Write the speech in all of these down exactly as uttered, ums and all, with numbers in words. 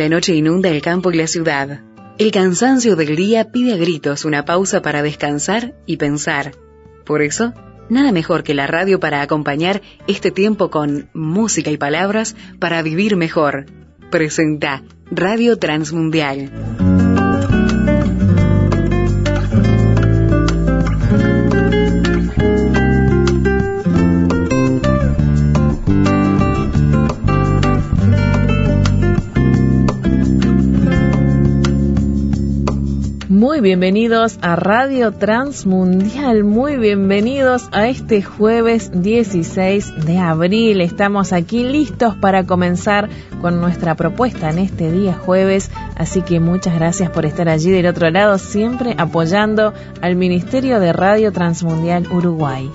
de noche inunda el campo y la ciudad. El cansancio del día pide a gritos una pausa para descansar y pensar. Por eso, nada mejor que la radio para acompañar este tiempo con música y palabras para vivir mejor. Presenta Radio Transmundial. Muy bienvenidos a Radio Transmundial, muy bienvenidos a este jueves dieciséis de abril. Estamos aquí listos para comenzar con nuestra propuesta en este día jueves, así que muchas gracias por estar allí del otro lado, siempre apoyando al Ministerio de Radio Transmundial Uruguay.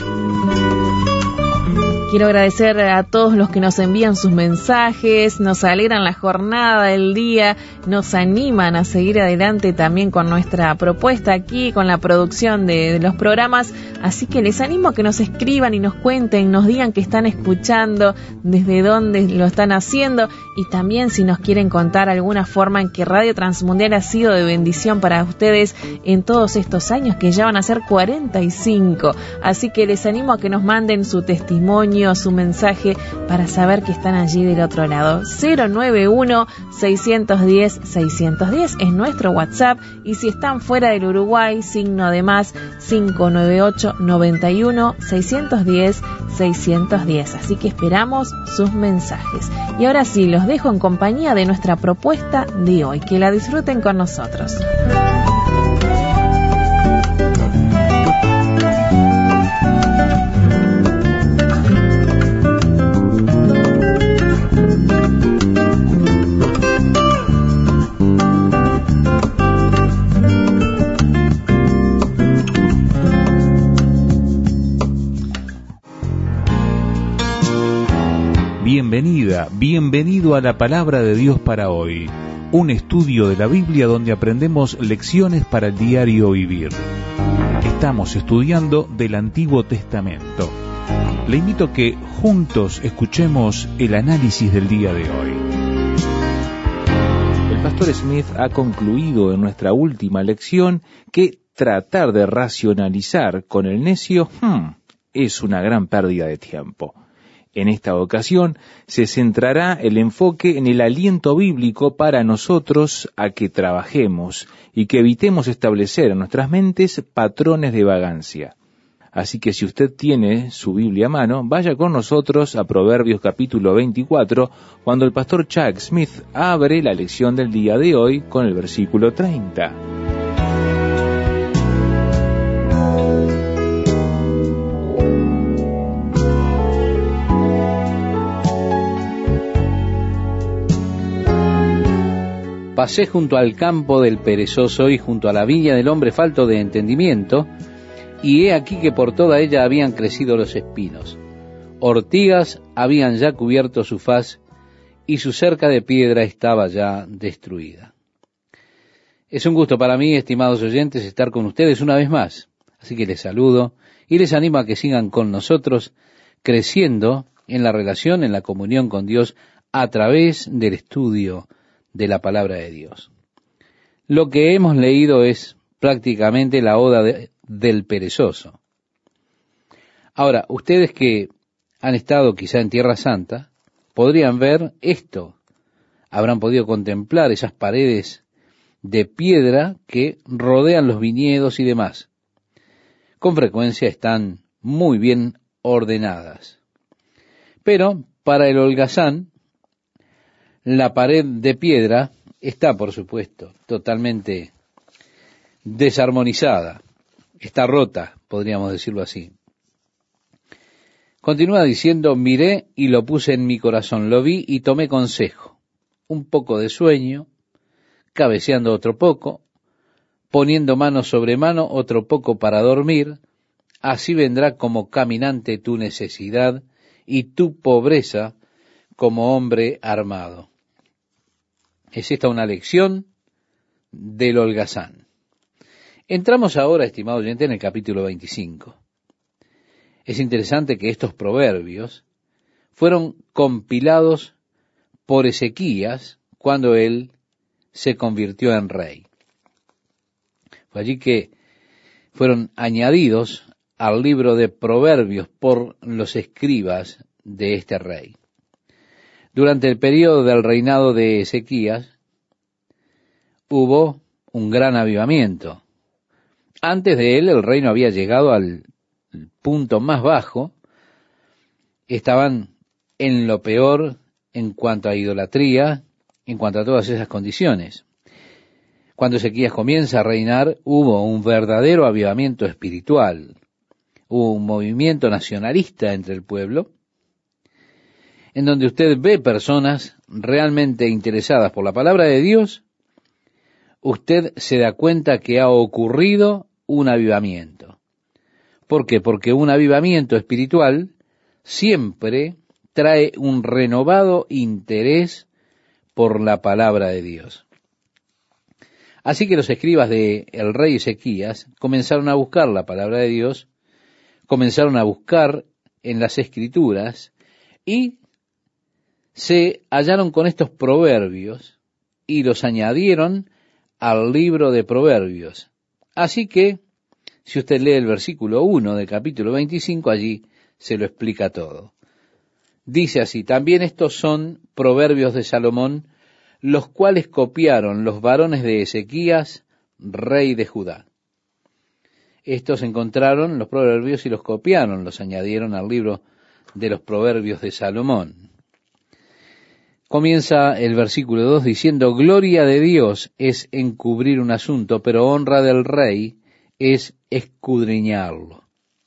Quiero agradecer a todos los que nos envían sus mensajes, nos alegran la jornada, el día, nos animan a seguir adelante también con nuestra propuesta aquí, con la producción de, de los programas. Así que les animo a que nos escriban y nos cuenten, nos digan que están escuchando, desde dónde lo están haciendo y también si nos quieren contar alguna forma en que Radio Transmundial ha sido de bendición para ustedes en todos estos años, que ya van a ser cuarenta y cinco. Así que les animo a que nos manden su testimonio, su mensaje para saber que están allí del otro lado. Cero nueve uno, seis uno cero, seis uno cero es nuestro WhatsApp, y si están fuera del Uruguay, signo de más cinco nueve ocho, noventa y uno, seiscientos diez, seiscientos diez. Así que esperamos sus mensajes. Y ahora sí, los dejo en compañía de nuestra propuesta de hoy. Que la disfruten con nosotros. Bienvenida, bienvenido a la Palabra de Dios para hoy, un estudio de la Biblia donde aprendemos lecciones para el diario vivir. Estamos estudiando del Antiguo Testamento. Le invito a que juntos escuchemos el análisis del día de hoy. El pastor Smith ha concluido en nuestra última lección que tratar de racionalizar con el necio hmm, es una gran pérdida de tiempo. En esta ocasión se centrará el enfoque en el aliento bíblico para nosotros a que trabajemos y que evitemos establecer en nuestras mentes patrones de vagancia. Así que si usted tiene su Biblia a mano, vaya con nosotros a Proverbios capítulo veinticuatro, cuando el pastor Chuck Smith abre la lección del día de hoy con el versículo treinta. Pasé junto al campo del perezoso y junto a la viña del hombre falto de entendimiento, y he aquí que por toda ella habían crecido los espinos. Ortigas habían ya cubierto su faz, y su cerca de piedra estaba ya destruida. Es un gusto para mí, estimados oyentes, estar con ustedes una vez más. Así que les saludo y les animo a que sigan con nosotros, creciendo en la relación, en la comunión con Dios, a través del estudio de la palabra de Dios. Lo que hemos leído es prácticamente la oda de, del perezoso. Ahora, ustedes que han estado quizá en Tierra Santa, podrían ver esto. Habrán podido contemplar esas paredes de piedra que rodean los viñedos y demás. Con frecuencia están muy bien ordenadas. Pero para el holgazán, la pared de piedra está, por supuesto, totalmente desarmonizada, está rota, podríamos decirlo así. Continúa diciendo, miré y lo puse en mi corazón, lo vi y tomé consejo, un poco de sueño, cabeceando otro poco, poniendo mano sobre mano otro poco para dormir, así vendrá como caminante tu necesidad y tu pobreza como hombre armado. Es esta una lección del holgazán. Entramos ahora, estimado oyente, en el capítulo veinticinco. Es interesante que estos proverbios fueron compilados por Ezequías cuando él se convirtió en rey. Fue allí que fueron añadidos al libro de Proverbios por los escribas de este rey. Durante el periodo del reinado de Ezequías hubo un gran avivamiento. Antes de él el reino había llegado al punto más bajo, estaban en lo peor en cuanto a idolatría, en cuanto a todas esas condiciones. Cuando Ezequías comienza a reinar, hubo un verdadero avivamiento espiritual, hubo un movimiento nacionalista entre el pueblo, en donde usted ve personas realmente interesadas por la palabra de Dios, usted se da cuenta que ha ocurrido un avivamiento. ¿Por qué? Porque un avivamiento espiritual siempre trae un renovado interés por la palabra de Dios. Así que los escribas de el rey Ezequías comenzaron a buscar la palabra de Dios, comenzaron a buscar en las Escrituras y se hallaron con estos proverbios y los añadieron al libro de Proverbios. Así que, si usted lee el versículo uno del capítulo veinticinco, allí se lo explica todo. Dice así: también estos son proverbios de Salomón, los cuales copiaron los varones de Ezequías, rey de Judá. Estos encontraron los proverbios y los copiaron, los añadieron al libro de los proverbios de Salomón. Comienza el versículo dos diciendo: gloria de Dios es encubrir un asunto, pero honra del rey es escudriñarlo.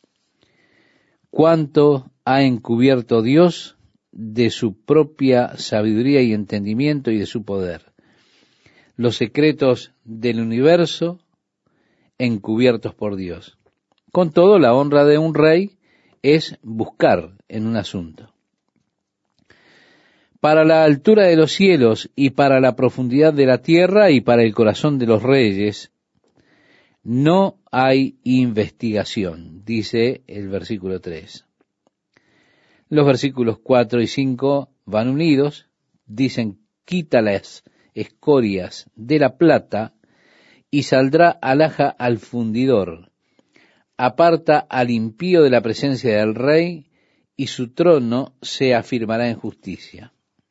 ¿Cuánto ha encubierto Dios de su propia sabiduría y entendimiento y de su poder? Los secretos del universo encubiertos por Dios. Con todo, la honra de un rey es buscar en un asunto. Para la altura de los cielos y para la profundidad de la tierra y para el corazón de los reyes, no hay investigación, dice el versículo tres. Los versículos cuatro y cinco van unidos, dicen: quita las escorias de la plata y saldrá alhaja al fundidor, aparta al impío de la presencia del rey y su trono se afirmará en justicia.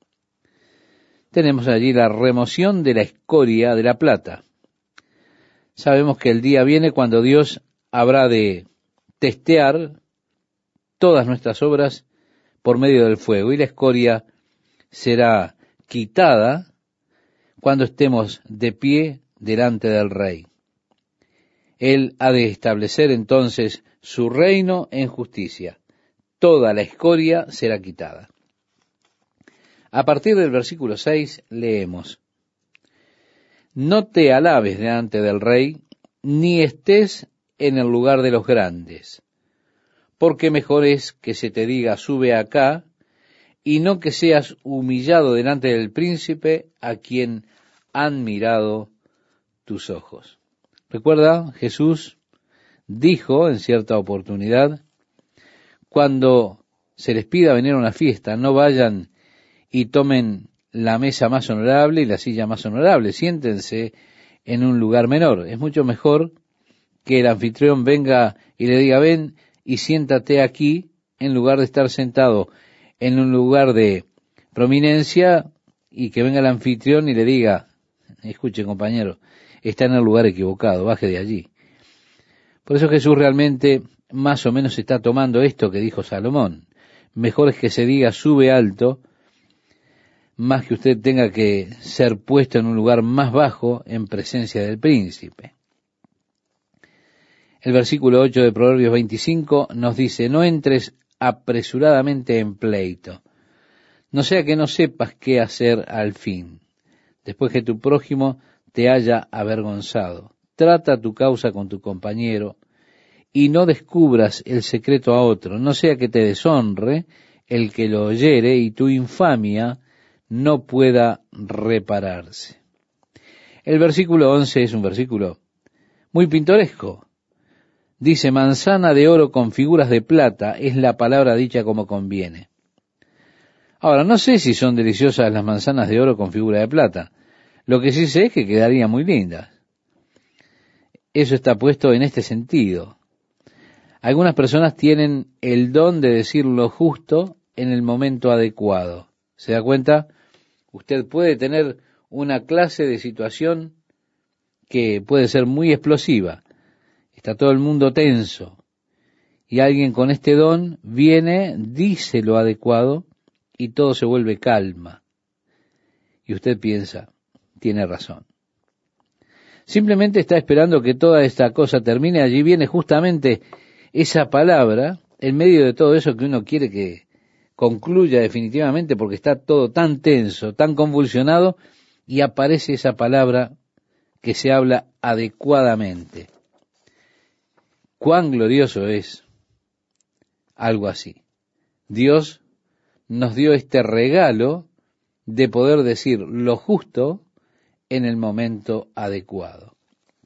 Tenemos allí la remoción de la escoria de la plata. Sabemos que el día viene cuando Dios habrá de testear todas nuestras obras por medio del fuego, y la escoria será quitada cuando estemos de pie delante del Rey. Él ha de establecer entonces su reino en justicia. Toda la escoria será quitada. A partir del versículo seis leemos: no te alabes delante del rey, ni estés en el lugar de los grandes, porque mejor es que se te diga sube acá, y no que seas humillado delante del príncipe a quien han mirado tus ojos. Recuerda, Jesús dijo en cierta oportunidad, cuando se les pida venir a una fiesta, no vayan y tomen la mesa más honorable y la silla más honorable, siéntense en un lugar menor. Es mucho mejor que el anfitrión venga y le diga, ven y siéntate aquí, en lugar de estar sentado en un lugar de prominencia, y que venga el anfitrión y le diga, escuche compañero, está en el lugar equivocado, baje de allí. Por eso Jesús realmente más o menos está tomando esto que dijo Salomón. Mejor es que se diga sube alto, más que usted tenga que ser puesto en un lugar más bajo en presencia del príncipe. El versículo ocho de Proverbios veinticinco nos dice, no entres apresuradamente en pleito, no sea que no sepas qué hacer al fin, después que tu prójimo te haya avergonzado. Trata tu causa con tu compañero, y no descubras el secreto a otro, no sea que te deshonre el que lo oyere, y tu infamia no pueda repararse. El versículo once es un versículo muy pintoresco. Dice, manzana de oro con figuras de plata es la palabra dicha como conviene. Ahora, no sé si son deliciosas las manzanas de oro con figura de plata. Lo que sí sé es que quedarían muy lindas. Eso está puesto en este sentido. Algunas personas tienen el don de decir lo justo en el momento adecuado. ¿Se da cuenta? Usted puede tener una clase de situación que puede ser muy explosiva. Está todo el mundo tenso. Y alguien con este don viene, dice lo adecuado y todo se vuelve calma. Y usted piensa, tiene razón. Simplemente está esperando que toda esta cosa termine. Allí viene justamente esa palabra, en medio de todo eso que uno quiere que concluya definitivamente porque está todo tan tenso, tan convulsionado, y aparece esa palabra que se habla adecuadamente. Cuán glorioso es algo así. Dios nos dio este regalo de poder decir lo justo en el momento adecuado.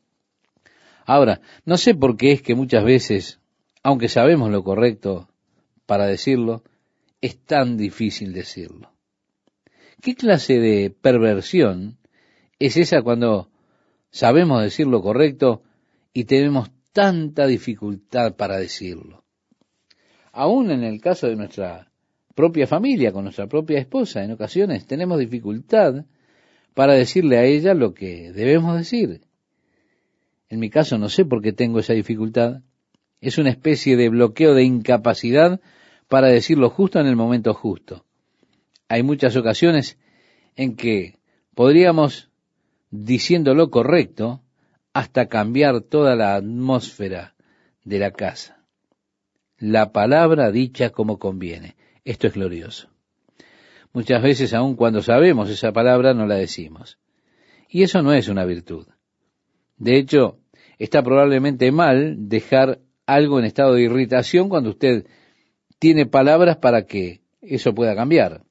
Ahora, no sé por qué es que muchas veces, aunque sabemos lo correcto para decirlo, es tan difícil decirlo. ¿Qué clase de perversión es esa cuando sabemos decir lo correcto y tenemos tanta dificultad para decirlo? Aún en el caso de nuestra propia familia, con nuestra propia esposa, en ocasiones tenemos dificultad para decirle a ella lo que debemos decir. En mi caso no sé por qué tengo esa dificultad. Es una especie de bloqueo de incapacidad para decir lo justo en el momento justo. Hay muchas ocasiones en que podríamos, diciendo lo correcto, hasta cambiar toda la atmósfera de la casa. La palabra dicha como conviene. Esto es glorioso. Muchas veces, aun cuando sabemos esa palabra, no la decimos. Y eso no es una virtud. De hecho, está probablemente mal dejar algo en estado de irritación cuando usted tiene palabras para que eso pueda cambiar.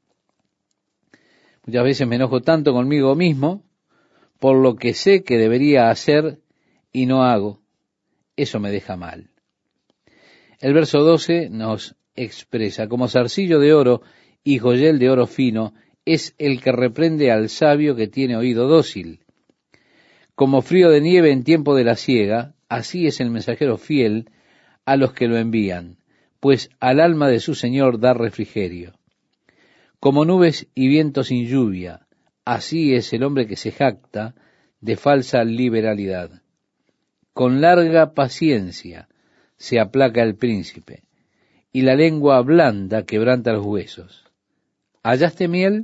Muchas veces me enojo tanto conmigo mismo por lo que sé que debería hacer y no hago. Eso me deja mal. El verso doce nos expresa, como zarcillo de oro y joyel de oro fino, es el que reprende al sabio que tiene oído dócil. Como frío de nieve en tiempo de la siega, así es el mensajero fiel a los que lo envían, pues al alma de su Señor da refrigerio. Como nubes y viento sin lluvia, así es el hombre que se jacta de falsa liberalidad. Con larga paciencia se aplaca el príncipe, y la lengua blanda quebranta los huesos. ¿Hallaste miel?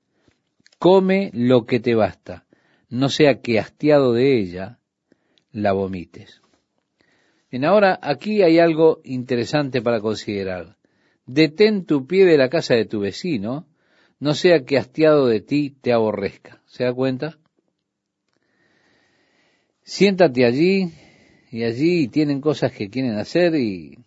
Come lo que te basta, no sea que hastiado de ella la vomites. Bien, ahora aquí hay algo interesante para considerar. Detén tu pie de la casa de tu vecino, no sea que hastiado de ti te aborrezca. ¿Se da cuenta? Siéntate allí y allí tienen cosas que quieren hacer y,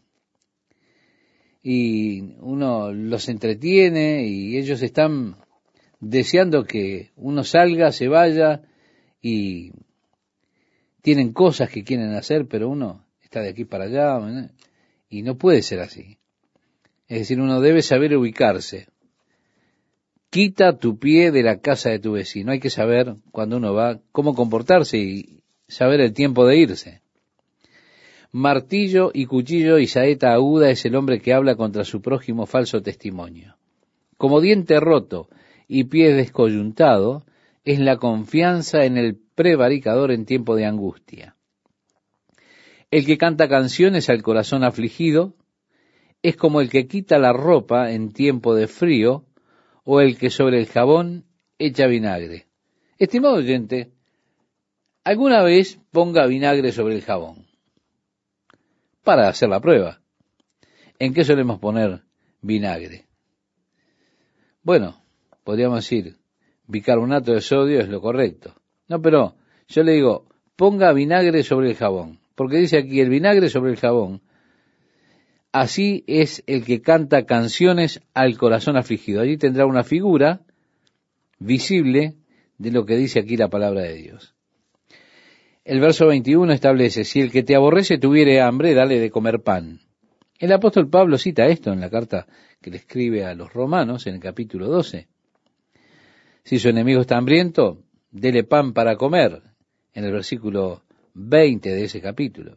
y uno los entretiene y ellos están deseando que uno salga, se vaya y tienen cosas que quieren hacer, pero uno está de aquí para allá, ¿no? Y no puede ser así. Es decir, uno debe saber ubicarse. Quita tu pie de la casa de tu vecino. Hay que saber cuando uno va, cómo comportarse y saber el tiempo de irse. Martillo y cuchillo y saeta aguda es el hombre que habla contra su prójimo falso testimonio. Como diente roto y pie descoyuntado es la confianza en el prevaricador en tiempo de angustia. El que canta canciones al corazón afligido es como el que quita la ropa en tiempo de frío o el que sobre el jabón echa vinagre. Estimado oyente, alguna vez ponga vinagre sobre el jabón para hacer la prueba. ¿En qué solemos poner vinagre? Bueno, podríamos decir, bicarbonato de sodio es lo correcto. No, pero yo le digo, ponga vinagre sobre el jabón, porque dice aquí el vinagre sobre el jabón. Así es el que canta canciones al corazón afligido. Allí tendrá una figura visible de lo que dice aquí la palabra de Dios. El verso veintiuno establece, si el que te aborrece tuviere hambre, dale de comer pan. El apóstol Pablo cita esto en la carta que le escribe a los romanos en el capítulo doce. Si su enemigo está hambriento, dele pan para comer, en el versículo veinte de ese capítulo.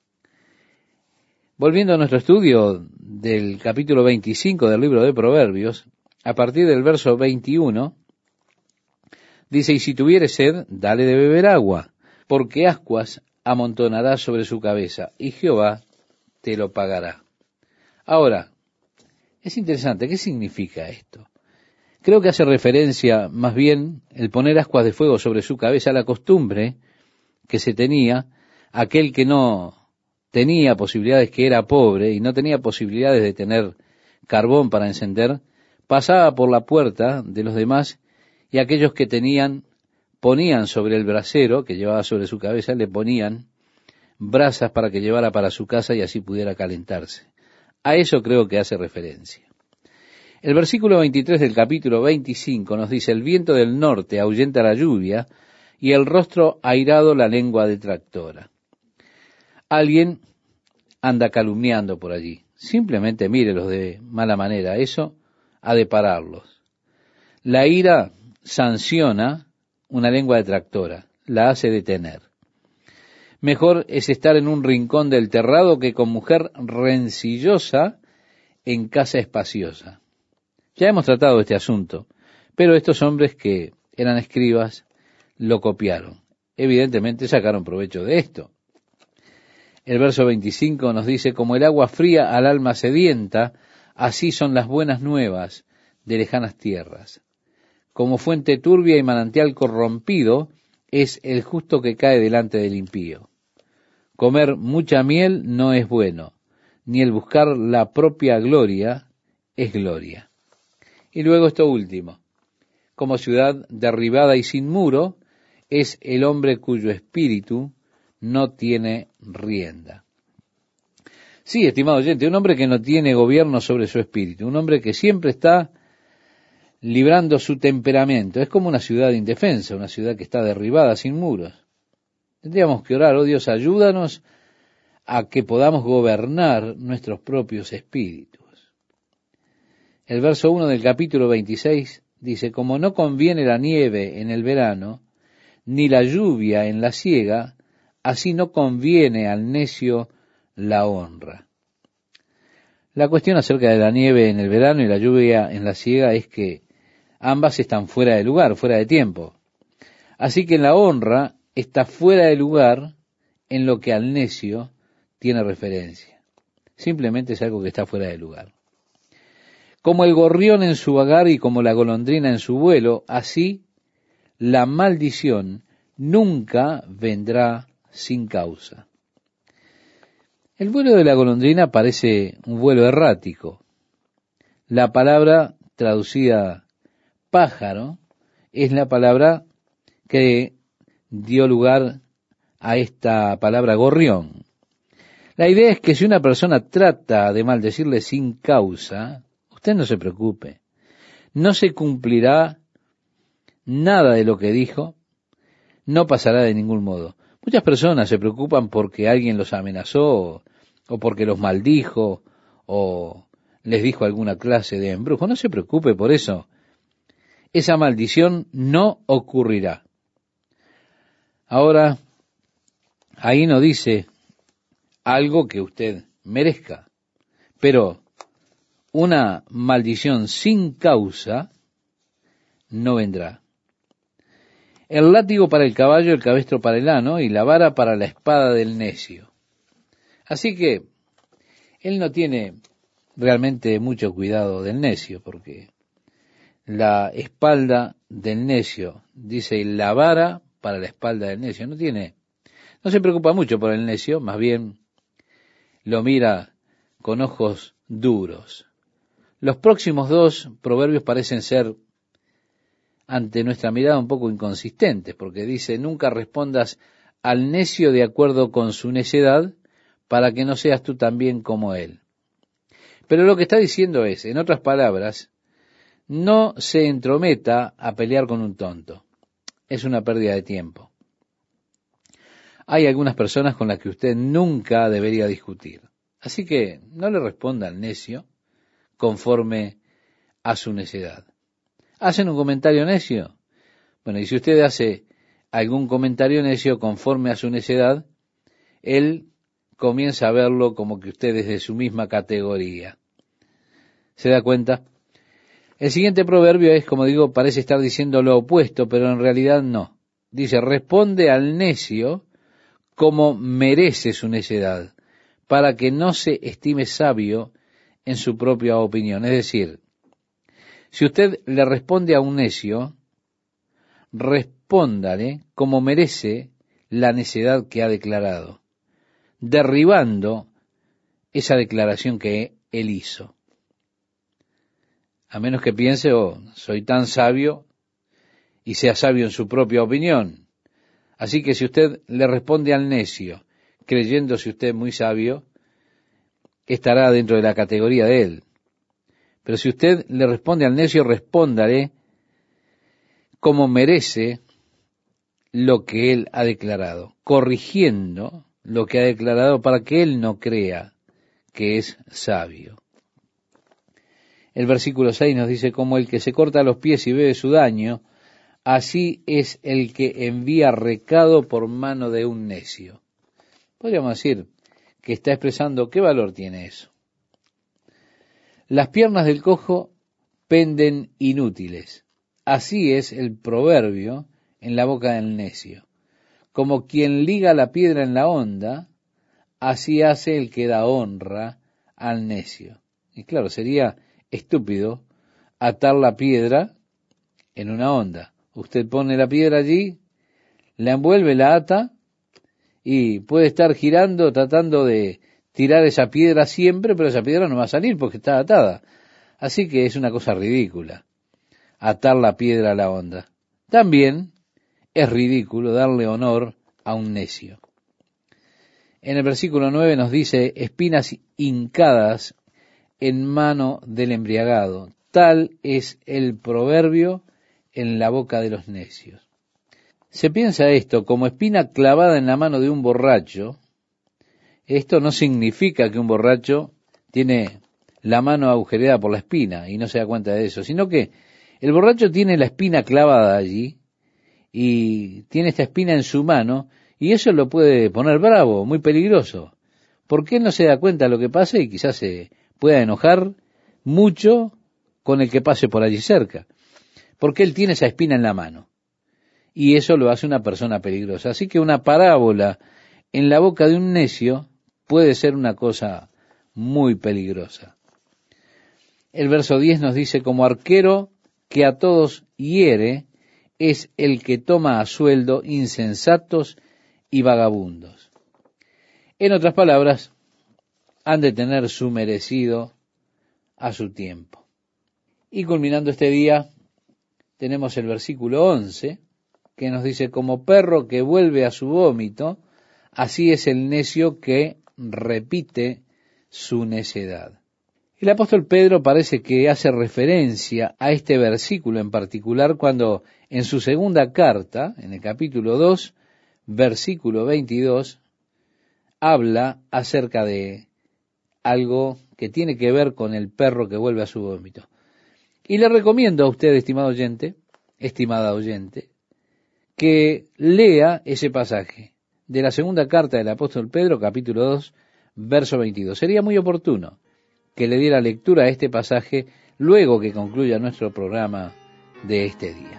Volviendo a nuestro estudio del capítulo veinticinco del libro de Proverbios, a partir del verso veintiuno, dice, y si tuviere sed, dale de beber agua, porque ascuas amontonará sobre su cabeza, y Jehová te lo pagará. Ahora, es interesante, ¿qué significa esto? Creo que hace referencia, más bien, el poner ascuas de fuego sobre su cabeza, a la costumbre que se tenía, aquel que no tenía posibilidades, que era pobre, y no tenía posibilidades de tener carbón para encender, pasaba por la puerta de los demás, y aquellos que tenían, ponían sobre el brasero que llevaba sobre su cabeza, le ponían brasas para que llevara para su casa y así pudiera calentarse. A eso creo que hace referencia. El versículo veintitrés del capítulo veinticinco nos dice, el viento del norte ahuyenta la lluvia, y el rostro airado la lengua detractora. Alguien anda calumniando por allí. Simplemente mírelos de mala manera. Eso ha de pararlos. La ira sanciona una lengua detractora, la hace detener. Mejor es estar en un rincón del terrado que con mujer rencillosa en casa espaciosa. Ya hemos tratado este asunto, pero estos hombres que eran escribas lo copiaron. Evidentemente sacaron provecho de esto. El verso veinticinco nos dice, como el agua fría al alma sedienta, así son las buenas nuevas de lejanas tierras. Como fuente turbia y manantial corrompido es el justo que cae delante del impío. Comer mucha miel no es bueno, ni el buscar la propia gloria es gloria. Y luego esto último, como ciudad derribada y sin muro, es el hombre cuyo espíritu no tiene rienda. Sí, estimado oyente, un hombre que no tiene gobierno sobre su espíritu, un hombre que siempre está librando su temperamento, es como una ciudad indefensa, una ciudad que está derribada sin muros. Tendríamos que orar, oh Dios, ayúdanos a que podamos gobernar nuestros propios espíritus. El verso uno del capítulo veintiséis dice, como no conviene la nieve en el verano, ni la lluvia en la siega, así no conviene al necio la honra. La cuestión acerca de la nieve en el verano y la lluvia en la siega es que ambas están fuera de lugar, fuera de tiempo. Así que la honra está fuera de lugar en lo que al necio tiene referencia. Simplemente es algo que está fuera de lugar. Como el gorrión en su vagar y como la golondrina en su vuelo, así la maldición nunca vendrá sin causa. El vuelo de la golondrina parece un vuelo errático. La palabra traducida pájaro es la palabra que dio lugar a esta palabra gorrión. La idea es que si una persona trata de maldecirle sin causa, usted no se preocupe, no se cumplirá nada de lo que dijo, no pasará de ningún modo. Muchas personas se preocupan porque alguien los amenazó, o porque los maldijo, o les dijo alguna clase de embrujo. No se preocupe por eso. Esa maldición no ocurrirá. Ahora, ahí no dice algo que usted merezca, pero una maldición sin causa no vendrá. El látigo para el caballo, el cabestro para el asno, y la vara para la espada del necio. Así que él no tiene realmente mucho cuidado del necio, porque la espalda del necio, dice, la vara para la espalda del necio, no tiene, no se preocupa mucho por el necio, más bien lo mira con ojos duros. Los próximos dos proverbios parecen ser, ante nuestra mirada, un poco inconsistentes, porque dice, nunca respondas al necio de acuerdo con su necedad, para que no seas tú también como él. Pero lo que está diciendo es, en otras palabras, no se entrometa a pelear con un tonto. Es una pérdida de tiempo. Hay algunas personas con las que usted nunca debería discutir. Así que no le responda al necio conforme a su necedad. ¿Hacen un comentario necio? Bueno, y si usted hace algún comentario necio conforme a su necedad, él comienza a verlo como que usted es de su misma categoría. ¿Se da cuenta? El siguiente proverbio es, como digo, parece estar diciendo lo opuesto, pero en realidad no. Dice, responde al necio como merece su necedad, para que no se estime sabio en su propia opinión. Es decir, si usted le responde a un necio, respóndale como merece la necedad que ha declarado, derribando esa declaración que él hizo. A menos que piense, oh, soy tan sabio, y sea sabio en su propia opinión. Así que si usted le responde al necio, creyéndose usted muy sabio, estará dentro de la categoría de él. Pero si usted le responde al necio, respóndale como merece lo que él ha declarado, corrigiendo lo que ha declarado para que él no crea que es sabio. El versículo seis nos dice, como el que se corta los pies y bebe su daño, así es el que envía recado por mano de un necio. Podríamos decir que está expresando qué valor tiene eso. Las piernas del cojo penden inútiles. Así es el proverbio en la boca del necio. Como quien liga la piedra en la honda, así hace el que da honra al necio. Y claro, sería estúpido atar la piedra en una honda. Usted pone la piedra allí, la envuelve, la ata, y puede estar girando tratando de tirar esa piedra siempre, pero esa piedra no va a salir porque está atada. Así que es una cosa ridícula atar la piedra a la honda. También es ridículo darle honor a un necio. En el versículo nueve nos dice, espinas hincadas en mano del embriagado. Tal es el proverbio en la boca de los necios. Se piensa esto como espina clavada en la mano de un borracho. Esto no significa que un borracho tiene la mano agujereada por la espina y no se da cuenta de eso, sino que el borracho tiene la espina clavada allí y tiene esta espina en su mano y eso lo puede poner bravo, muy peligroso, porque él no se da cuenta de lo que pasa y quizás se pueda enojar mucho con el que pase por allí cerca, porque él tiene esa espina en la mano y eso lo hace una persona peligrosa. Así que una parábola en la boca de un necio puede ser una cosa muy peligrosa. El verso diez nos dice, como arquero que a todos hiere, es el que toma a sueldo insensatos y vagabundos. En otras palabras, han de tener su merecido a su tiempo. Y culminando este día, tenemos el versículo once, que nos dice, como perro que vuelve a su vómito, así es el necio que repite su necedad. El apóstol Pedro parece que hace referencia a este versículo en particular cuando en su segunda carta, en el capítulo dos, versículo veintidós, habla acerca de algo que tiene que ver con el perro que vuelve a su vómito. Y le recomiendo a usted, estimado oyente, estimada oyente, que lea ese pasaje de la segunda carta del apóstol Pedro, capítulo dos, verso veintidós. Sería muy oportuno que le diera lectura a este pasaje luego que concluya nuestro programa de este día.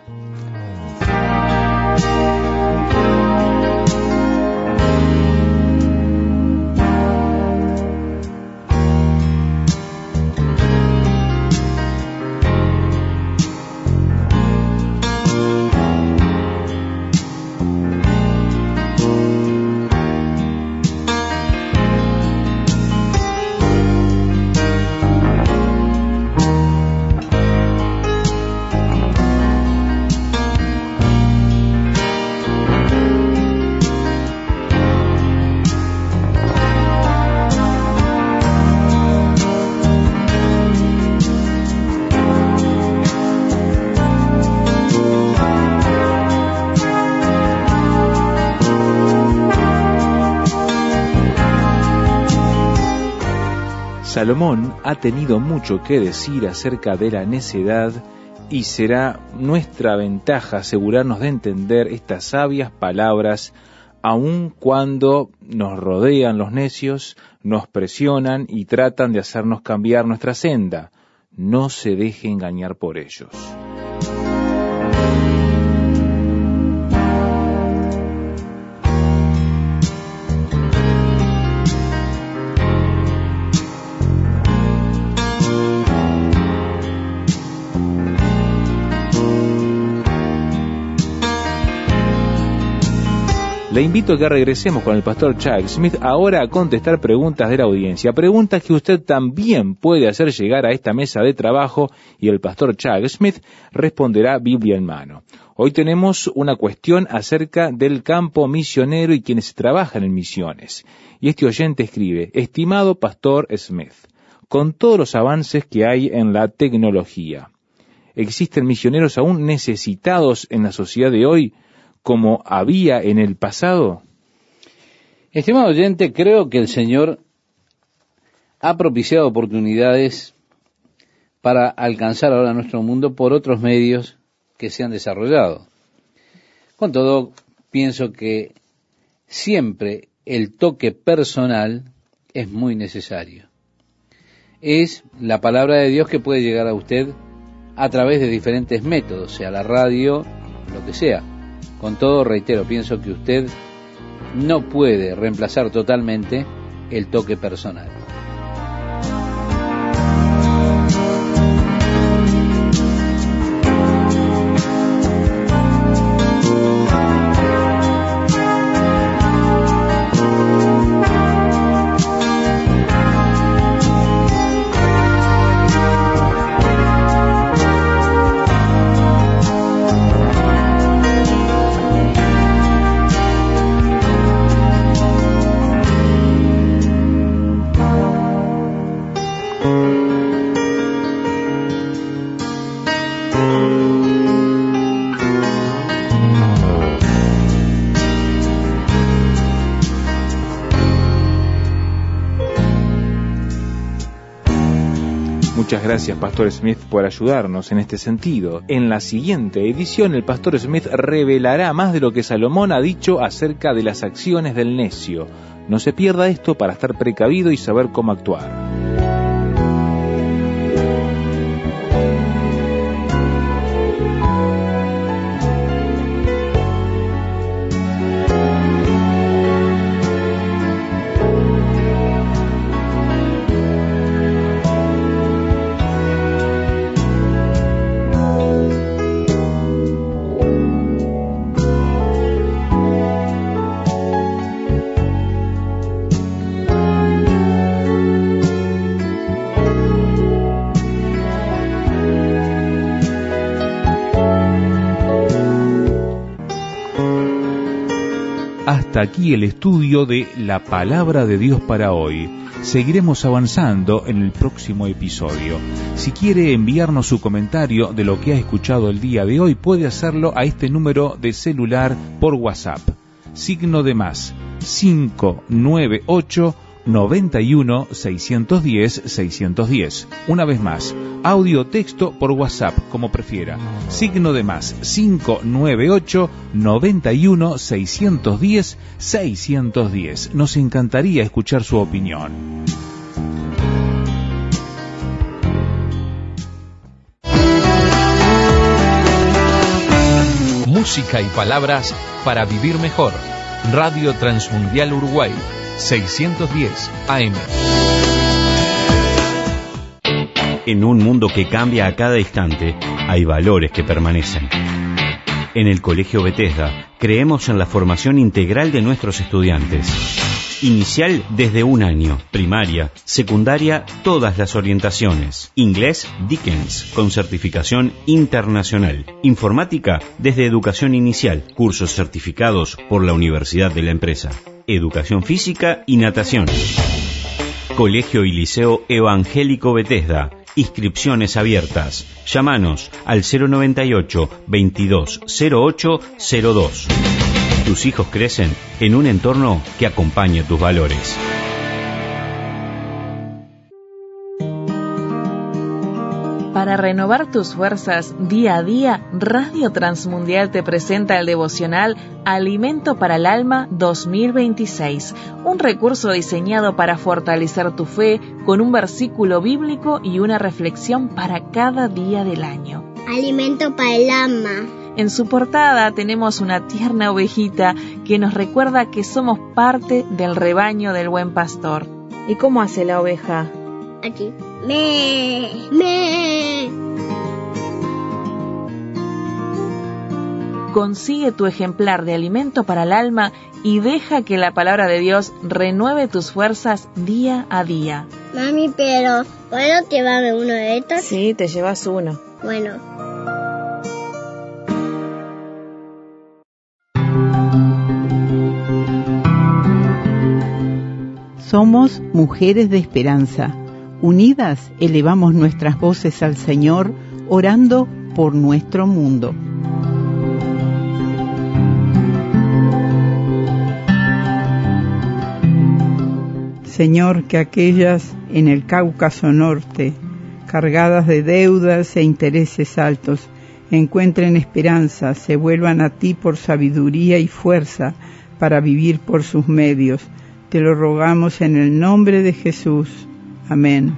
Salomón ha tenido mucho que decir acerca de la necedad y será nuestra ventaja asegurarnos de entender estas sabias palabras, aun cuando nos rodean los necios, nos presionan y tratan de hacernos cambiar nuestra senda. No se deje engañar por ellos. Le invito a que regresemos con el pastor Chuck Smith ahora a contestar preguntas de la audiencia, preguntas que usted también puede hacer llegar a esta mesa de trabajo y el pastor Chuck Smith responderá Biblia en mano. Hoy tenemos una cuestión acerca del campo misionero y quienes trabajan en misiones. Y este oyente escribe: estimado pastor Smith, con todos los avances que hay en la tecnología, ¿existen misioneros aún necesitados en la sociedad de hoy como había en el pasado? Estimado oyente, creo que el Señor ha propiciado oportunidades para alcanzar ahora nuestro mundo por otros medios que se han desarrollado. Con todo, pienso que siempre el toque personal es muy necesario. Es la palabra de Dios que puede llegar a usted a través de diferentes métodos, sea la radio, lo que sea. Con todo, reitero, pienso que usted no puede reemplazar totalmente el toque personal. Muchas gracias, Pastor Smith, por ayudarnos en este sentido. En la siguiente edición, el Pastor Smith revelará más de lo que Salomón ha dicho acerca de las acciones del necio. No se pierda esto para estar precavido y saber cómo actuar. Hasta aquí el estudio de la Palabra de Dios para hoy. Seguiremos avanzando en el próximo episodio. Si quiere enviarnos su comentario de lo que ha escuchado el día de hoy, puede hacerlo a este número de celular por WhatsApp. Signo de más, cinco nueve ocho, noventa y uno, seiscientos diez, seiscientos diez. Una vez más, audio o texto por WhatsApp, como prefiera. Signo de más, cinco nueve ocho, noventa y uno, seiscientos diez, seiscientos diez. Nos encantaría escuchar su opinión. Música y palabras para vivir mejor. Radio Transmundial Uruguay, seiscientos diez A M. En un mundo que cambia a cada instante, hay valores que permanecen. En el Colegio Bethesda, creemos en la formación integral de nuestros estudiantes. Inicial desde un año, primaria, secundaria, todas las orientaciones. Inglés Dickens, con certificación internacional. Informática desde educación inicial, cursos certificados por la Universidad de la Empresa. Educación física y natación. Colegio y Liceo Evangélico Bethesda. Inscripciones abiertas. Llámanos al cero noventa y ocho, veintidós, cero ocho, cero dos. Tus hijos crecen en un entorno que acompañe tus valores. Para renovar tus fuerzas día a día, Radio Transmundial te presenta el devocional Alimento para el Alma dos mil veintiséis, un recurso diseñado para fortalecer tu fe con un versículo bíblico y una reflexión para cada día del año. Alimento para el alma. En su portada tenemos una tierna ovejita que nos recuerda que somos parte del rebaño del buen pastor. ¿Y cómo hace la oveja? Aquí. Me, me. Consigue tu ejemplar de Alimento para el Alma y deja que la palabra de Dios renueve tus fuerzas día a día. Mami, pero ¿puedo llevarme uno de estos? Sí, te llevas uno. Bueno. Somos mujeres de esperanza. Unidas elevamos nuestras voces al Señor, orando por nuestro mundo. Señor, que aquellas en el Cáucaso Norte, cargadas de deudas e intereses altos, encuentren esperanza, se vuelvan a ti por sabiduría y fuerza para vivir por sus medios. Te lo rogamos en el nombre de Jesús. Amén.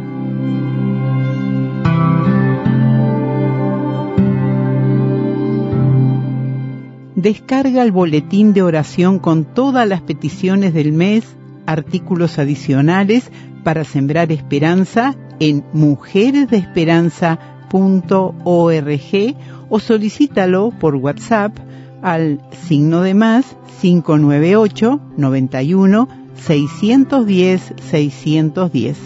Descarga el boletín de oración con todas las peticiones del mes, artículos adicionales para sembrar esperanza en mujeres de esperanza punto org o solicítalo por WhatsApp al signo de más cinco nueve ocho, noventa y uno, seiscientos diez, seiscientos diez.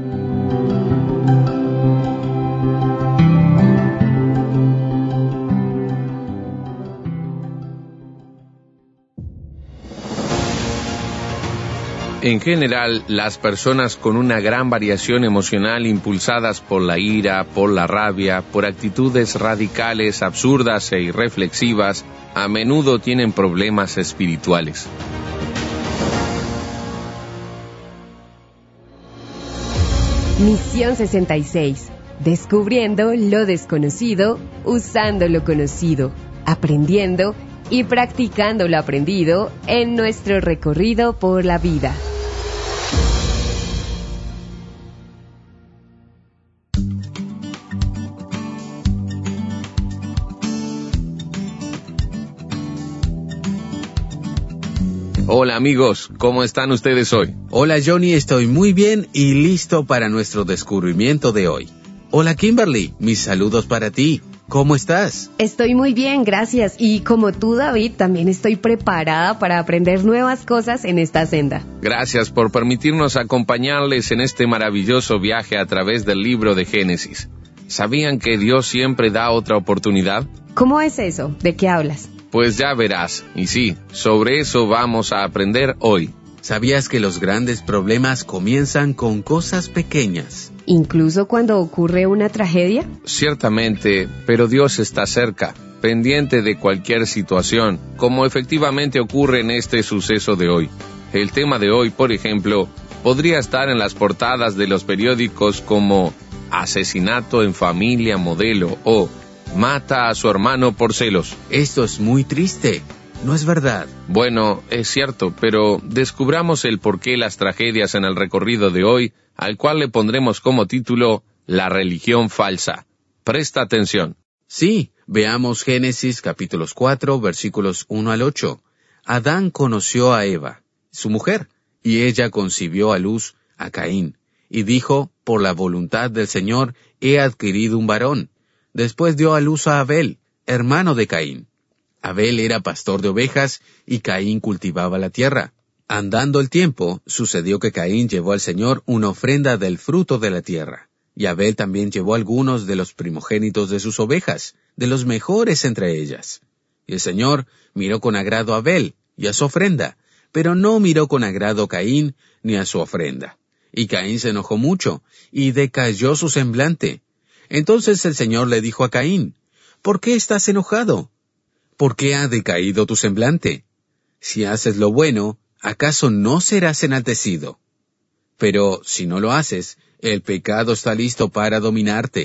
En general, las personas con una gran variación emocional impulsadas por la ira, por la rabia, por actitudes radicales, absurdas e irreflexivas, a menudo tienen problemas espirituales. Misión sesenta y seis. Descubriendo lo desconocido, usando lo conocido, aprendiendo y practicando lo aprendido en nuestro recorrido por la vida. Hola amigos, ¿cómo están ustedes hoy? Hola Johnny, estoy muy bien y listo para nuestro descubrimiento de hoy. Hola Kimberly, mis saludos para ti. ¿Cómo estás? Estoy muy bien, gracias. Y como tú, David, también estoy preparada para aprender nuevas cosas en esta senda. Gracias por permitirnos acompañarles en este maravilloso viaje a través del libro de Génesis. ¿Sabían que Dios siempre da otra oportunidad? ¿Cómo es eso? ¿De qué hablas? Pues ya verás. Y sí, sobre eso vamos a aprender hoy. ¿Sabías que los grandes problemas comienzan con cosas pequeñas? ¿Incluso cuando ocurre una tragedia? Ciertamente, pero Dios está cerca, pendiente de cualquier situación, como efectivamente ocurre en este suceso de hoy. El tema de hoy, por ejemplo, podría estar en las portadas de los periódicos como Asesinato en familia modelo o Mata a su hermano por celos. Esto es muy triste. ¿No es verdad? Bueno, es cierto, pero descubramos el porqué las tragedias en el recorrido de hoy, al cual le pondremos como título La religión falsa. Presta atención. Sí, veamos Génesis capítulos cuatro, versículos uno al ocho. Adán conoció a Eva, su mujer, y ella concibió a luz a Caín, y dijo, por la voluntad del Señor he adquirido un varón. Después dio a luz a Abel, hermano de Caín. Abel era pastor de ovejas y Caín cultivaba la tierra. Andando el tiempo, sucedió que Caín llevó al Señor una ofrenda del fruto de la tierra. Y Abel también llevó algunos de los primogénitos de sus ovejas, de los mejores entre ellas. Y el Señor miró con agrado a Abel y a su ofrenda, pero no miró con agrado a Caín ni a su ofrenda. Y Caín se enojó mucho, y decayó su semblante. Entonces el Señor le dijo a Caín, ¿por qué estás enojado? ¿Por qué ha decaído tu semblante? Si haces lo bueno, ¿acaso no serás enaltecido? Pero si no lo haces, el pecado está listo para dominarte.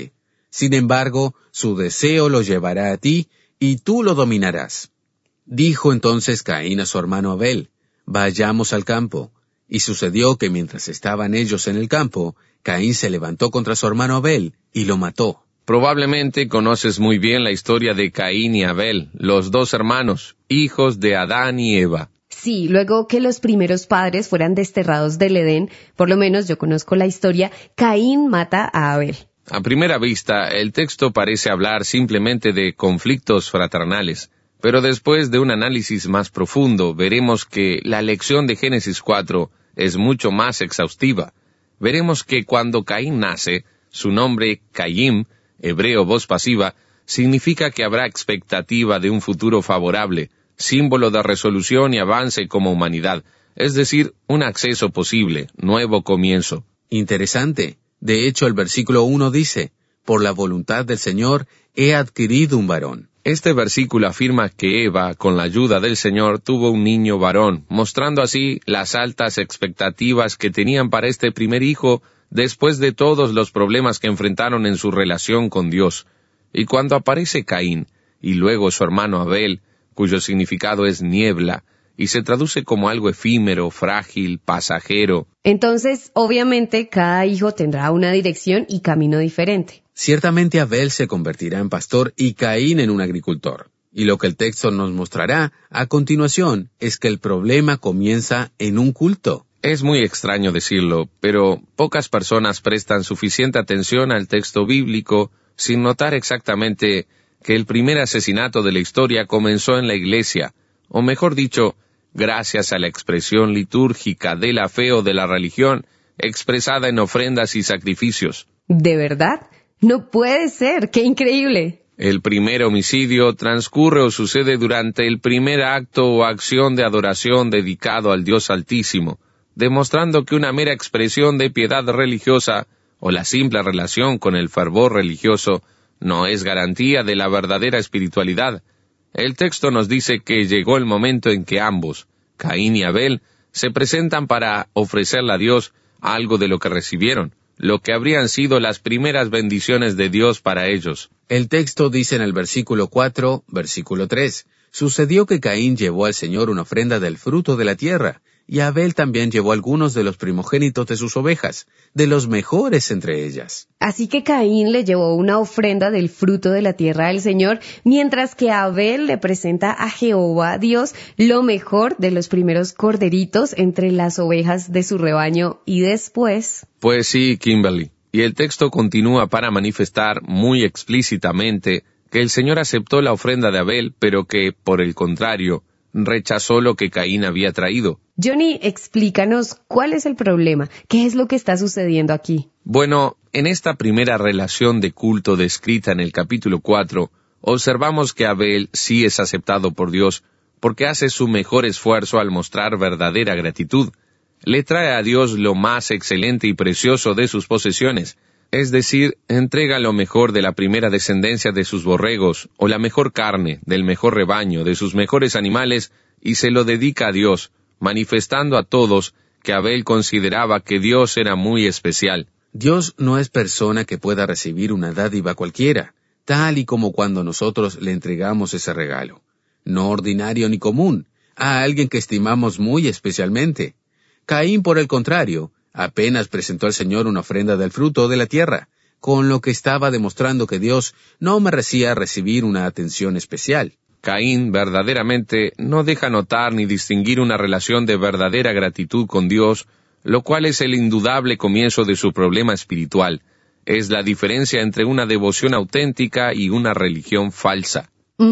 Sin embargo, su deseo lo llevará a ti, y tú lo dominarás. Dijo entonces Caín a su hermano Abel, vayamos al campo. Y sucedió que mientras estaban ellos en el campo, Caín se levantó contra su hermano Abel y lo mató. Probablemente conoces muy bien la historia de Caín y Abel, los dos hermanos, hijos de Adán y Eva. Sí, luego que los primeros padres fueran desterrados del Edén, por lo menos yo conozco la historia, Caín mata a Abel. A primera vista, el texto parece hablar simplemente de conflictos fraternales, pero después de un análisis más profundo, veremos que la lección de Génesis cuatro es mucho más exhaustiva. Veremos que cuando Caín nace, su nombre, Caim, hebreo voz pasiva, significa que habrá expectativa de un futuro favorable, símbolo de resolución y avance como humanidad, es decir, un acceso posible, nuevo comienzo. Interesante. De hecho, el versículo uno dice, por la voluntad del Señor he adquirido un varón. Este versículo afirma que Eva, con la ayuda del Señor, tuvo un niño varón, mostrando así las altas expectativas que tenían para este primer hijo después de todos los problemas que enfrentaron en su relación con Dios. Y cuando aparece Caín, y luego su hermano Abel, cuyo significado es niebla, y se traduce como algo efímero, frágil, pasajero. Entonces, obviamente, cada hijo tendrá una dirección y camino diferente. Ciertamente Abel se convertirá en pastor y Caín en un agricultor. Y lo que el texto nos mostrará a continuación es que el problema comienza en un culto. Es muy extraño decirlo, pero pocas personas prestan suficiente atención al texto bíblico sin notar exactamente que el primer asesinato de la historia comenzó en la iglesia, o mejor dicho, gracias a la expresión litúrgica de la fe o de la religión, expresada en ofrendas y sacrificios. ¿De verdad? No puede ser, ¡qué increíble! El primer homicidio transcurre o sucede durante el primer acto o acción de adoración dedicado al Dios Altísimo, demostrando que una mera expresión de piedad religiosa o la simple relación con el fervor religioso no es garantía de la verdadera espiritualidad. El texto nos dice que llegó el momento en que ambos, Caín y Abel, se presentan para ofrecerle a Dios algo de lo que recibieron, lo que habrían sido las primeras bendiciones de Dios para ellos. El texto dice en el versículo cuatro, versículo tres, sucedió que Caín llevó al Señor una ofrenda del fruto de la tierra, y Abel también llevó algunos de los primogénitos de sus ovejas, de los mejores entre ellas. Así que Caín le llevó una ofrenda del fruto de la tierra al Señor, mientras que Abel le presenta a Jehová Dios lo mejor de los primeros corderitos entre las ovejas de su rebaño, y después... Pues sí, Kimberly. Y el texto continúa para manifestar muy explícitamente que el Señor aceptó la ofrenda de Abel, pero que, por el contrario, rechazó lo que Caín había traído. Johnny, explícanos cuál es el problema, qué es lo que está sucediendo aquí. Bueno, en esta primera relación de culto descrita en el capítulo cuatro, observamos que Abel sí es aceptado por Dios, porque hace su mejor esfuerzo al mostrar verdadera gratitud. Le trae a Dios lo más excelente y precioso de sus posesiones, es decir, entrega lo mejor de la primera descendencia de sus borregos, o la mejor carne del mejor rebaño, de sus mejores animales, y se lo dedica a Dios, manifestando a todos que Abel consideraba que Dios era muy especial. Dios no es persona que pueda recibir una dádiva cualquiera, tal y como cuando nosotros le entregamos ese regalo, no ordinario ni común, a alguien que estimamos muy especialmente. Caín, por el contrario, apenas presentó al Señor una ofrenda del fruto de la tierra, con lo que estaba demostrando que Dios no merecía recibir una atención especial. Caín verdaderamente no deja notar ni distinguir una relación de verdadera gratitud con Dios, lo cual es el indudable comienzo de su problema espiritual. Es la diferencia entre una devoción auténtica y una religión falsa.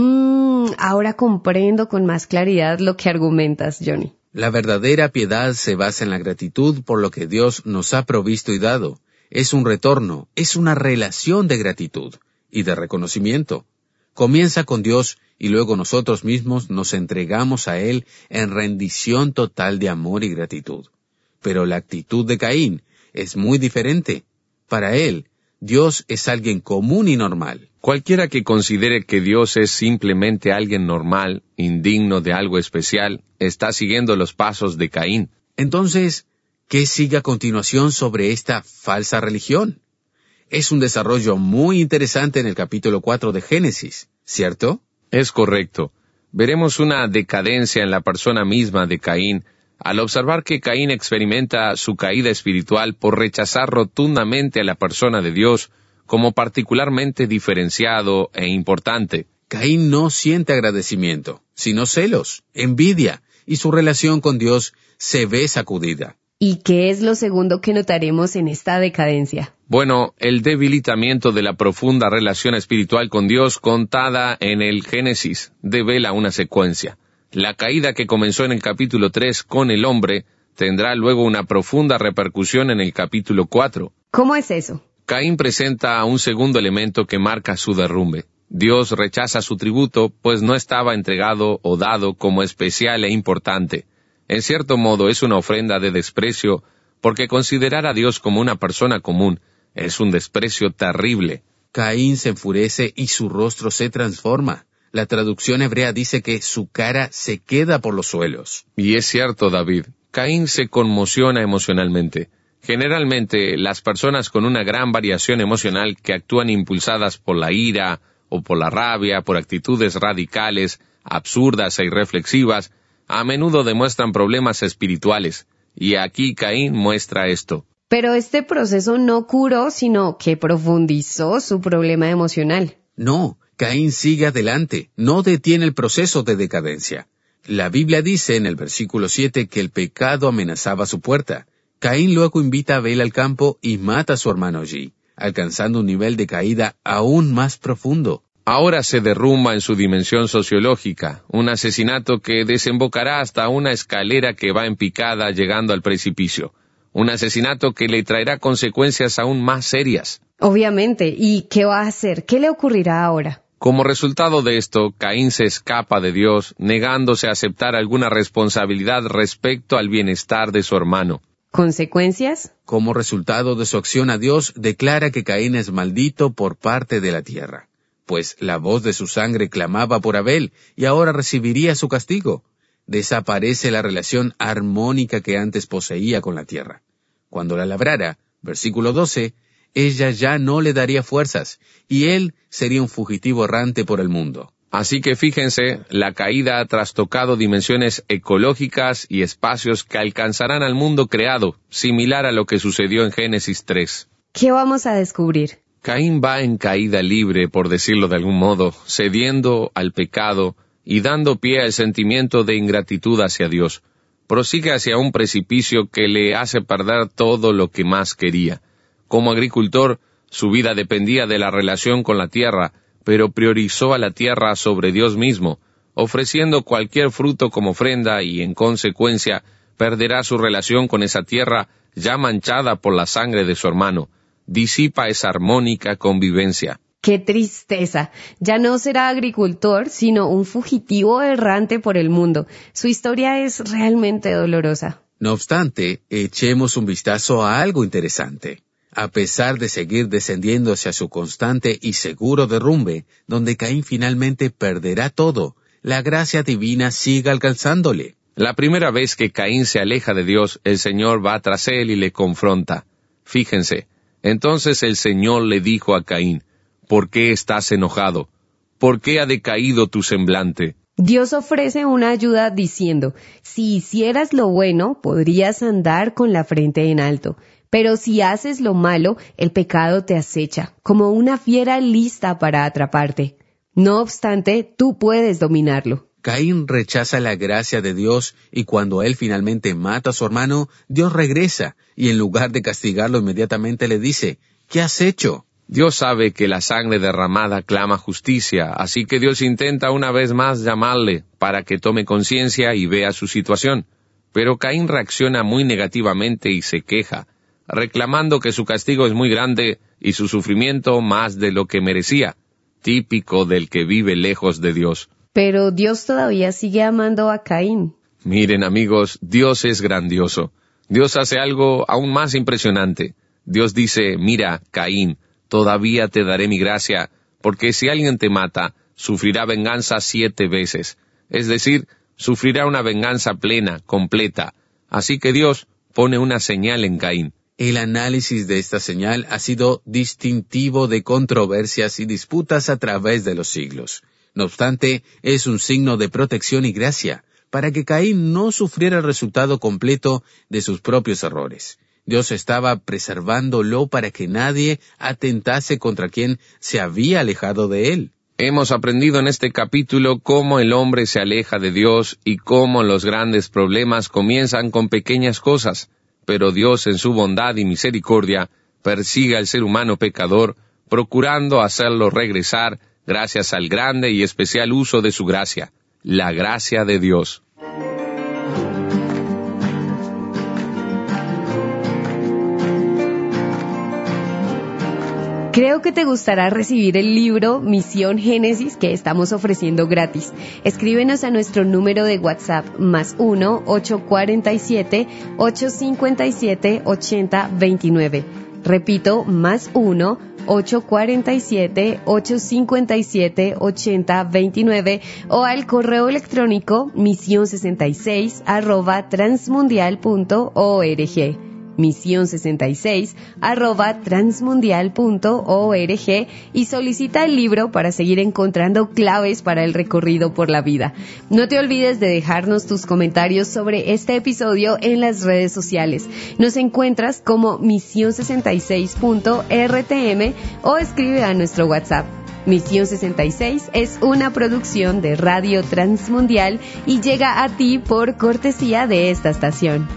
Mm, ahora comprendo con más claridad lo que argumentas, Johnny. La verdadera piedad se basa en la gratitud por lo que Dios nos ha provisto y dado. Es un retorno, es una relación de gratitud y de reconocimiento. Comienza con Dios y luego nosotros mismos nos entregamos a Él en rendición total de amor y gratitud. Pero la actitud de Caín es muy diferente. Para él, Dios es alguien común y normal. Cualquiera que considere que Dios es simplemente alguien normal, indigno de algo especial, está siguiendo los pasos de Caín. Entonces, ¿qué sigue a continuación sobre esta falsa religión? es un desarrollo muy interesante en el capítulo cuatro de Génesis, ¿cierto? Es correcto. Veremos una decadencia en la persona misma de Caín, al observar que Caín experimenta su caída espiritual por rechazar rotundamente a la persona de Dios como particularmente diferenciado e importante. Caín no siente agradecimiento, sino celos, envidia, y su relación con Dios se ve sacudida. ¿Y qué es lo segundo que notaremos en esta decadencia? Bueno, el debilitamiento de la profunda relación espiritual con Dios contada en el Génesis devela una secuencia. La caída que comenzó en el capítulo tres con el hombre tendrá luego una profunda repercusión en el capítulo cuatro. ¿Cómo es eso? Caín presenta un segundo elemento que marca su derrumbe. Dios rechaza su tributo, pues no estaba entregado o dado como especial e importante. En cierto modo es una ofrenda de desprecio, porque considerar a Dios como una persona común es un desprecio terrible. Caín se enfurece y su rostro se transforma. La traducción hebrea dice que su cara se queda por los suelos. Y es cierto, David, Caín se conmociona emocionalmente. Generalmente, las personas con una gran variación emocional que actúan impulsadas por la ira o por la rabia, por actitudes radicales, absurdas e irreflexivas, a menudo demuestran problemas espirituales, y aquí Caín muestra esto. Pero este proceso no curó, sino que profundizó su problema emocional. No, Caín sigue adelante, no detiene el proceso de decadencia. La Biblia dice en el versículo siete que el pecado amenazaba su puerta. Caín luego invita a Abel al campo y mata a su hermano allí, alcanzando un nivel de caída aún más profundo. Ahora se derrumba en su dimensión sociológica, un asesinato que desembocará hasta una escalera que va en picada llegando al precipicio. Un asesinato que le traerá consecuencias aún más serias. Obviamente, ¿y qué va a hacer? ¿Qué le ocurrirá ahora? Como resultado de esto, Caín se escapa de Dios, negándose a aceptar alguna responsabilidad respecto al bienestar de su hermano. ¿Consecuencias? Como resultado de su acción a Dios, declara que Caín es maldito por parte de la tierra, pues la voz de su sangre clamaba por Abel y ahora recibiría su castigo. Desaparece la relación armónica que antes poseía con la tierra. Cuando la labrara, versículo doce, ella ya no le daría fuerzas, y él sería un fugitivo errante por el mundo. Así que fíjense, la caída ha trastocado dimensiones ecológicas y espacios que alcanzarán al mundo creado, similar a lo que sucedió en Génesis tres. ¿Qué vamos a descubrir? Caín va en caída libre, por decirlo de algún modo, cediendo al pecado y dando pie al sentimiento de ingratitud hacia Dios. Prosigue hacia un precipicio que le hace perder todo lo que más quería. Como agricultor, su vida dependía de la relación con la tierra, pero priorizó a la tierra sobre Dios mismo, ofreciendo cualquier fruto como ofrenda y, en consecuencia, perderá su relación con esa tierra ya manchada por la sangre de su hermano. Disipa esa armónica convivencia. ¡Qué tristeza! Ya no será agricultor, sino un fugitivo errante por el mundo. Su historia es realmente dolorosa. No obstante, echemos un vistazo a algo interesante. A pesar de seguir descendiendo hacia su constante y seguro derrumbe, donde Caín finalmente perderá todo, la gracia divina sigue alcanzándole. La primera vez que Caín se aleja de Dios, el Señor va tras él y le confronta. Fíjense, entonces el Señor le dijo a Caín, ¿por qué estás enojado? ¿Por qué ha decaído tu semblante? Dios ofrece una ayuda diciendo, si hicieras lo bueno, podrías andar con la frente en alto. Pero si haces lo malo, el pecado te acecha, como una fiera lista para atraparte. No obstante, tú puedes dominarlo. Caín rechaza la gracia de Dios y cuando él finalmente mata a su hermano, Dios regresa y en lugar de castigarlo inmediatamente le dice, ¿qué has hecho? Dios sabe que la sangre derramada clama justicia, así que Dios intenta una vez más llamarle para que tome conciencia y vea su situación. Pero Caín reacciona muy negativamente y se queja, reclamando que su castigo es muy grande y su sufrimiento más de lo que merecía, típico del que vive lejos de Dios. Pero Dios todavía sigue amando a Caín. Miren, amigos, Dios es grandioso. Dios hace algo aún más impresionante. Dios dice, mira, Caín, todavía te daré mi gracia, porque si alguien te mata, sufrirá venganza siete veces. Es decir, sufrirá una venganza plena, completa. Así que Dios pone una señal en Caín. El análisis de esta señal ha sido distintivo de controversias y disputas a través de los siglos. No obstante, es un signo de protección y gracia, para que Caín no sufriera el resultado completo de sus propios errores. Dios estaba preservándolo para que nadie atentase contra quien se había alejado de él. Hemos aprendido en este capítulo cómo el hombre se aleja de Dios y cómo los grandes problemas comienzan con pequeñas cosas, pero Dios en su bondad y misericordia persigue al ser humano pecador, procurando hacerlo regresar gracias al grande y especial uso de su gracia, la gracia de Dios. Creo que te gustará recibir el libro Misión Génesis que estamos ofreciendo gratis. Escríbenos a nuestro número de WhatsApp más uno ocho cuatro siete ocho cinco siete ocho cero dos nueve. Repito, más uno ocho cuatro siete ocho cinco siete ocho cero dos nueve o al correo electrónico misión sesenta y seis arroba transmundial punto org. misión sesenta y seis arroba transmundial punto org y solicita el libro para seguir encontrando claves para el recorrido por la vida. No te olvides de dejarnos tus comentarios sobre este episodio en las redes sociales. Nos encuentras como misión sesenta y seis punto r t m o escribe a nuestro WhatsApp. Misión sesenta y seis es una producción de Radio Transmundial y llega a ti por cortesía de esta estación.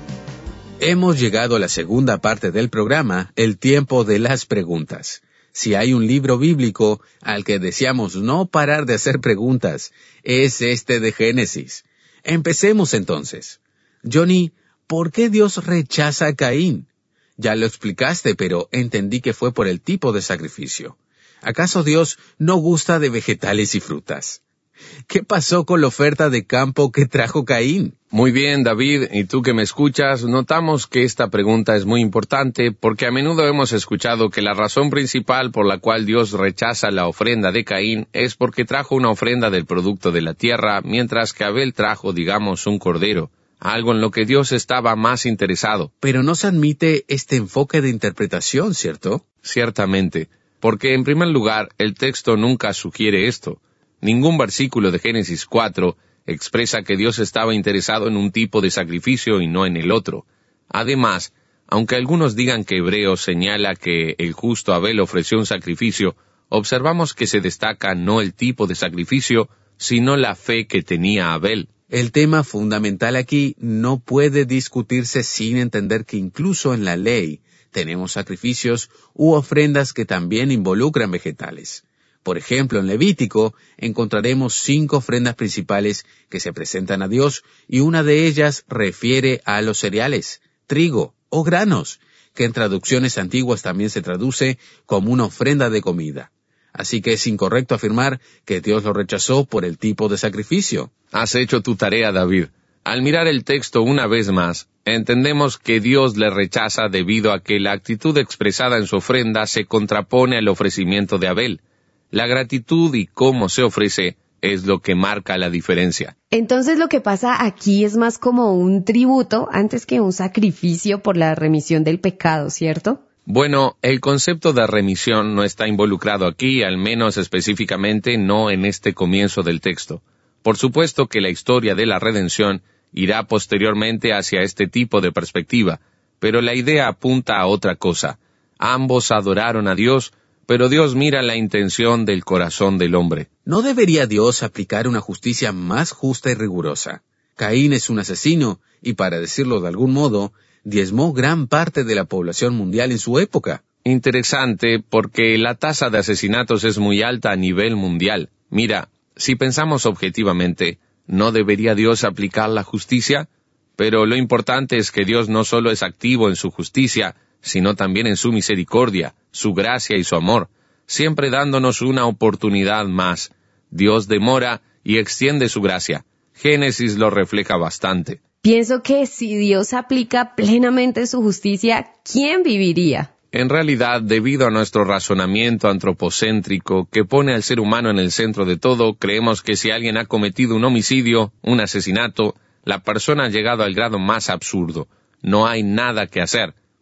Hemos llegado a la segunda parte del programa, el tiempo de las preguntas. Si hay un libro bíblico al que deseamos no parar de hacer preguntas, es este de Génesis. Empecemos entonces. Johnny, ¿por qué Dios rechaza a Caín? Ya lo explicaste, pero entendí que fue por el tipo de sacrificio. ¿Acaso Dios no gusta de vegetales y frutas? ¿Qué pasó con la oferta de campo que trajo Caín? Muy bien, David, y tú que me escuchas, notamos que esta pregunta es muy importante porque a menudo hemos escuchado que la razón principal por la cual Dios rechaza la ofrenda de Caín es porque trajo una ofrenda del producto de la tierra, mientras que Abel trajo, digamos, un cordero, algo en lo que Dios estaba más interesado. Pero no se admite este enfoque de interpretación, ¿cierto? Ciertamente, porque en primer lugar, el texto nunca sugiere esto. Ningún versículo de Génesis cuatro expresa que Dios estaba interesado en un tipo de sacrificio y no en el otro. Además, aunque algunos digan que Hebreos señala que el justo Abel ofreció un sacrificio, observamos que se destaca no el tipo de sacrificio, sino la fe que tenía Abel. El tema fundamental aquí no puede discutirse sin entender que incluso en la ley tenemos sacrificios u ofrendas que también involucran vegetales. Por ejemplo, en Levítico encontraremos cinco ofrendas principales que se presentan a Dios y una de ellas refiere a los cereales, trigo o granos, que en traducciones antiguas también se traduce como una ofrenda de comida. Así que es incorrecto afirmar que Dios lo rechazó por el tipo de sacrificio. Has hecho tu tarea, David. Al mirar el texto una vez más, entendemos que Dios le rechaza debido a que la actitud expresada en su ofrenda se contrapone al ofrecimiento de Abel. La gratitud y cómo se ofrece es lo que marca la diferencia. Entonces lo que pasa aquí es más como un tributo antes que un sacrificio por la remisión del pecado, ¿cierto? Bueno, el concepto de remisión no está involucrado aquí, al menos específicamente no en este comienzo del texto. Por supuesto que la historia de la redención irá posteriormente hacia este tipo de perspectiva, pero la idea apunta a otra cosa. Ambos adoraron a Dios, pero Dios mira la intención del corazón del hombre. ¿No debería Dios aplicar una justicia más justa y rigurosa? Caín es un asesino, y para decirlo de algún modo, diezmó gran parte de la población mundial en su época. Interesante, porque la tasa de asesinatos es muy alta a nivel mundial. Mira, si pensamos objetivamente, ¿no debería Dios aplicar la justicia? Pero lo importante es que Dios no solo es activo en su justicia, sino también en su misericordia, su gracia y su amor, siempre dándonos una oportunidad más. Dios demora y extiende su gracia. Génesis lo refleja bastante. Pienso que si Dios aplica plenamente su justicia, ¿quién viviría? En realidad, debido a nuestro razonamiento antropocéntrico que pone al ser humano en el centro de todo, creemos que si alguien ha cometido un homicidio, un asesinato, la persona ha llegado al grado más absurdo. No hay nada que hacer.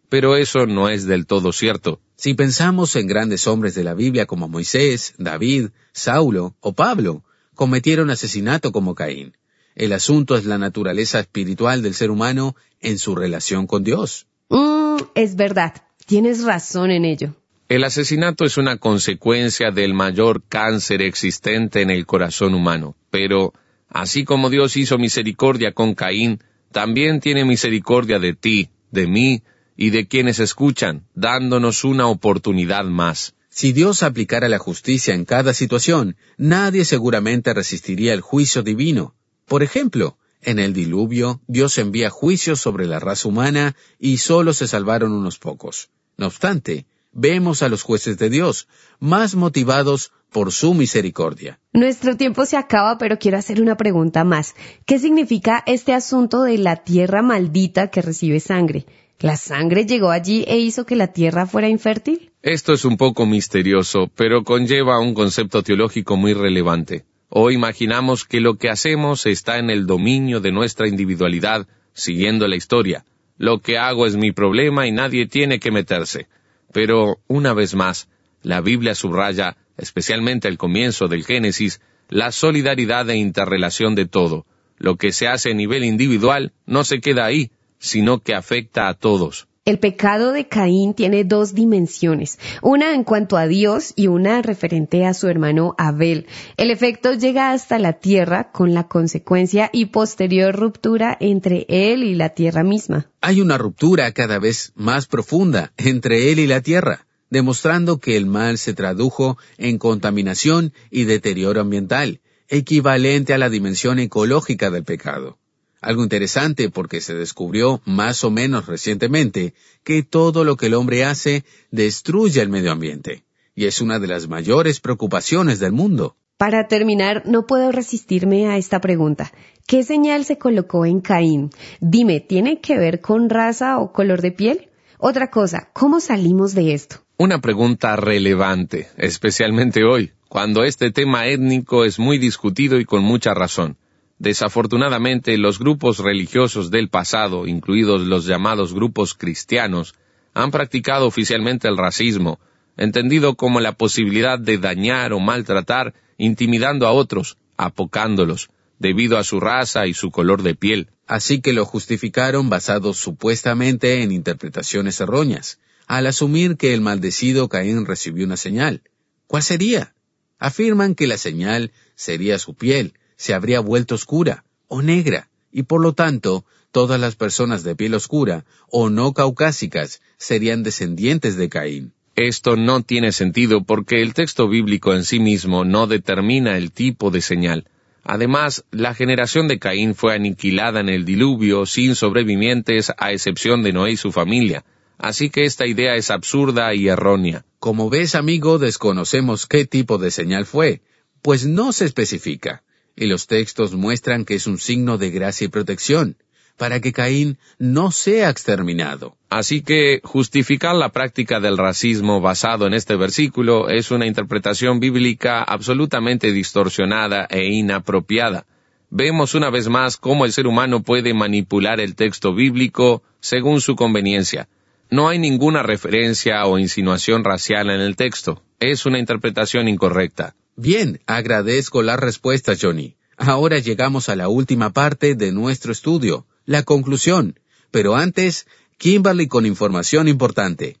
pero eso no es del todo cierto. Si pensamos en grandes hombres de la Biblia como Moisés, David, Saulo o Pablo, cometieron asesinato como Caín. El asunto es la naturaleza espiritual del ser humano en su relación con Dios. Mm, es verdad, tienes razón en ello. El asesinato es una consecuencia del mayor cáncer existente en el corazón humano, pero así como Dios hizo misericordia con Caín, también tiene misericordia de ti, de mí y de quienes escuchan, dándonos una oportunidad más. Si Dios aplicara la justicia en cada situación, nadie seguramente resistiría el juicio divino. Por ejemplo, en el diluvio, Dios envía juicios sobre la raza humana y solo se salvaron unos pocos. No obstante, vemos a los jueces de Dios, más motivados por su misericordia. Nuestro tiempo se acaba, pero quiero hacer una pregunta más. ¿Qué significa este asunto de la tierra maldita que recibe sangre? ¿La sangre llegó allí e hizo que la tierra fuera infértil? Esto es un poco misterioso, pero conlleva un concepto teológico muy relevante. O imaginamos que lo que hacemos está en el dominio de nuestra individualidad, siguiendo la historia. Lo que hago es mi problema y nadie tiene que meterse. Pero, una vez más, la Biblia subraya, especialmente al comienzo del Génesis, la solidaridad e interrelación de todo. Lo que se hace a nivel individual no se queda ahí, sino que afecta a todos. El pecado de Caín tiene dos dimensiones, una en cuanto a Dios y una referente a su hermano Abel. El efecto llega hasta la tierra con la consecuencia y posterior ruptura entre él y la tierra misma. Hay una ruptura cada vez más profunda entre él y la tierra, demostrando que el mal se tradujo en contaminación y deterioro ambiental, equivalente a la dimensión ecológica del pecado. Algo interesante porque se descubrió más o menos recientemente que todo lo que el hombre hace destruye el medio ambiente, y es una de las mayores preocupaciones del mundo. Para terminar, no puedo resistirme a esta pregunta. ¿Qué señal se colocó en Caín? Dime, ¿tiene que ver con raza o color de piel? Otra cosa, ¿cómo salimos de esto? Una pregunta relevante, especialmente hoy, cuando este tema étnico es muy discutido y con mucha razón. Desafortunadamente, los grupos religiosos del pasado, incluidos los llamados grupos cristianos, han practicado oficialmente el racismo, entendido como la posibilidad de dañar o maltratar, intimidando a otros, apocándolos, debido a su raza y su color de piel. Así que lo justificaron basados supuestamente en interpretaciones erróneas, al asumir que el maldecido Caín recibió una señal. ¿Cuál sería? Afirman que la señal sería su piel, se habría vuelto oscura o negra, y por lo tanto, todas las personas de piel oscura o no caucásicas serían descendientes de Caín. Esto no tiene sentido porque el texto bíblico en sí mismo no determina el tipo de señal. Además, la generación de Caín fue aniquilada en el diluvio sin sobrevivientes a excepción de Noé y su familia. Así que esta idea es absurda y errónea. Como ves, amigo, desconocemos qué tipo de señal fue, pues no se especifica. Y los textos muestran que es un signo de gracia y protección, para que Caín no sea exterminado. Así que justificar la práctica del racismo basado en este versículo es una interpretación bíblica absolutamente distorsionada e inapropiada. Vemos una vez más cómo el ser humano puede manipular el texto bíblico según su conveniencia. No hay ninguna referencia o insinuación racial en el texto. Es una interpretación incorrecta. Bien, agradezco la respuesta, Johnny. Ahora llegamos a la última parte de nuestro estudio, la conclusión. Pero antes, Kimberly con información importante.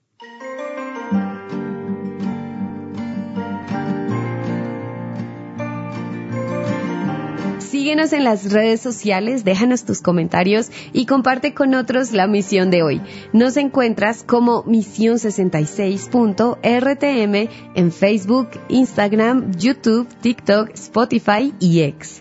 Síguenos en las redes sociales, déjanos tus comentarios y comparte con otros la misión de hoy. Nos encuentras como misión sesenta y seis punto R T M en Facebook, Instagram, YouTube, TikTok, Spotify y X.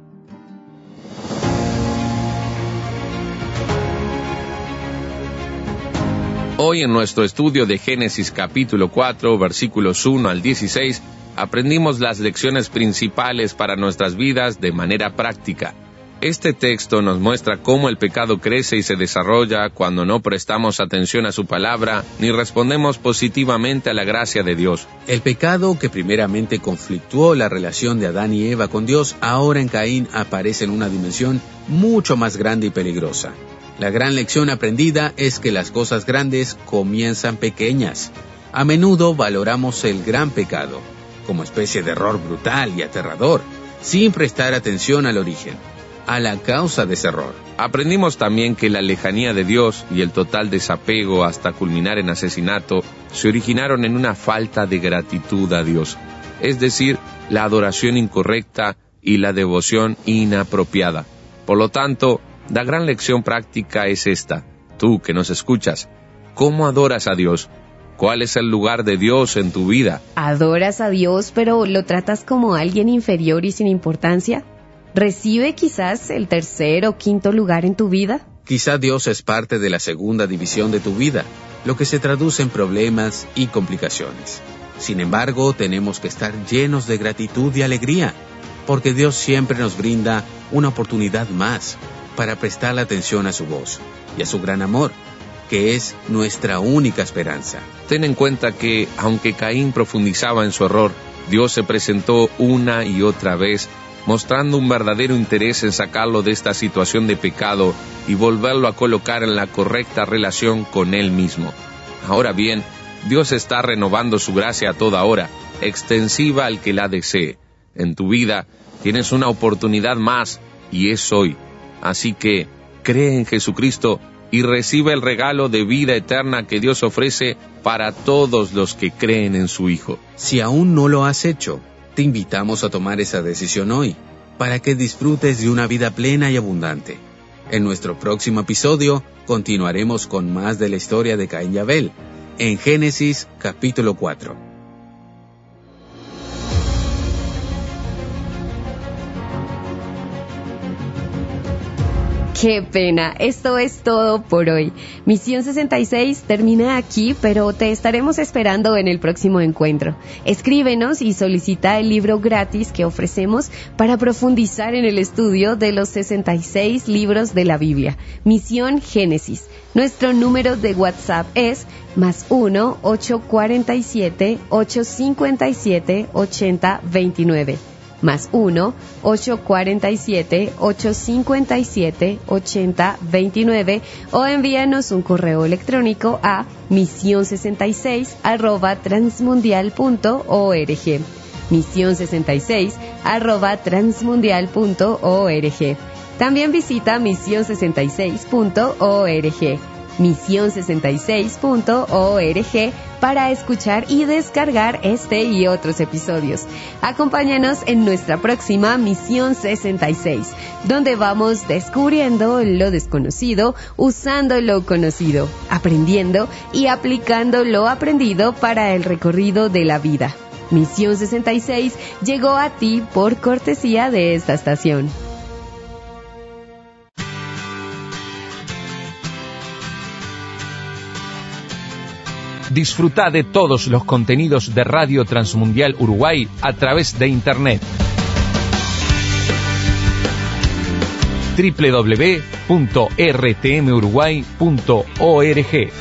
Hoy en nuestro estudio de Génesis capítulo cuatro, versículos uno al dieciséis, aprendimos las lecciones principales para nuestras vidas de manera práctica. Este texto nos muestra cómo el pecado crece y se desarrolla cuando no prestamos atención a su palabra ni respondemos positivamente a la gracia de Dios. El pecado que primeramente conflictuó la relación de Adán y Eva con Dios, ahora en Caín aparece en una dimensión mucho más grande y peligrosa. La gran lección aprendida es que las cosas grandes comienzan pequeñas. A menudo valoramos el gran pecado como especie de error brutal y aterrador, sin prestar atención al origen, a la causa de ese error. Aprendimos también que la lejanía de Dios y el total desapego hasta culminar en asesinato se originaron en una falta de gratitud a Dios, es decir, la adoración incorrecta y la devoción inapropiada. Por lo tanto, la gran lección práctica es esta. Tú que nos escuchas, ¿cómo adoras a Dios? ¿Cuál es el lugar de Dios en tu vida? ¿Adoras a Dios, pero lo tratas como alguien inferior y sin importancia? ¿Recibe quizás el tercer o quinto lugar en tu vida? Quizá Dios es parte de la segunda división de tu vida, lo que se traduce en problemas y complicaciones. Sin embargo, tenemos que estar llenos de gratitud y alegría, porque Dios siempre nos brinda una oportunidad más para prestar atención a su voz y a su gran amor, que es nuestra única esperanza. Ten en cuenta que, aunque Caín profundizaba en su error, Dios se presentó una y otra vez, mostrando un verdadero interés en sacarlo de esta situación de pecado y volverlo a colocar en la correcta relación con Él mismo. Ahora bien, Dios está renovando su gracia a toda hora, extensiva al que la desee. En tu vida tienes una oportunidad más, y es hoy. Así que, cree en Jesucristo y recibe el regalo de vida eterna que Dios ofrece para todos los que creen en su Hijo. Si aún no lo has hecho, te invitamos a tomar esa decisión hoy, para que disfrutes de una vida plena y abundante. En nuestro próximo episodio, continuaremos con más de la historia de Caín y Abel, en Génesis capítulo cuatro. ¡Qué pena! Esto es todo por hoy. Misión sesenta y seis termina aquí, pero te estaremos esperando en el próximo encuentro. Escríbenos y solicita el libro gratis que ofrecemos para profundizar en el estudio de los sesenta y seis libros de la Biblia. Misión Génesis. Nuestro número de WhatsApp es más uno ocho cuatro siete ocho cinco siete ocho cero dos nueve. Más uno ocho cuatro siete ocho cinco siete ocho cero dos nueve o envíanos un correo electrónico a misión sesenta y seis arroba transmundial punto org. misión sesenta y seis arroba transmundial punto org. También visita misión sesenta y seis punto org. misión sesenta y seis punto org para escuchar y descargar este y otros episodios. Acompáñanos en nuestra próxima Misión sesenta y seis, donde vamos descubriendo lo desconocido, usando lo conocido, aprendiendo y aplicando lo aprendido para el recorrido de la vida. Misión sesenta y seis llegó a ti por cortesía de esta estación. Disfruta de todos los contenidos de Radio Transmundial Uruguay a través de Internet. doble u doble u doble u punto r t m uruguay punto org.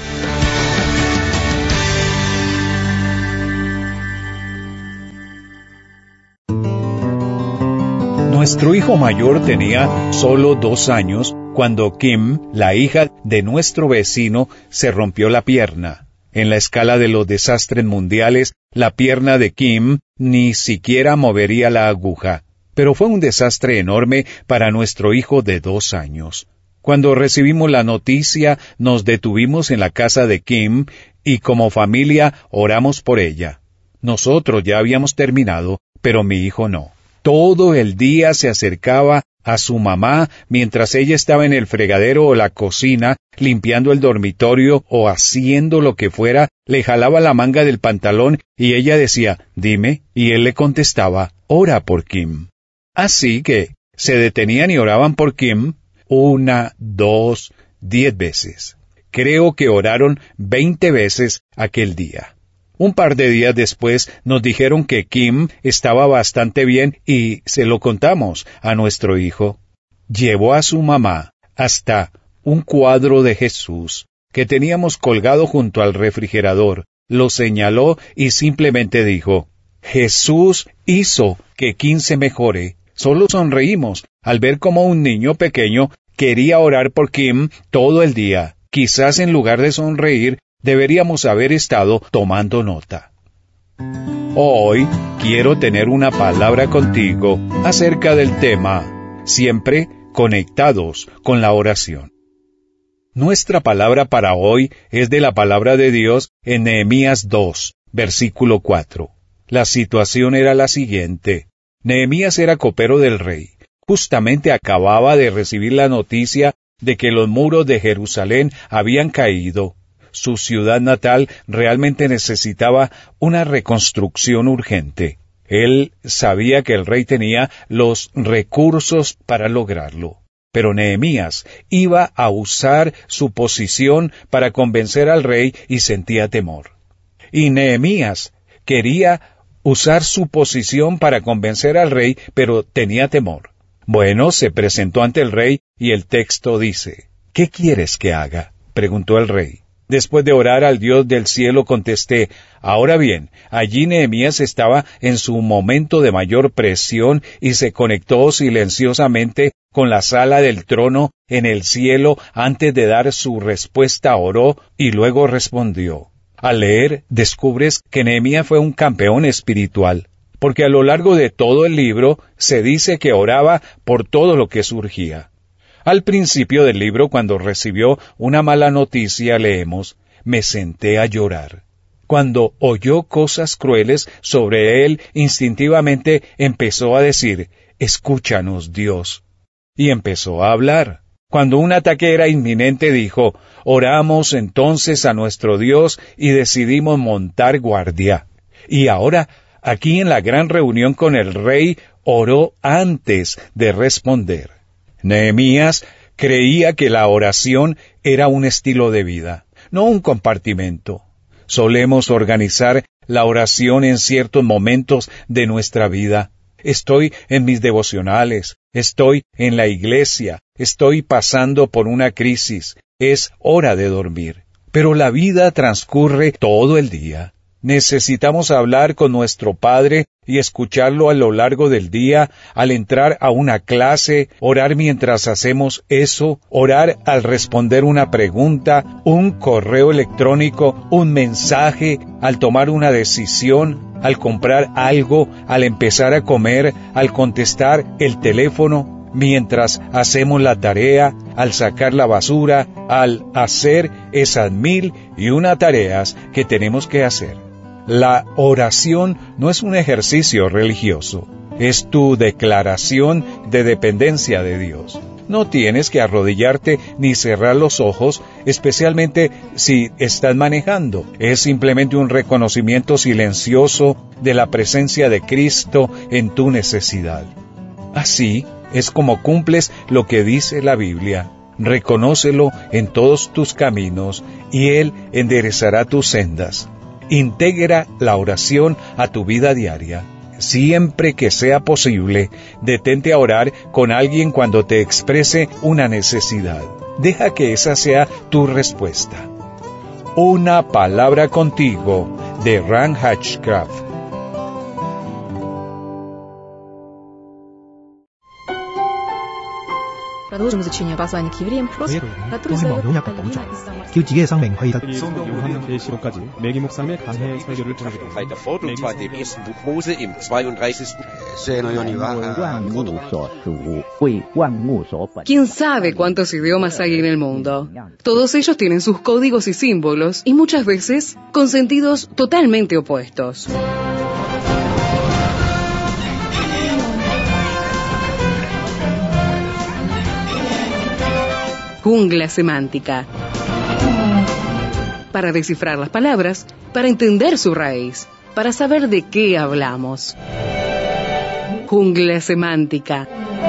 Nuestro hijo mayor tenía solo dos años cuando Kim, la hija de nuestro vecino, se rompió la pierna. En la escala de los desastres mundiales, la pierna de Kim ni siquiera movería la aguja, pero fue un desastre enorme para nuestro hijo de dos años. Cuando recibimos la noticia, nos detuvimos en la casa de Kim y como familia oramos por ella. Nosotros ya habíamos terminado, pero mi hijo no. Todo el día se acercaba a su mamá mientras ella estaba en el fregadero o la cocina, limpiando el dormitorio o haciendo lo que fuera, le jalaba la manga del pantalón y ella decía, dime, y él le contestaba, ora por Kim. Así que se detenían y oraban por Kim una, dos, diez veces. Creo que oraron veinte veces aquel día. Un par de días después nos dijeron que Kim estaba bastante bien y se lo contamos a nuestro hijo. Llevó a su mamá hasta un cuadro de Jesús que teníamos colgado junto al refrigerador, lo señaló y simplemente dijo, Jesús hizo que Kim se mejore. Solo sonreímos al ver cómo un niño pequeño quería orar por Kim todo el día. Quizás en lugar de sonreír, deberíamos haber estado tomando nota. Hoy quiero tener una palabra contigo acerca del tema, siempre conectados con la oración. Nuestra palabra para hoy es de la palabra de Dios en Nehemías dos, versículo cuatro. La situación era la siguiente. Nehemías era copero del rey. Justamente acababa de recibir la noticia de que los muros de Jerusalén habían caído. Su ciudad natal realmente necesitaba una reconstrucción urgente. Él sabía que el rey tenía los recursos para lograrlo. Pero Nehemías iba a usar su posición para convencer al rey y sentía temor. Y Nehemías quería usar su posición para convencer al rey, pero tenía temor. Bueno, se presentó ante el rey y el texto dice, ¿qué quieres que haga?, preguntó el rey. Después de orar al Dios del cielo contesté, ahora bien, allí Nehemías estaba en su momento de mayor presión y se conectó silenciosamente con la sala del trono en el cielo antes de dar su respuesta, oró y luego respondió. Al leer, descubres que Nehemías fue un campeón espiritual, porque a lo largo de todo el libro se dice que oraba por todo lo que surgía. Al principio del libro, cuando recibió una mala noticia, leemos, me senté a llorar. Cuando oyó cosas crueles sobre él, instintivamente empezó a decir, escúchanos, Dios. Y empezó a hablar. Cuando un ataque era inminente, dijo, oramos entonces a nuestro Dios y decidimos montar guardia. Y ahora, aquí en la gran reunión con el rey, oró antes de responder. Nehemías creía que la oración era un estilo de vida, no un compartimento. Solemos organizar la oración en ciertos momentos de nuestra vida. Estoy en mis devocionales, estoy en la iglesia, estoy pasando por una crisis, es hora de dormir. Pero la vida transcurre todo el día. Necesitamos hablar con nuestro Padre y escucharlo a lo largo del día, al entrar a una clase, orar mientras hacemos eso, orar al responder una pregunta, un correo electrónico, un mensaje, al tomar una decisión, al comprar algo, al empezar a comer, al contestar el teléfono, mientras hacemos la tarea, al sacar la basura, al hacer esas mil y una tareas que tenemos que hacer. La oración no es un ejercicio religioso, es tu declaración de dependencia de Dios. No tienes que arrodillarte ni cerrar los ojos, especialmente si estás manejando. Es simplemente un reconocimiento silencioso de la presencia de Cristo en tu necesidad. Así es como cumples lo que dice la Biblia. Reconócelo en todos tus caminos y Él enderezará tus sendas. Integra la oración a tu vida diaria. Siempre que sea posible, detente a orar con alguien cuando te exprese una necesidad. Deja que esa sea tu respuesta. Una palabra contigo, de Ran Hatchcraft. Продолжим изучение послания к евреям. 돈이 뭐냐 보죠. 교지의 상맹 회의다. 성경요한 계시록까지 매기 목사님의 강해 설교를 들어보겠습니다. Mose im zweiunddreißigsten ¿Quién sabe cuántos idiomas hay en el mundo? Todos ellos tienen sus códigos y símbolos y muchas veces con sentidos totalmente opuestos. Jungla semántica. Para descifrar las palabras, para entender su raíz, para saber de qué hablamos. Jungla semántica.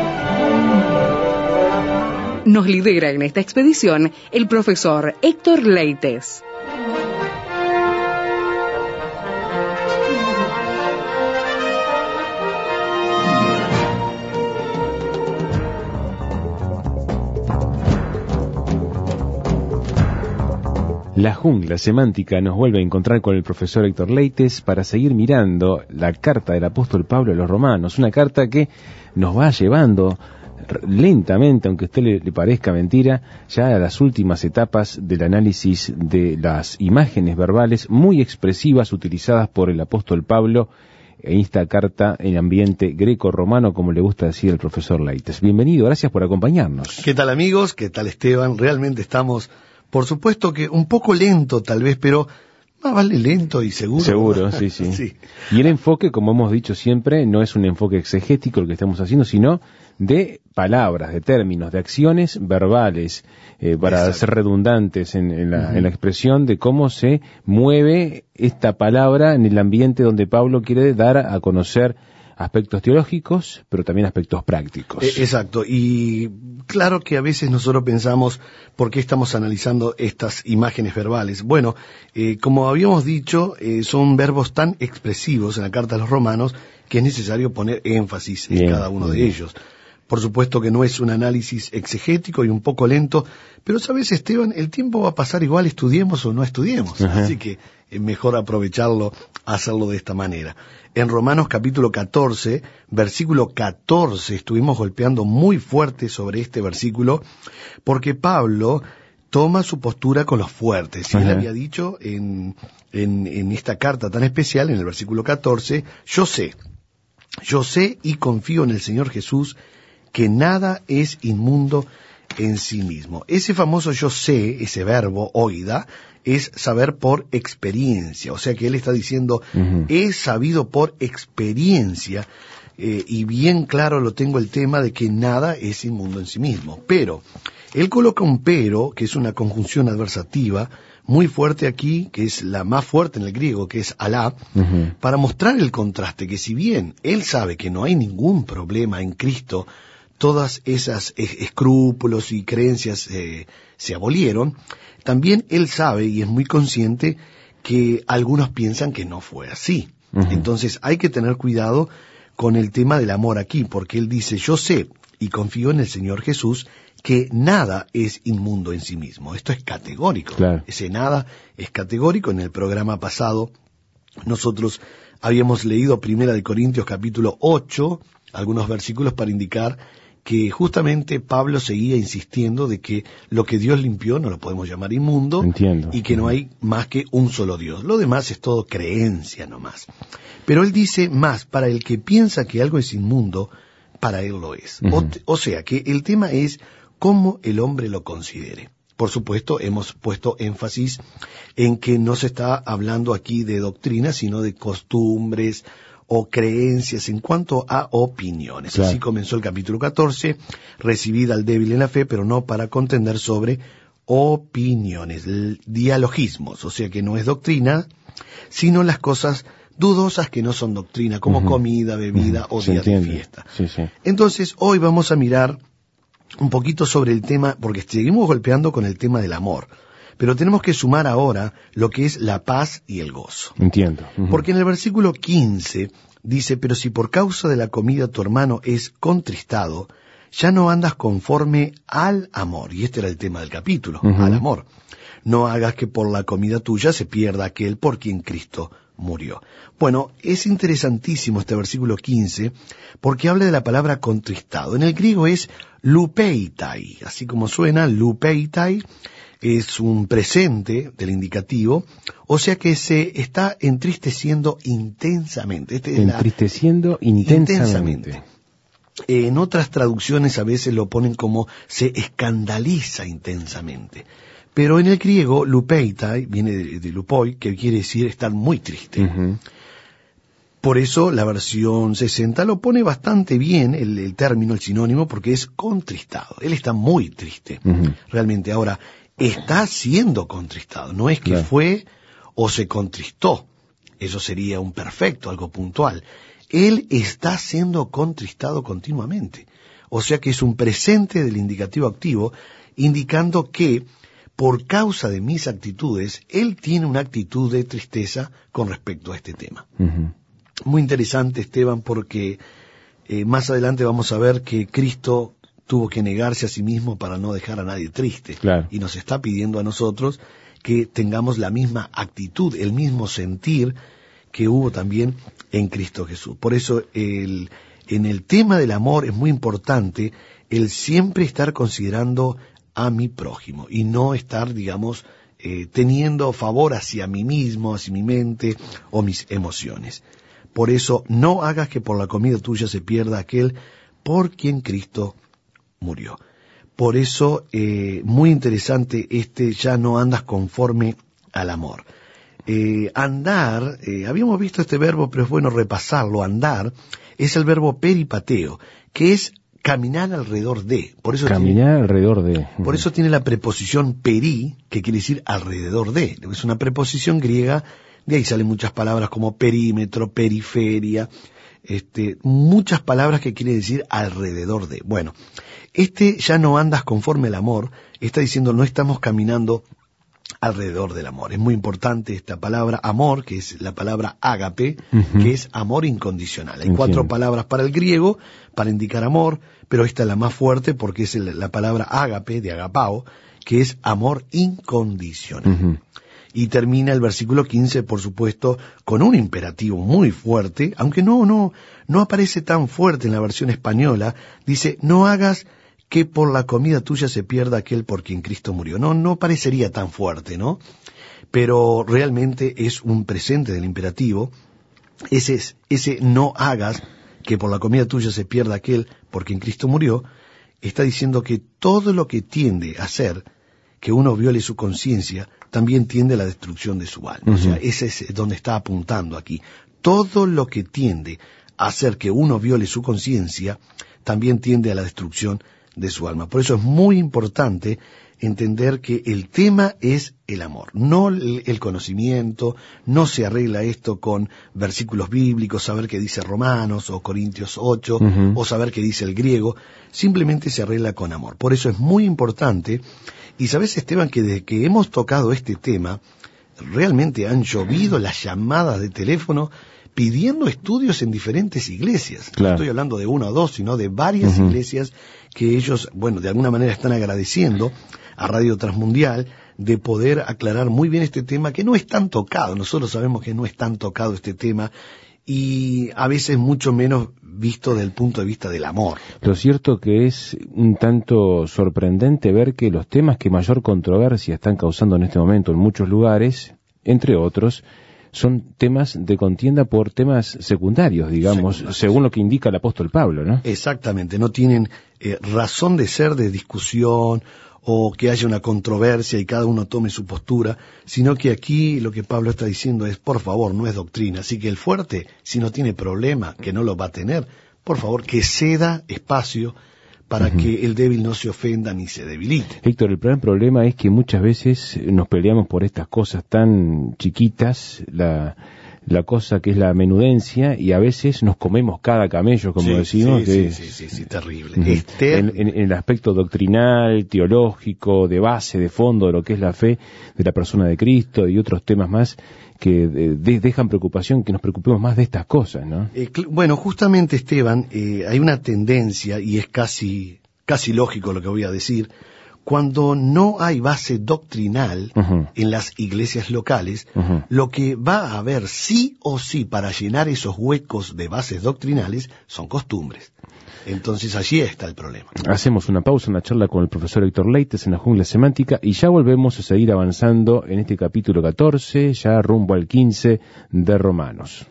Nos lidera en esta expedición el profesor Héctor Leites. La jungla semántica nos vuelve a encontrar con el profesor Héctor Leites para seguir mirando la carta del apóstol Pablo a los romanos, una carta que nos va llevando lentamente, aunque a usted le, le parezca mentira, ya a las últimas etapas del análisis de las imágenes verbales muy expresivas utilizadas por el apóstol Pablo en esta carta en ambiente greco-romano, como le gusta decir el profesor Leites. Bienvenido, gracias por acompañarnos. ¿Qué tal, amigos? ¿Qué tal, Esteban? Realmente estamos, por supuesto que un poco lento tal vez, pero más vale lento y seguro. Seguro, sí, sí, sí. Y el enfoque, como hemos dicho siempre, no es un enfoque exegético el que estamos haciendo, sino de palabras, de términos, de acciones verbales, eh, para Exacto. ser redundantes en, en, la, uh-huh. en la expresión de cómo se mueve esta palabra en el ambiente donde Pablo quiere dar a conocer aspectos teológicos, pero también aspectos prácticos. Exacto, y claro que a veces nosotros pensamos, ¿por qué estamos analizando estas imágenes verbales? Bueno, eh, como habíamos dicho, eh, son verbos tan expresivos en la carta a los romanos que es necesario poner énfasis bien, en cada uno bien. de ellos. Por supuesto que no es un análisis exegético y un poco lento, pero sabes, Esteban, el tiempo va a pasar igual, estudiemos o no estudiemos, Ajá. así que es mejor aprovecharlo, hacerlo de esta manera. En Romanos capítulo catorce, versículo catorce, estuvimos golpeando muy fuerte sobre este versículo, porque Pablo toma su postura con los fuertes. Y él había dicho en, en, en esta carta tan especial, en el versículo catorce, yo sé, yo sé y confío en el Señor Jesús, que nada es inmundo en sí mismo. Ese famoso yo sé, ese verbo, oida, es saber por experiencia. O sea que él está diciendo, uh-huh. he sabido por experiencia, eh, y bien claro lo tengo el tema de que nada es inmundo en sí mismo. Pero, él coloca un pero, que es una conjunción adversativa, muy fuerte aquí, que es la más fuerte en el griego, que es alá, uh-huh. para mostrar el contraste, que si bien él sabe que no hay ningún problema en Cristo, todas esas escrúpulos y creencias eh, se abolieron, también él sabe y es muy consciente que algunos piensan que no fue así. Uh-huh. Entonces hay que tener cuidado con el tema del amor aquí, porque él dice, yo sé y confío en el Señor Jesús que nada es inmundo en sí mismo. Esto es categórico. Claro. Ese nada es categórico. En el programa pasado nosotros habíamos leído Primera de Corintios capítulo ocho, algunos versículos para indicar que justamente Pablo seguía insistiendo de que lo que Dios limpió no lo podemos llamar inmundo. Entiendo. Y que no hay más que un solo Dios. Lo demás es todo creencia nomás. Pero él dice más, para el que piensa que algo es inmundo, para él lo es. Uh-huh. O, o sea que el tema es cómo el hombre lo considere. Por supuesto, hemos puesto énfasis en que no se está hablando aquí de doctrina, sino de costumbres o creencias en cuanto a opiniones. Claro. Así comenzó el capítulo catorce, recibid al débil en la fe, pero no para contender sobre opiniones, dialogismos, o sea que no es doctrina, sino las cosas dudosas que no son doctrina, como uh-huh. comida, bebida uh-huh. o días de fiesta. Sí, sí. Entonces, hoy vamos a mirar un poquito sobre el tema, porque seguimos golpeando con el tema del amor, pero tenemos que sumar ahora lo que es la paz y el gozo. Entiendo. Uh-huh. Porque en el versículo quince dice, pero si por causa de la comida tu hermano es contristado, ya no andas conforme al amor. Y este era el tema del capítulo, uh-huh. al amor. No hagas que por la comida tuya se pierda aquel por quien Cristo murió. Bueno, es interesantísimo este versículo quince, porque habla de la palabra contristado. En el griego es lupeitai, así como suena, lupeitai, es un presente del indicativo, o sea que se está entristeciendo intensamente. Este es entristeciendo la, intensamente. intensamente. En otras traducciones a veces lo ponen como se escandaliza intensamente. Pero en el griego, lupeitai, viene de, de lupoi, que quiere decir estar muy triste. Uh-huh. Por eso la versión sesenta lo pone bastante bien, el, el término, el sinónimo, porque es contristado. Él está muy triste, uh-huh. realmente. Ahora, está siendo contristado, no es que claro. fue o se contristó, eso sería un perfecto, algo puntual. Él está siendo contristado continuamente, o sea que es un presente del indicativo activo, indicando que por causa de mis actitudes, él tiene una actitud de tristeza con respecto a este tema. Uh-huh. Muy interesante, Esteban, porque eh, más adelante vamos a ver que Cristo tuvo que negarse a sí mismo para no dejar a nadie triste. Claro. Y nos está pidiendo a nosotros que tengamos la misma actitud, el mismo sentir que hubo también en Cristo Jesús. Por eso el, en el tema del amor es muy importante el siempre estar considerando a mi prójimo y no estar, digamos, eh, teniendo favor hacia mí mismo, hacia mi mente o mis emociones. Por eso, no hagas que por la comida tuya se pierda aquel por quien Cristo murió. Por eso, eh, muy interesante este ya no andas conforme al amor. Eh, andar, eh, habíamos visto este verbo, pero es bueno repasarlo. Andar es el verbo peripateo, que es caminar alrededor de. Por eso caminar tiene, alrededor de. Por eso tiene la preposición peri, que quiere decir alrededor de. Es una preposición griega, de ahí salen muchas palabras como perímetro, periferia, este, muchas palabras que quiere decir alrededor de. Bueno, este ya no andas conforme al amor, está diciendo no estamos caminando alrededor del amor. Es muy importante esta palabra amor, que es la palabra ágape, uh-huh. que es amor incondicional. Hay Entiendo. cuatro palabras para el griego, para indicar amor, pero esta es la más fuerte porque es el, la palabra ágape, de agapao, que es amor incondicional. Uh-huh. Y termina el versículo quince, por supuesto, con un imperativo muy fuerte, aunque no, no, no aparece tan fuerte en la versión española. Dice, no hagas que por la comida tuya se pierda aquel por quien Cristo murió. No, no parecería tan fuerte, ¿no? Pero realmente es un presente del imperativo. Ese es, ese no hagas que por la comida tuya se pierda aquel por quien Cristo murió, está diciendo que todo lo que tiende a hacer que uno viole su conciencia, también tiende a la destrucción de su alma. Uh-huh. O sea, ese es donde está apuntando aquí. Todo lo que tiende a hacer que uno viole su conciencia, también tiende a la destrucción de su alma. Por eso es muy importante entender que el tema es el amor, no el conocimiento. No se arregla esto con versículos bíblicos, saber qué dice Romanos o Corintios ocho, uh-huh. o saber qué dice el griego. Simplemente se arregla con amor. Por eso es muy importante. Y sabes, Esteban, que desde que hemos tocado este tema, realmente han llovido las llamadas de teléfono pidiendo estudios en diferentes iglesias. Claro. No estoy hablando de una o dos, sino de varias uh-huh. iglesias que ellos, bueno, de alguna manera están agradeciendo a Radio Transmundial de poder aclarar muy bien este tema que no es tan tocado. Nosotros sabemos que no es tan tocado este tema y a veces mucho menos visto desde el punto de vista del amor. Lo cierto que es un tanto sorprendente ver que los temas que mayor controversia están causando en este momento en muchos lugares, entre otros, son temas de contienda por temas secundarios, digamos, secundarios. Según lo que indica el apóstol Pablo, ¿no? Exactamente, no tienen eh, razón de ser de discusión o que haya una controversia y cada uno tome su postura, sino que aquí lo que Pablo está diciendo es, por favor, no es doctrina. Así que el fuerte, si no tiene problema, que no lo va a tener, por favor, que ceda espacio para uh-huh. que el débil no se ofenda ni se debilite. Héctor, el gran problema es que muchas veces nos peleamos por estas cosas tan chiquitas, la... la cosa que es la menudencia, y a veces nos comemos cada camello, como sí, decimos. Sí, de, sí, sí, sí, sí, terrible. Uh-huh. Es ter... en, en, en el aspecto doctrinal, teológico, de base, de fondo, de lo que es la fe de la persona de Cristo y otros temas más que de, dejan preocupación, que nos preocupemos más de estas cosas, ¿no? Eh, cl- bueno, justamente, Esteban, eh, hay una tendencia, y es casi, casi lógico lo que voy a decir, cuando no hay base doctrinal uh-huh. en las iglesias locales, uh-huh. lo que va a haber sí o sí para llenar esos huecos de bases doctrinales son costumbres. Entonces allí está el problema. Hacemos una pausa en la charla con el profesor Héctor Leites en la jungla semántica y ya volvemos a seguir avanzando en este capítulo catorce, ya rumbo al quince de Romanos.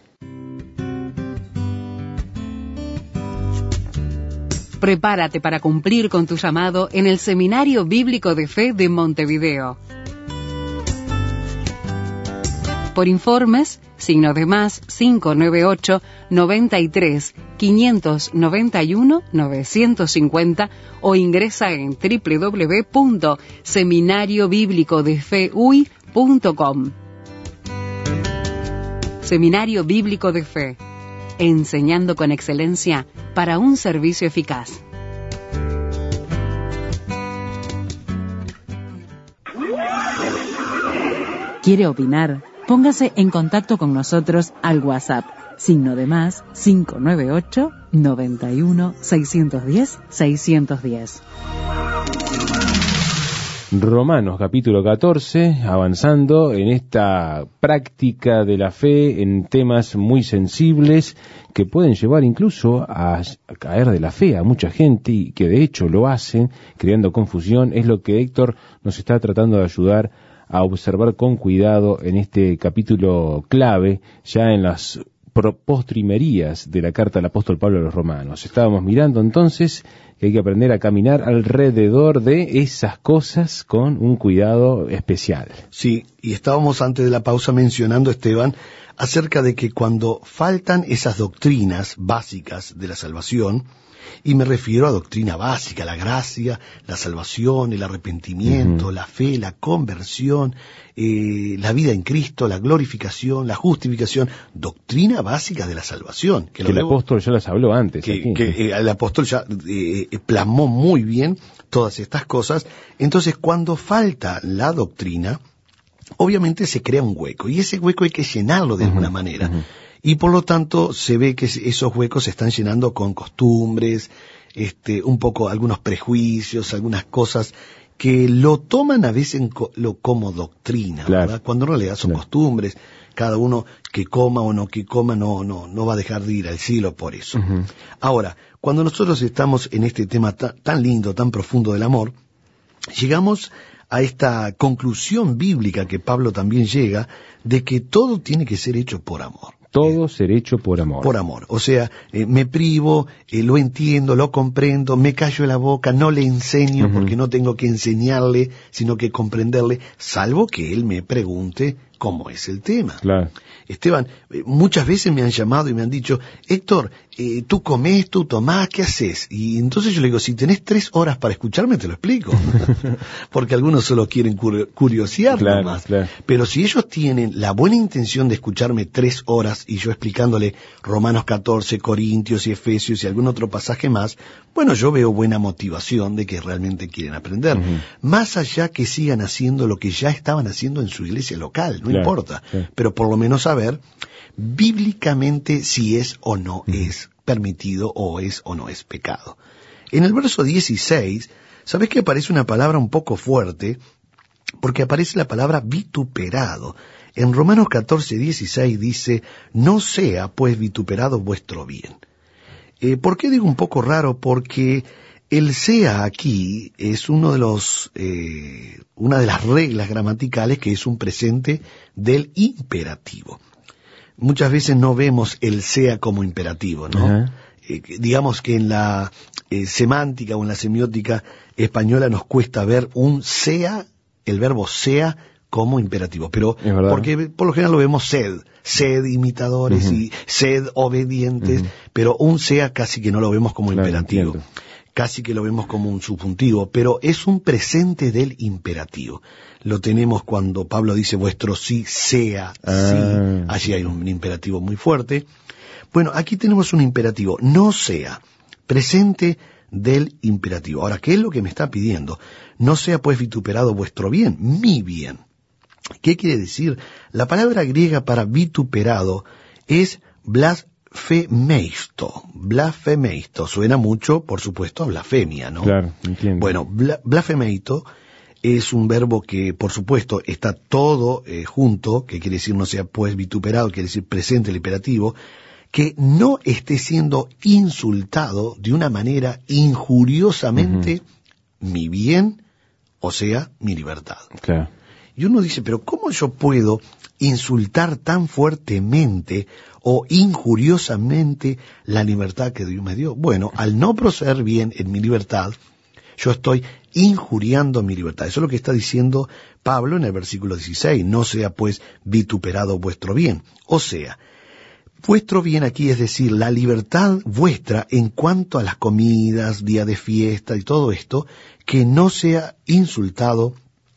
Prepárate para cumplir con tu llamado en el Seminario Bíblico de Fe de Montevideo. Por informes, signo de más cinco nueve ocho, noventa y tres, quinientos noventa y uno, novecientos cincuenta o ingresa en doble u doble u doble u punto seminario bíblico de fe u i punto com. Seminario Bíblico de Fe, enseñando con excelencia para un servicio eficaz. ¿Quiere opinar? Póngase en contacto con nosotros al WhatsApp, signo de más cinco nueve ocho, noventa y uno, seiscientos diez, seiscientos diez. Romanos capítulo catorce, avanzando en esta práctica de la fe en temas muy sensibles que pueden llevar incluso a, a caer de la fe a mucha gente y que de hecho lo hacen, creando confusión. Es lo que Héctor nos está tratando de ayudar a observar con cuidado en este capítulo clave, ya en las postrimerías de la carta del apóstol Pablo a los romanos. Estábamos mirando entonces que hay que aprender a caminar alrededor de esas cosas con un cuidado especial. Sí, y estábamos antes de la pausa mencionando, Esteban, acerca de que cuando faltan esas doctrinas básicas de la salvación, y me refiero a doctrina básica, la gracia, la salvación, el arrepentimiento, uh-huh. la fe, la conversión, eh, la vida en Cristo, la glorificación, la justificación, doctrina básica de la salvación. Que, que el debo, apóstol ya las habló antes. Que, aquí. que eh, el apóstol ya eh, plasmó muy bien todas estas cosas. Entonces, cuando falta la doctrina, obviamente se crea un hueco, y ese hueco hay que llenarlo de uh-huh. alguna manera. Uh-huh. Y por lo tanto se ve que esos huecos se están llenando con costumbres, este, un poco algunos prejuicios, algunas cosas que lo toman a veces co- lo, como doctrina, claro. ¿verdad? Cuando en realidad son claro. costumbres. Cada uno que coma o no que coma no, no, no va a dejar de ir al cielo por eso. Uh-huh. Ahora, cuando nosotros estamos en este tema ta- tan lindo, tan profundo del amor, llegamos a esta conclusión bíblica que Pablo también llega, de que todo tiene que ser hecho por amor. Todo eh, ser hecho por amor. Por amor. O sea, eh, me privo, eh, lo entiendo, lo comprendo, me callo la boca, no le enseño uh-huh. porque no tengo que enseñarle, sino que comprenderle, salvo que él me pregunte cómo es el tema. Claro. Esteban, eh, muchas veces me han llamado y me han dicho, Héctor, eh, tú comés, tú tomás, ¿qué haces? Y entonces yo le digo, si tenés tres horas para escucharme, te lo explico. Porque algunos solo quieren cur- curiosear claro, nomás. Claro. Pero si ellos tienen la buena intención de escucharme tres horas y yo explicándole Romanos catorce, Corintios y Efesios y algún otro pasaje más, bueno, yo veo buena motivación de que realmente quieren aprender. Uh-huh. Más allá que sigan haciendo lo que ya estaban haciendo en su iglesia local, no claro, importa. Claro. Pero por lo menos saber bíblicamente si es o no uh-huh. es permitido o es o no es pecado. En el verso dieciséis, ¿sabes que aparece una palabra un poco fuerte? Porque aparece la palabra vituperado. En Romanos catorce, dieciséis dice, no sea pues vituperado vuestro bien. Eh, ¿Por qué digo un poco raro? Porque el sea aquí es uno de los, eh, una de las reglas gramaticales que es un presente del imperativo. Muchas veces no vemos el sea como imperativo, ¿no? Uh-huh. Eh, digamos que en la eh, semántica o en la semiótica española nos cuesta ver un sea, el verbo sea, como imperativo, pero porque por lo general lo vemos sed, sed imitadores uh-huh. y sed obedientes, uh-huh. pero un sea casi que no lo vemos como claro, imperativo, entiendo. Casi que lo vemos como un subjuntivo, pero es un presente del imperativo. Lo tenemos cuando Pablo dice vuestro sí sea ah. sí, allí hay un imperativo muy fuerte. Bueno, aquí tenemos un imperativo, no sea, presente del imperativo. Ahora, ¿qué es lo que me está pidiendo? No sea pues vituperado vuestro bien, mi bien. ¿Qué quiere decir? La palabra griega para vituperado es blasfemeisto. Blasfemeisto. Suena mucho, por supuesto, a blasfemia, ¿no? Claro, entiendo. Bueno, bla, blasfemeisto es un verbo que, por supuesto, está todo eh, junto, que quiere decir no sea pues vituperado, quiere decir presente el imperativo, que no esté siendo insultado de una manera injuriosamente uh-huh. mi bien, o sea, mi libertad. Claro. Y uno dice, pero ¿cómo yo puedo insultar tan fuertemente o injuriosamente la libertad que Dios me dio? Bueno, al no proceder bien en mi libertad, yo estoy injuriando mi libertad. Eso es lo que está diciendo Pablo en el versículo dieciséis. No sea pues vituperado vuestro bien. O sea, vuestro bien aquí es decir, la libertad vuestra en cuanto a las comidas, día de fiesta y todo esto, que no sea insultado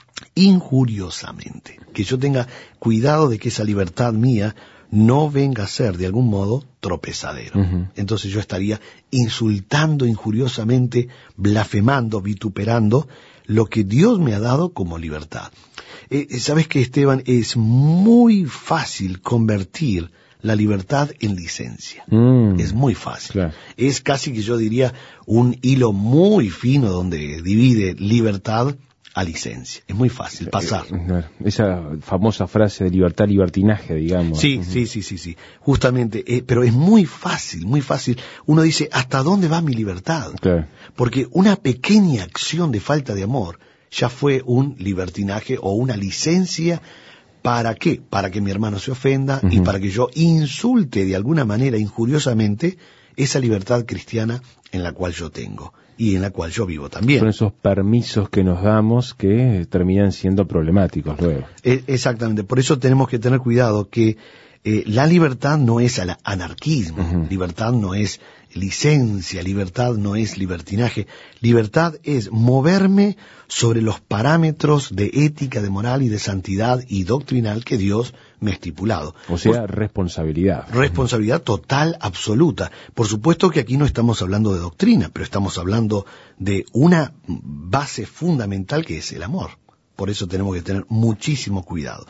injuriosamente, que yo tenga cuidado de que esa libertad mía no venga a ser de algún modo tropezadero. Uh-huh. Entonces yo estaría insultando injuriosamente, blasfemando, vituperando lo que Dios me ha dado como libertad. Eh, ¿Sabes qué, Esteban? Es muy fácil convertir la libertad en licencia. Mm. Es muy fácil. Claro. Es casi que yo diría un hilo muy fino donde divide libertad a licencia. Es muy fácil pasar. Esa famosa frase de libertad, libertinaje, digamos. Sí, uh-huh. sí, sí, sí, sí. Justamente, eh, pero es muy fácil, muy fácil. Uno dice, ¿hasta dónde va mi libertad? Claro. Porque una pequeña acción de falta de amor ya fue un libertinaje o una licencia. ¿Para qué? Para que mi hermano se ofenda uh-huh. y para que yo insulte de alguna manera injuriosamente esa libertad cristiana en la cual yo tengo y en la cual yo vivo también. Son esos permisos que nos damos que terminan siendo problemáticos luego. Eh, exactamente, por eso tenemos que tener cuidado que eh, la libertad no es al anarquismo, uh-huh. libertad no es licencia, libertad no es libertinaje, libertad es moverme sobre los parámetros de ética, de moral y de santidad y doctrinal que Dios me ha estipulado. O sea, Por, responsabilidad. Responsabilidad total, absoluta. Por supuesto que aquí no estamos hablando de doctrina, pero estamos hablando de una base fundamental que es el amor. Por eso tenemos que tener muchísimo cuidado.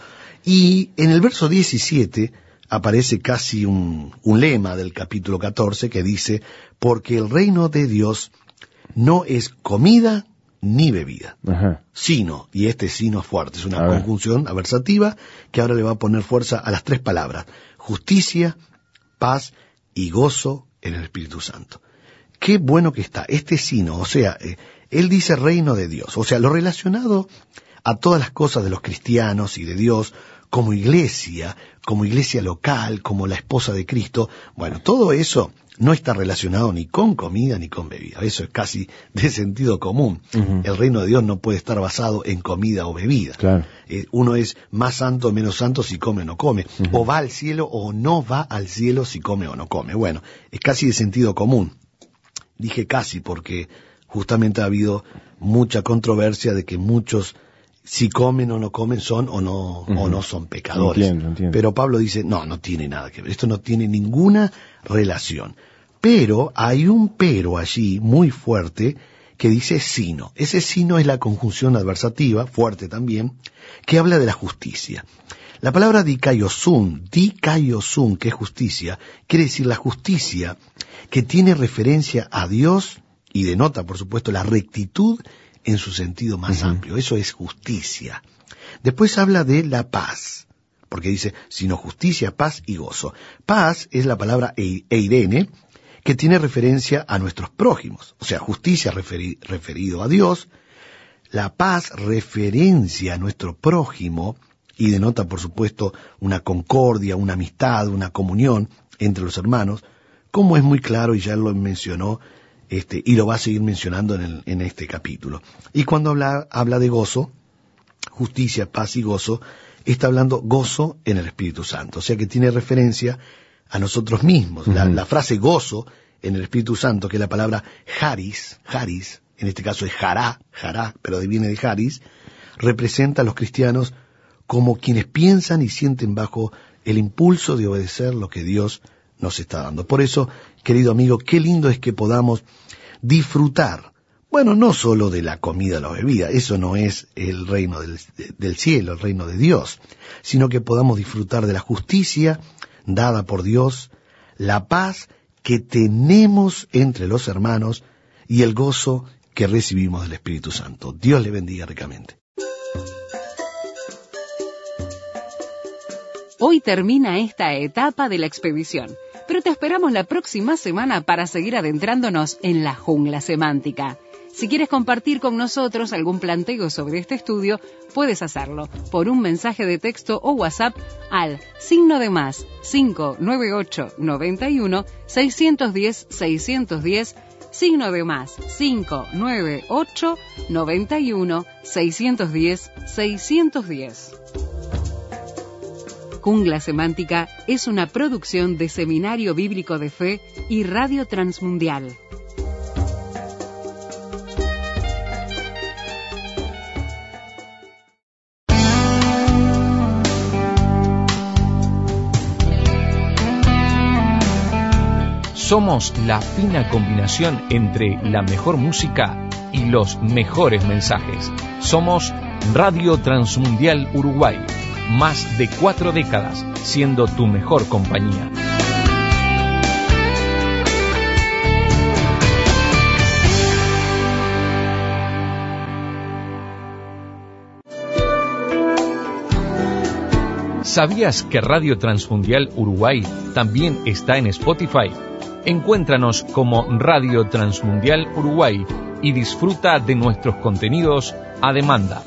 Y en el verso diecisiete aparece casi un, un lema del capítulo catorce que dice, porque el reino de Dios no es comida ni bebida, Ajá. sino, y este sino es fuerte, es una a conjunción ver. aversativa que ahora le va a poner fuerza a las tres palabras, justicia, paz y gozo en el Espíritu Santo. Qué bueno que está este sino, o sea, eh, él dice reino de Dios, o sea, lo relacionado a todas las cosas de los cristianos y de Dios, como iglesia, como iglesia local, como la esposa de Cristo, bueno, todo eso no está relacionado ni con comida ni con bebida, eso es casi de sentido común. Uh-huh. El reino de Dios no puede estar basado en comida o bebida. Claro. Eh, uno es más santo o menos santo si come o no come, uh-huh. o va al cielo o no va al cielo si come o no come. Bueno, es casi de sentido común. Dije casi porque justamente ha habido mucha controversia de que muchos si comen o no comen son o no, uh-huh. o no son pecadores. Entiendo, entiendo. Pero Pablo dice, no, no tiene nada que ver, esto no tiene ninguna relación. Pero hay un pero allí muy fuerte que dice sino. Ese sino es la conjunción adversativa, fuerte también, que habla de la justicia. La palabra dikaiosum, dikaiosum, que es justicia, quiere decir la justicia que tiene referencia a Dios y denota, por supuesto, la rectitud en su sentido más uh-huh. amplio. Eso es justicia. Después habla de la paz, porque dice, sino justicia, paz y gozo. Paz es la palabra eirene, que tiene referencia a nuestros prójimos. O sea, justicia referi- referido a Dios, la paz referencia a nuestro prójimo y denota, por supuesto, una concordia, una amistad, una comunión entre los hermanos, como es muy claro y ya lo mencionó Este, y lo va a seguir mencionando en, el, en este capítulo. Y cuando habla, habla de gozo, justicia, paz y gozo, está hablando gozo en el Espíritu Santo. O sea que tiene referencia a nosotros mismos. Uh-huh. La, la frase gozo en el Espíritu Santo, que es la palabra haris, haris, en este caso es jará, jará, pero viene de haris, representa a los cristianos como quienes piensan y sienten bajo el impulso de obedecer lo que Dios nos está dando. Por eso, querido amigo, qué lindo es que podamos disfrutar, bueno, no solo de la comida o la bebida, eso no es el reino del, del cielo, el reino de Dios, sino que podamos disfrutar de la justicia dada por Dios, la paz que tenemos entre los hermanos y el gozo que recibimos del Espíritu Santo. Dios le bendiga ricamente. Hoy termina esta etapa de la expedición, pero te esperamos la próxima semana para seguir adentrándonos en la jungla semántica. Si quieres compartir con nosotros algún planteo sobre este estudio, puedes hacerlo por un mensaje de texto o WhatsApp al signo de más cinco nueve ocho noventa y uno seiscientos diez seiscientos diez, signo de más cinco nueve ocho noventa y uno seiscientos diez seiscientos diez. Jungla Semántica es una producción de Seminario Bíblico de Fe y Radio Transmundial. Somos la fina combinación entre la mejor música y los mejores mensajes. Somos Radio Transmundial Uruguay. Más de cuatro décadas siendo tu mejor compañía. ¿Sabías que Radio Transmundial Uruguay también está en Spotify? Encuéntranos como Radio Transmundial Uruguay y disfruta de nuestros contenidos a demanda.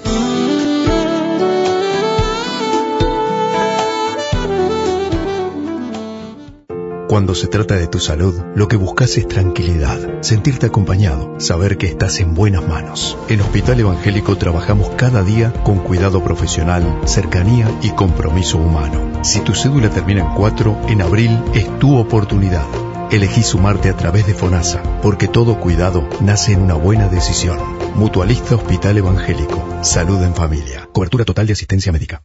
Cuando se trata de tu salud, lo que buscas es tranquilidad, sentirte acompañado, saber que estás en buenas manos. En Hospital Evangélico trabajamos cada día con cuidado profesional, cercanía y compromiso humano. Si tu cédula termina en cuatro, en abril es tu oportunidad. Elegí sumarte a través de FONASA, porque todo cuidado nace en una buena decisión. Mutualista Hospital Evangélico. Salud en familia. Cobertura total de asistencia médica.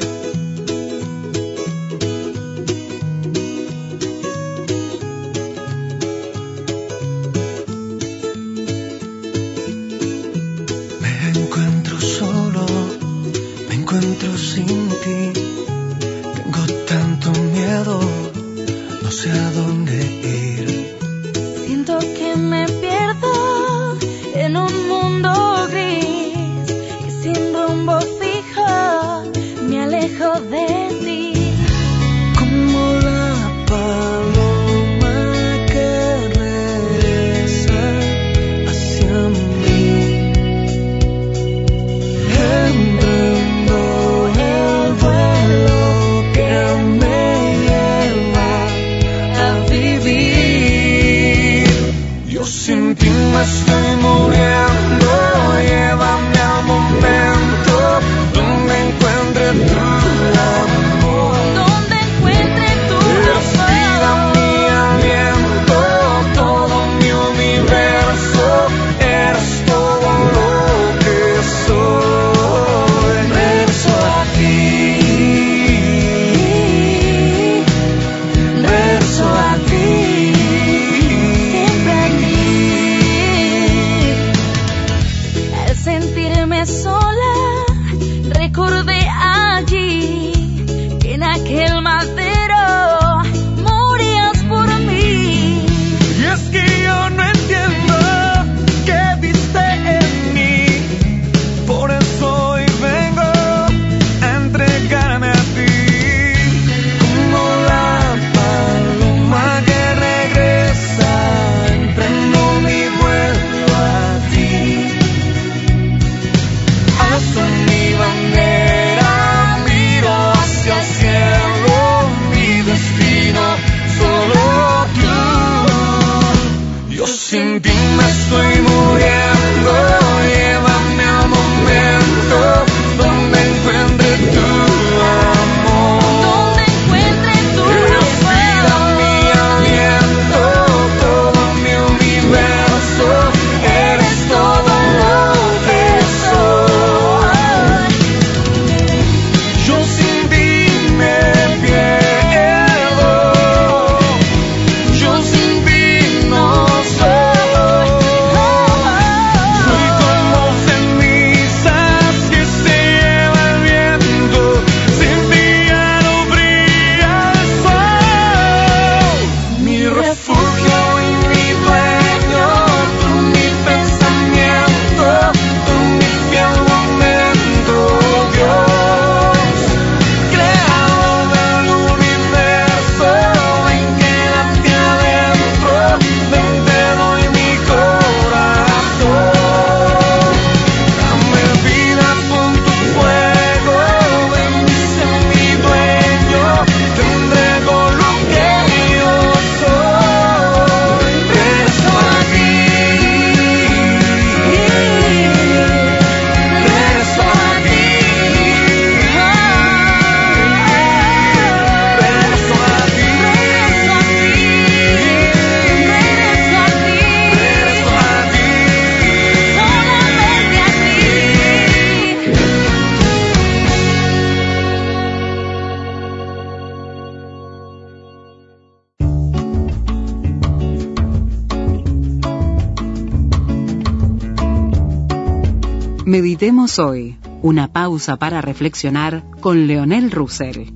Meditemos hoy, una pausa para reflexionar con Leonel Russell.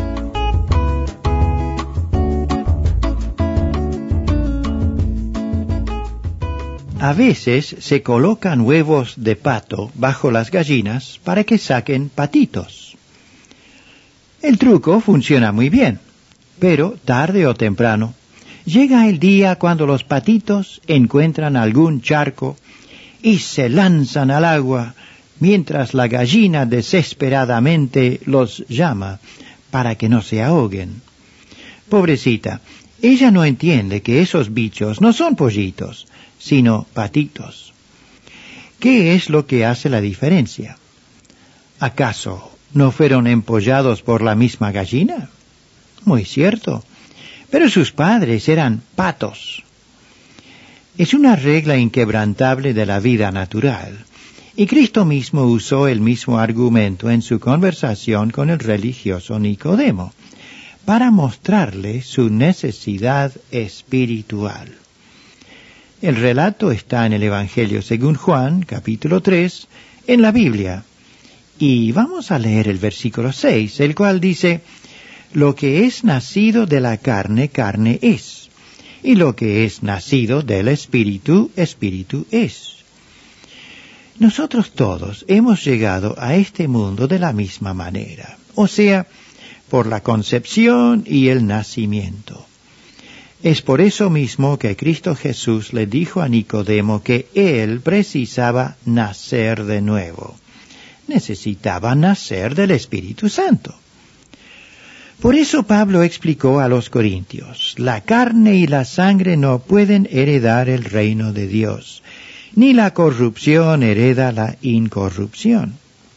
A veces se colocan huevos de pato bajo las gallinas para que saquen patitos. El truco funciona muy bien, pero tarde o temprano llega el día cuando los patitos encuentran algún charco y se lanzan al agua, mientras la gallina desesperadamente los llama para que no se ahoguen. Pobrecita, ella no entiende que esos bichos no son pollitos, sino patitos. ¿Qué es lo que hace la diferencia? ¿Acaso no fueron empollados por la misma gallina? Muy cierto, pero sus padres eran patos. Es una regla inquebrantable de la vida natural, y Cristo mismo usó el mismo argumento en su conversación con el religioso Nicodemo, para mostrarle su necesidad espiritual. El relato está en el Evangelio según Juan, capítulo tres, en la Biblia. Y vamos a leer el versículo seis, el cual dice: lo que es nacido de la carne, carne es, y lo que es nacido del Espíritu, Espíritu es. Nosotros todos hemos llegado a este mundo de la misma manera, o sea, por la concepción y el nacimiento. Es por eso mismo que Cristo Jesús le dijo a Nicodemo que él precisaba nacer de nuevo. Necesitaba nacer del Espíritu Santo. Por eso Pablo explicó a los corintios: la carne y la sangre no pueden heredar el reino de Dios, ni la corrupción hereda la incorrupción.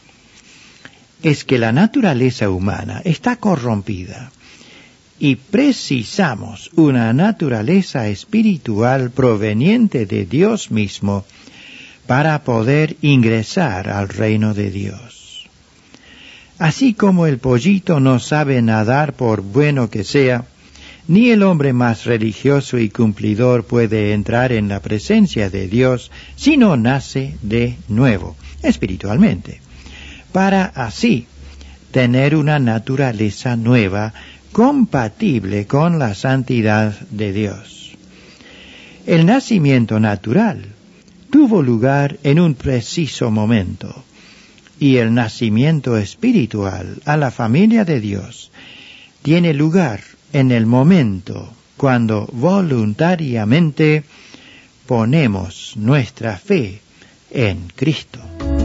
Es que la naturaleza humana está corrompida, y precisamos una naturaleza espiritual proveniente de Dios mismo para poder ingresar al reino de Dios. Así como el pollito no sabe nadar por bueno que sea, ni el hombre más religioso y cumplidor puede entrar en la presencia de Dios si no nace de nuevo, espiritualmente, para así tener una naturaleza nueva compatible con la santidad de Dios. El nacimiento natural tuvo lugar en un preciso momento, y el nacimiento espiritual a la familia de Dios tiene lugar en el momento cuando voluntariamente ponemos nuestra fe en Cristo.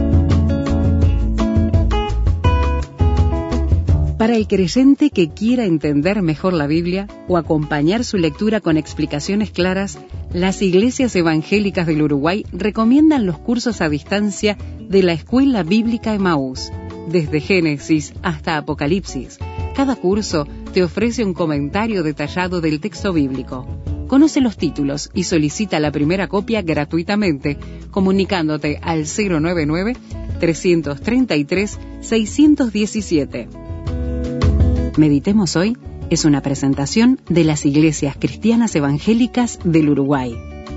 Para el creyente que quiera entender mejor la Biblia o acompañar su lectura con explicaciones claras, las iglesias evangélicas del Uruguay recomiendan los cursos a distancia de la Escuela Bíblica Emaús, desde Génesis hasta Apocalipsis. Cada curso te ofrece un comentario detallado del texto bíblico. Conoce los títulos y solicita la primera copia gratuitamente, comunicándote al cero nueve nueve, tres tres tres, seis uno siete. Meditemos hoy es una presentación de las Iglesias Cristianas Evangélicas del Uruguay.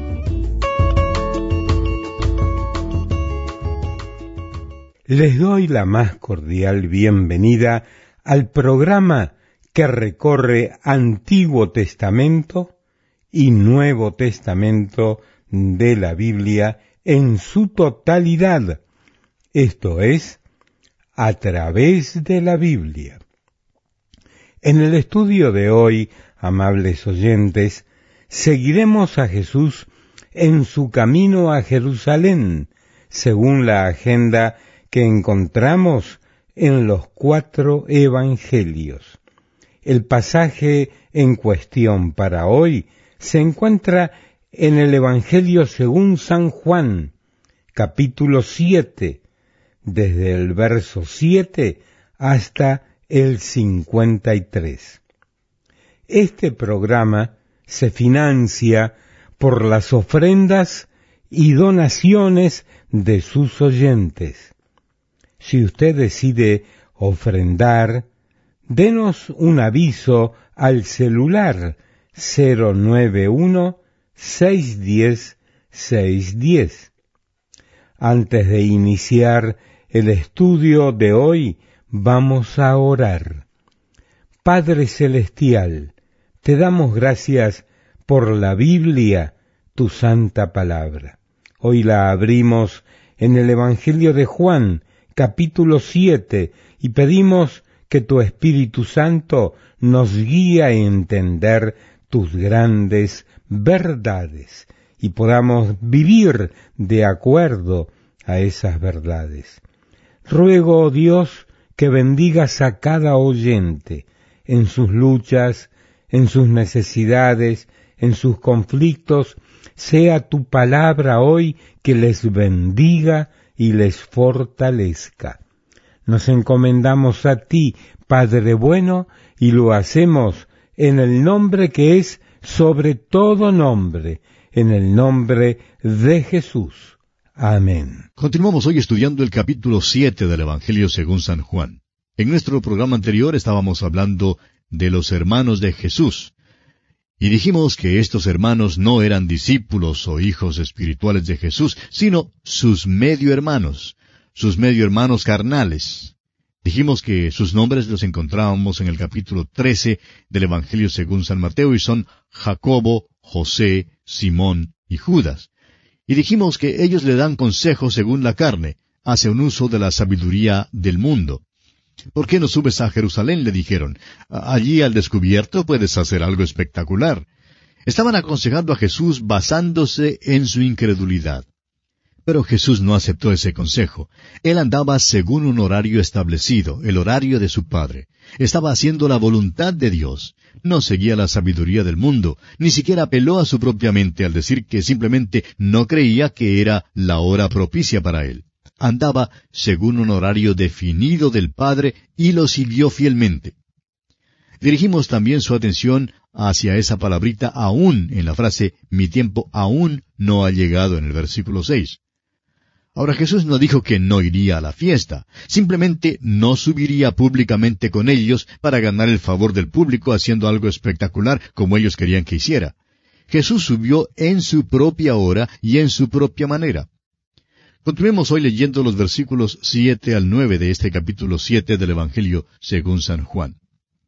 Les doy la más cordial bienvenida al programa que recorre Antiguo Testamento y Nuevo Testamento de la Biblia en su totalidad, esto es, a través de la Biblia. En el estudio de hoy, amables oyentes, seguiremos a Jesús en su camino a Jerusalén, según la agenda que encontramos en los cuatro evangelios. El pasaje en cuestión para hoy se encuentra en el Evangelio según San Juan, capítulo siete, desde el verso siete hasta el cincuenta y tres. Este programa se financia por las ofrendas y donaciones de sus oyentes. Si usted decide ofrendar, denos un aviso al celular cero nueve uno, seis uno cero, seis uno cero. Antes de iniciar el estudio de hoy, vamos a orar. Padre Celestial, te damos gracias por la Biblia, tu santa palabra. Hoy la abrimos en el Evangelio de Juan, capítulo siete, y pedimos que tu Espíritu Santo nos guíe a entender tus grandes verdades y podamos vivir de acuerdo a esas verdades. Ruego, oh Dios, que bendigas a cada oyente en sus luchas, en sus necesidades, en sus conflictos. Sea tu palabra hoy que les bendiga y les fortalezca. Nos encomendamos a ti, Padre bueno, y lo hacemos en el nombre que es sobre todo nombre, en el nombre de Jesús. Amén. Continuamos hoy estudiando el capítulo siete del Evangelio según San Juan. En nuestro programa anterior estábamos hablando de los hermanos de Jesús, y dijimos que estos hermanos no eran discípulos o hijos espirituales de Jesús, sino sus medio hermanos, sus medio hermanos carnales. Dijimos que sus nombres los encontrábamos en el capítulo trece del Evangelio según San Mateo, y son Jacobo, José, Simón y Judas. Y dijimos que ellos le dan consejo según la carne, hace un uso de la sabiduría del mundo. ¿Por qué no subes a Jerusalén?, le dijeron. Allí al descubierto puedes hacer algo espectacular. Estaban aconsejando a Jesús basándose en su incredulidad. Pero Jesús no aceptó ese consejo. Él andaba según un horario establecido, el horario de su Padre. Estaba haciendo la voluntad de Dios. No seguía la sabiduría del mundo, ni siquiera apeló a su propia mente al decir que simplemente no creía que era la hora propicia para él. Andaba según un horario definido del Padre y lo siguió fielmente. Dirigimos también su atención hacia esa palabrita aún en la frase mi tiempo aún no ha llegado en el versículo seis. Ahora Jesús no dijo que no iría a la fiesta, simplemente no subiría públicamente con ellos para ganar el favor del público haciendo algo espectacular como ellos querían que hiciera. Jesús subió en su propia hora y en su propia manera. Continuemos hoy leyendo los versículos siete al nueve de este capítulo siete del Evangelio según San Juan.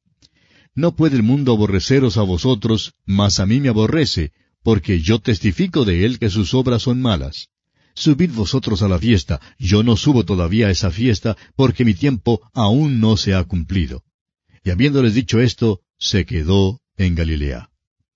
No puede el mundo aborreceros a vosotros, mas a mí me aborrece, porque yo testifico de él que sus obras son malas. Subid vosotros a la fiesta, yo no subo todavía a esa fiesta, porque mi tiempo aún no se ha cumplido. Y habiéndoles dicho esto, se quedó en Galilea.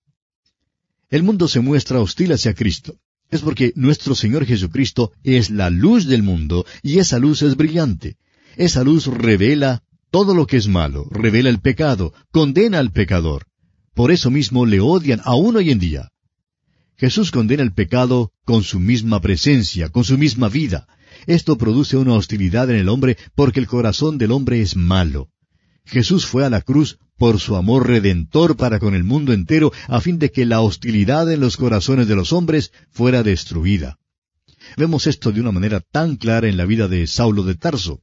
El mundo se muestra hostil hacia Cristo. Es porque nuestro Señor Jesucristo es la luz del mundo, y esa luz es brillante. Esa luz revela todo lo que es malo, revela el pecado, condena al pecador. Por eso mismo le odian aún hoy en día. Jesús condena el pecado con su misma presencia, con su misma vida. Esto produce una hostilidad en el hombre porque el corazón del hombre es malo. Jesús fue a la cruz por su amor redentor para con el mundo entero, a fin de que la hostilidad en los corazones de los hombres fuera destruida. Vemos esto de una manera tan clara en la vida de Saulo de Tarso.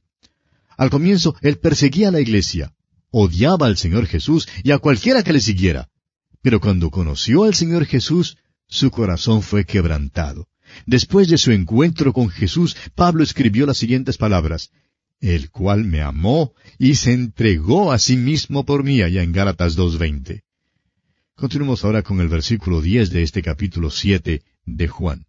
Al comienzo, él perseguía a la iglesia, odiaba al Señor Jesús y a cualquiera que le siguiera. Pero cuando conoció al Señor Jesús, su corazón fue quebrantado. Después de su encuentro con Jesús, Pablo escribió las siguientes palabras: el cual me amó y se entregó a sí mismo por mí, allá en Gálatas dos veinte. Continuemos ahora con el versículo diez de este capítulo siete de Juan.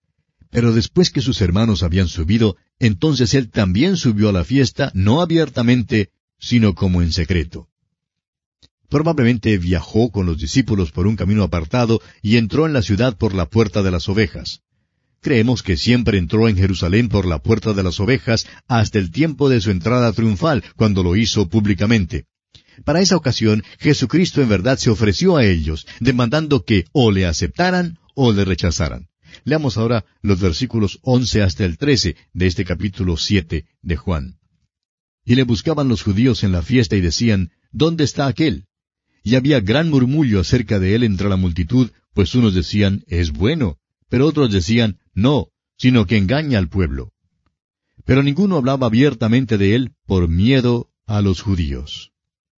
Pero después que sus hermanos habían subido, entonces él también subió a la fiesta, no abiertamente, sino como en secreto. Probablemente viajó con los discípulos por un camino apartado y entró en la ciudad por la puerta de las ovejas. Creemos que siempre entró en Jerusalén por la puerta de las ovejas hasta el tiempo de su entrada triunfal, cuando lo hizo públicamente. Para esa ocasión, Jesucristo en verdad se ofreció a ellos, demandando que o le aceptaran o le rechazaran. Leamos ahora los versículos once hasta el trece de este capítulo siete de Juan. Y le buscaban los judíos en la fiesta y decían, ¿dónde está aquel? Y había gran murmullo acerca de él entre la multitud, pues unos decían, es bueno, pero otros decían, no, sino que engaña al pueblo. Pero ninguno hablaba abiertamente de él por miedo a los judíos.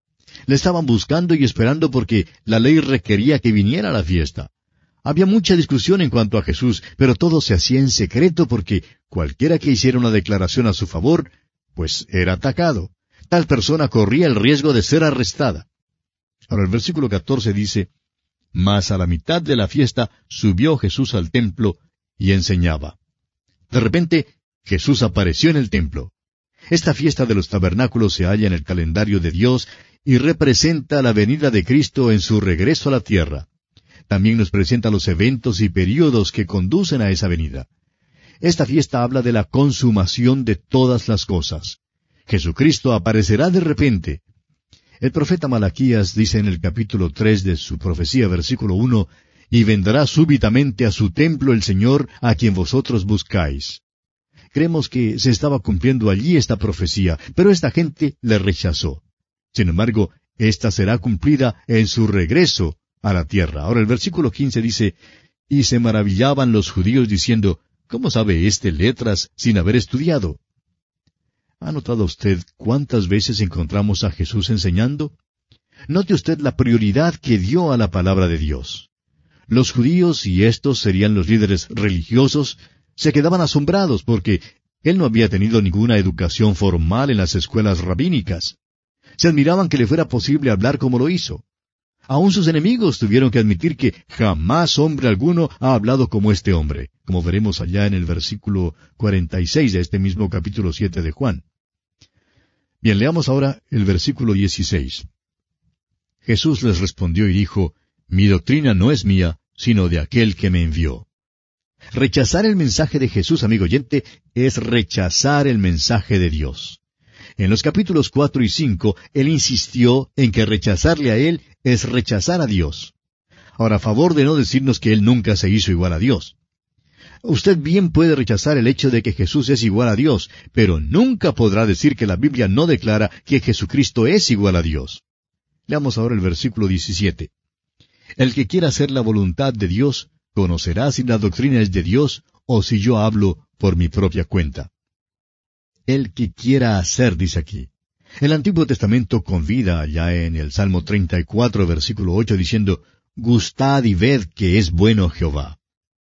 Le estaban buscando y esperando porque la ley requería que viniera a la fiesta. Había mucha discusión en cuanto a Jesús, pero todo se hacía en secreto porque cualquiera que hiciera una declaración a su favor, pues era atacado. Tal persona corría el riesgo de ser arrestada. Ahora el versículo catorce dice, mas a la mitad de la fiesta subió Jesús al templo y enseñaba. De repente, Jesús apareció en el templo. Esta fiesta de los tabernáculos se halla en el calendario de Dios y representa la venida de Cristo en su regreso a la tierra. También nos presenta los eventos y períodos que conducen a esa venida. Esta fiesta habla de la consumación de todas las cosas. Jesucristo aparecerá de repente. El profeta Malaquías dice en el capítulo tres de su profecía, versículo uno, «Y vendrá súbitamente a su templo el Señor, a quien vosotros buscáis». Creemos que se estaba cumpliendo allí esta profecía, pero esta gente le rechazó. Sin embargo, esta será cumplida en su regreso a la tierra. Ahora el versículo quince dice, «Y se maravillaban los judíos diciendo, ¿cómo sabe éste letras sin haber estudiado?» ¿Ha notado usted cuántas veces encontramos a Jesús enseñando? Note usted la prioridad que dio a la palabra de Dios. Los judíos, y estos serían los líderes religiosos, se quedaban asombrados porque él no había tenido ninguna educación formal en las escuelas rabínicas. Se admiraban que le fuera posible hablar como lo hizo. Aún sus enemigos tuvieron que admitir que jamás hombre alguno ha hablado como este hombre, como veremos allá en el versículo cuarenta y seis de este mismo capítulo siete de Juan. Bien, leamos ahora el versículo dieciséis. Jesús les respondió y dijo, «Mi doctrina no es mía, sino de aquel que me envió». Rechazar el mensaje de Jesús, amigo oyente, es rechazar el mensaje de Dios. En los capítulos cuatro y cinco, él insistió en que rechazarle a él es rechazar a Dios. Ahora, a favor de no decirnos que él nunca se hizo igual a Dios. Usted bien puede rechazar el hecho de que Jesús es igual a Dios, pero nunca podrá decir que la Biblia no declara que Jesucristo es igual a Dios. Leamos ahora el versículo diecisiete. El que quiera hacer la voluntad de Dios, conocerá si la doctrina es de Dios o si yo hablo por mi propia cuenta. El que quiera hacer, dice aquí. El Antiguo Testamento convida allá en el Salmo treinta y cuatro, versículo ocho, diciendo, «Gustad y ved que es bueno Jehová».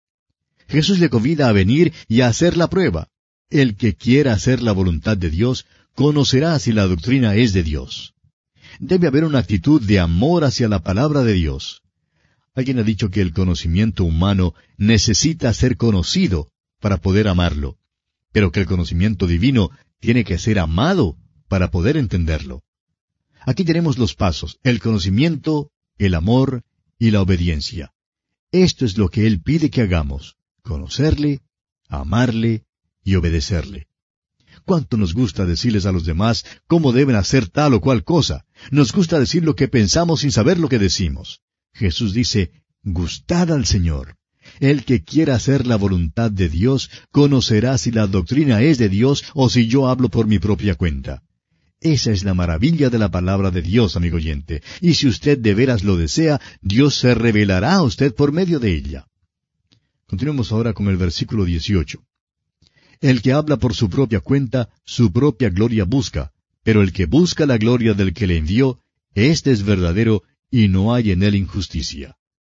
Jesús le convida a venir y a hacer la prueba. El que quiera hacer la voluntad de Dios, conocerá si la doctrina es de Dios. Debe haber una actitud de amor hacia la palabra de Dios. Alguien ha dicho que el conocimiento humano necesita ser conocido para poder amarlo, pero que el conocimiento divino tiene que ser amado para poder entenderlo. Aquí tenemos los pasos, el conocimiento, el amor y la obediencia. Esto es lo que Él pide que hagamos, conocerle, amarle y obedecerle. ¿Cuánto nos gusta decirles a los demás cómo deben hacer tal o cual cosa? Nos gusta decir lo que pensamos sin saber lo que decimos. Jesús dice, «Gustad al Señor». El que quiera hacer la voluntad de Dios, conocerá si la doctrina es de Dios o si yo hablo por mi propia cuenta. Esa es la maravilla de la palabra de Dios, amigo oyente, y si usted de veras lo desea, Dios se revelará a usted por medio de ella. Continuemos ahora con el versículo dieciocho. El que habla por su propia cuenta, su propia gloria busca, pero el que busca la gloria del que le envió, éste es verdadero, y no hay en él injusticia.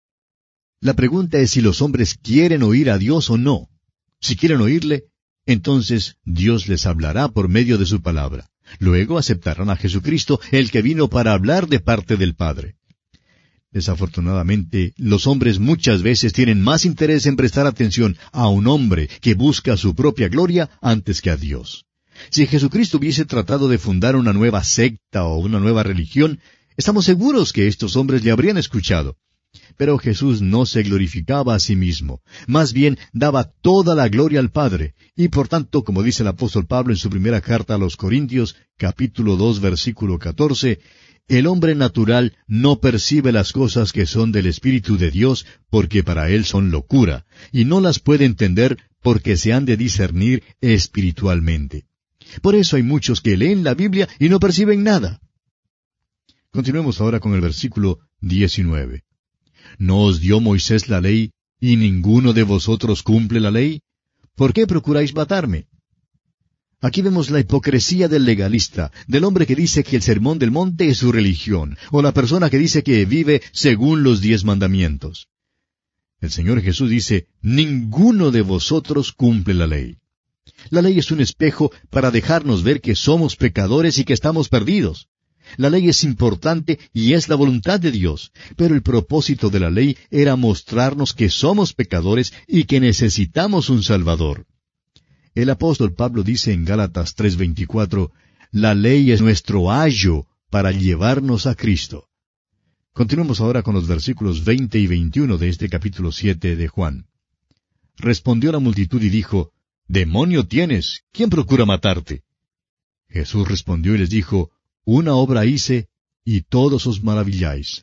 La pregunta es si los hombres quieren oír a Dios o no. Si quieren oírle, entonces Dios les hablará por medio de su palabra. Luego aceptarán a Jesucristo, el que vino para hablar de parte del Padre. Desafortunadamente, los hombres muchas veces tienen más interés en prestar atención a un hombre que busca su propia gloria antes que a Dios. Si Jesucristo hubiese tratado de fundar una nueva secta o una nueva religión, estamos seguros que estos hombres le habrían escuchado. Pero Jesús no se glorificaba a sí mismo, más bien daba toda la gloria al Padre, y por tanto, como dice el apóstol Pablo en su primera carta a los Corintios, capítulo dos, versículo catorce, el hombre natural no percibe las cosas que son del Espíritu de Dios, porque para él son locura, y no las puede entender porque se han de discernir espiritualmente. Por eso hay muchos que leen la Biblia y no perciben nada. Continuemos ahora con el versículo diecinueve. ¿No os dio Moisés la ley, y ninguno de vosotros cumple la ley? ¿Por qué procuráis matarme? Aquí vemos la hipocresía del legalista, del hombre que dice que el sermón del monte es su religión, o la persona que dice que vive según los diez mandamientos. El Señor Jesús dice, ninguno de vosotros cumple la ley. La ley es un espejo para dejarnos ver que somos pecadores y que estamos perdidos. La ley es importante y es la voluntad de Dios, pero el propósito de la ley era mostrarnos que somos pecadores y que necesitamos un Salvador. El apóstol Pablo dice en Gálatas tres veinticuatro, la ley es nuestro ayo para llevarnos a Cristo. Continuemos ahora con los versículos veinte y veintiuno de este capítulo siete de Juan. Respondió la multitud y dijo, Demonio tienes, ¿quién procura matarte? Jesús respondió y les dijo, Una obra hice, y todos os maravilláis.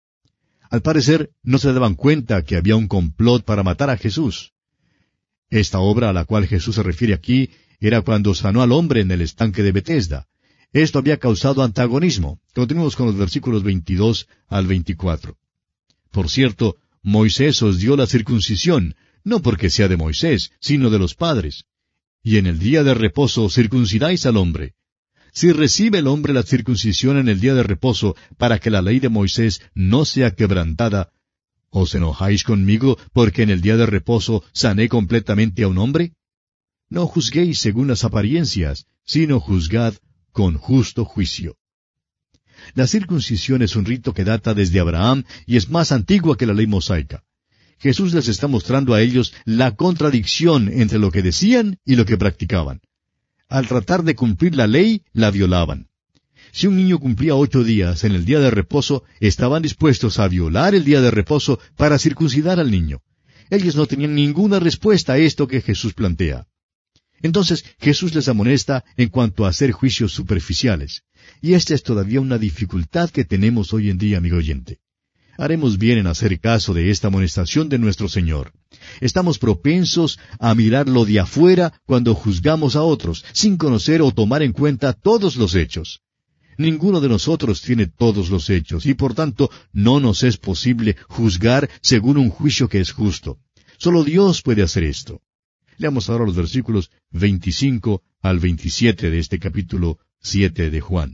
Al parecer, no se daban cuenta que había un complot para matar a Jesús. Esta obra a la cual Jesús se refiere aquí era cuando sanó al hombre en el estanque de Betesda. Esto había causado antagonismo. Continuemos con los versículos veintidós al veinticuatro. Por cierto, Moisés os dio la circuncisión, no porque sea de Moisés, sino de los padres. Y en el día de reposo circuncidáis al hombre. Si recibe el hombre la circuncisión en el día de reposo, para que la ley de Moisés no sea quebrantada, ¿os enojáis conmigo porque en el día de reposo sané completamente a un hombre? No juzguéis según las apariencias, sino juzgad con justo juicio. La circuncisión es un rito que data desde Abraham y es más antigua que la ley mosaica. Jesús les está mostrando a ellos la contradicción entre lo que decían y lo que practicaban. Al tratar de cumplir la ley, la violaban. Si un niño cumplía ocho días en el día de reposo, estaban dispuestos a violar el día de reposo para circuncidar al niño. Ellos no tenían ninguna respuesta a esto que Jesús plantea. Entonces Jesús les amonesta en cuanto a hacer juicios superficiales. Y esta es todavía una dificultad que tenemos hoy en día, amigo oyente. Haremos bien en hacer caso de esta amonestación de nuestro Señor. Estamos propensos a mirar lo de afuera cuando juzgamos a otros, sin conocer o tomar en cuenta todos los hechos. Ninguno de nosotros tiene todos los hechos, y por tanto no nos es posible juzgar según un juicio que es justo. Solo Dios puede hacer esto. Leamos ahora los versículos veinticinco al veintisiete de este capítulo siete de Juan.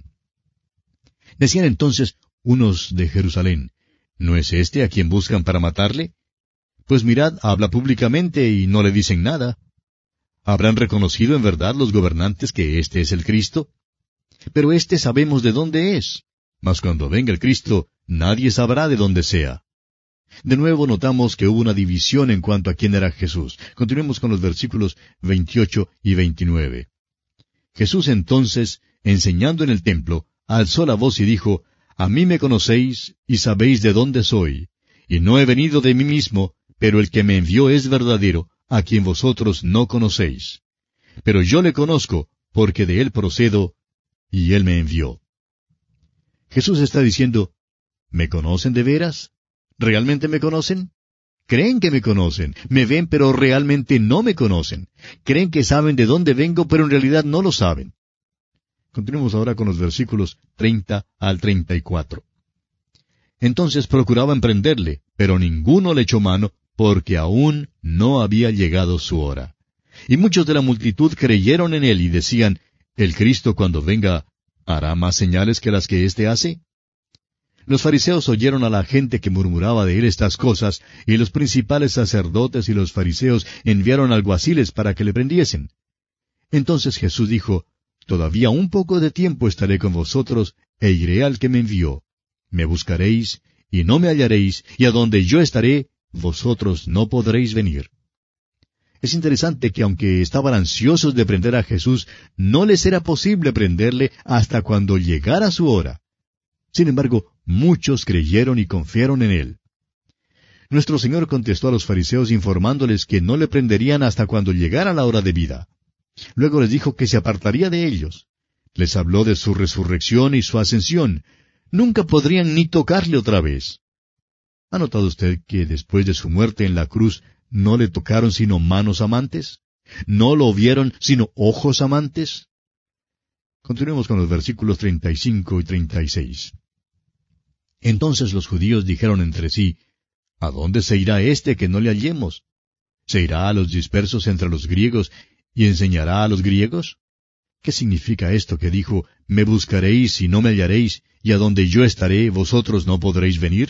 Decían entonces unos de Jerusalén, ¿no es este a quien buscan para matarle? Pues mirad, habla públicamente y no le dicen nada. ¿Habrán reconocido en verdad los gobernantes que este es el Cristo? Pero este sabemos de dónde es. Mas cuando venga el Cristo, nadie sabrá de dónde sea. De nuevo notamos que hubo una división en cuanto a quién era Jesús. Continuemos con los versículos veintiocho y veintinueve. Jesús entonces, enseñando en el templo, alzó la voz y dijo, A mí me conocéis y sabéis de dónde soy, y no he venido de mí mismo, pero el que me envió es verdadero, a quien vosotros no conocéis. Pero yo le conozco, porque de él procedo, y él me envió. Jesús está diciendo, ¿me conocen de veras? ¿Realmente me conocen? Creen que me conocen, me ven pero realmente no me conocen. Creen que saben de dónde vengo, pero en realidad no lo saben. Continuemos ahora con los versículos treinta al treinta y cuatro. Entonces procuraban prenderle, pero ninguno le echó mano, porque aún no había llegado su hora. Y muchos de la multitud creyeron en él y decían, ¿el Cristo cuando venga hará más señales que las que éste hace? Los fariseos oyeron a la gente que murmuraba de él estas cosas, y los principales sacerdotes y los fariseos enviaron alguaciles para que le prendiesen. Entonces Jesús dijo, Todavía un poco de tiempo estaré con vosotros, e iré al que me envió. Me buscaréis, y no me hallaréis, y a donde yo estaré, vosotros no podréis venir. Es interesante que aunque estaban ansiosos de prender a Jesús, no les era posible prenderle hasta cuando llegara su hora. Sin embargo, muchos creyeron y confiaron en él. Nuestro Señor contestó a los fariseos informándoles que no le prenderían hasta cuando llegara la hora debida. Luego les dijo que se apartaría de ellos. Les habló de su resurrección y su ascensión. Nunca podrían ni tocarle otra vez. ¿Ha notado usted que después de su muerte en la cruz no le tocaron sino manos amantes? ¿No lo vieron sino ojos amantes? Continuemos con los versículos treinta y cinco y treinta y seis. Entonces los judíos dijeron entre sí, ¿a dónde se irá éste que no le hallemos? ¿Se irá a los dispersos entre los griegos y enseñará a los griegos? ¿Qué significa esto que dijo, me buscaréis y no me hallaréis, y a donde yo estaré vosotros no podréis venir?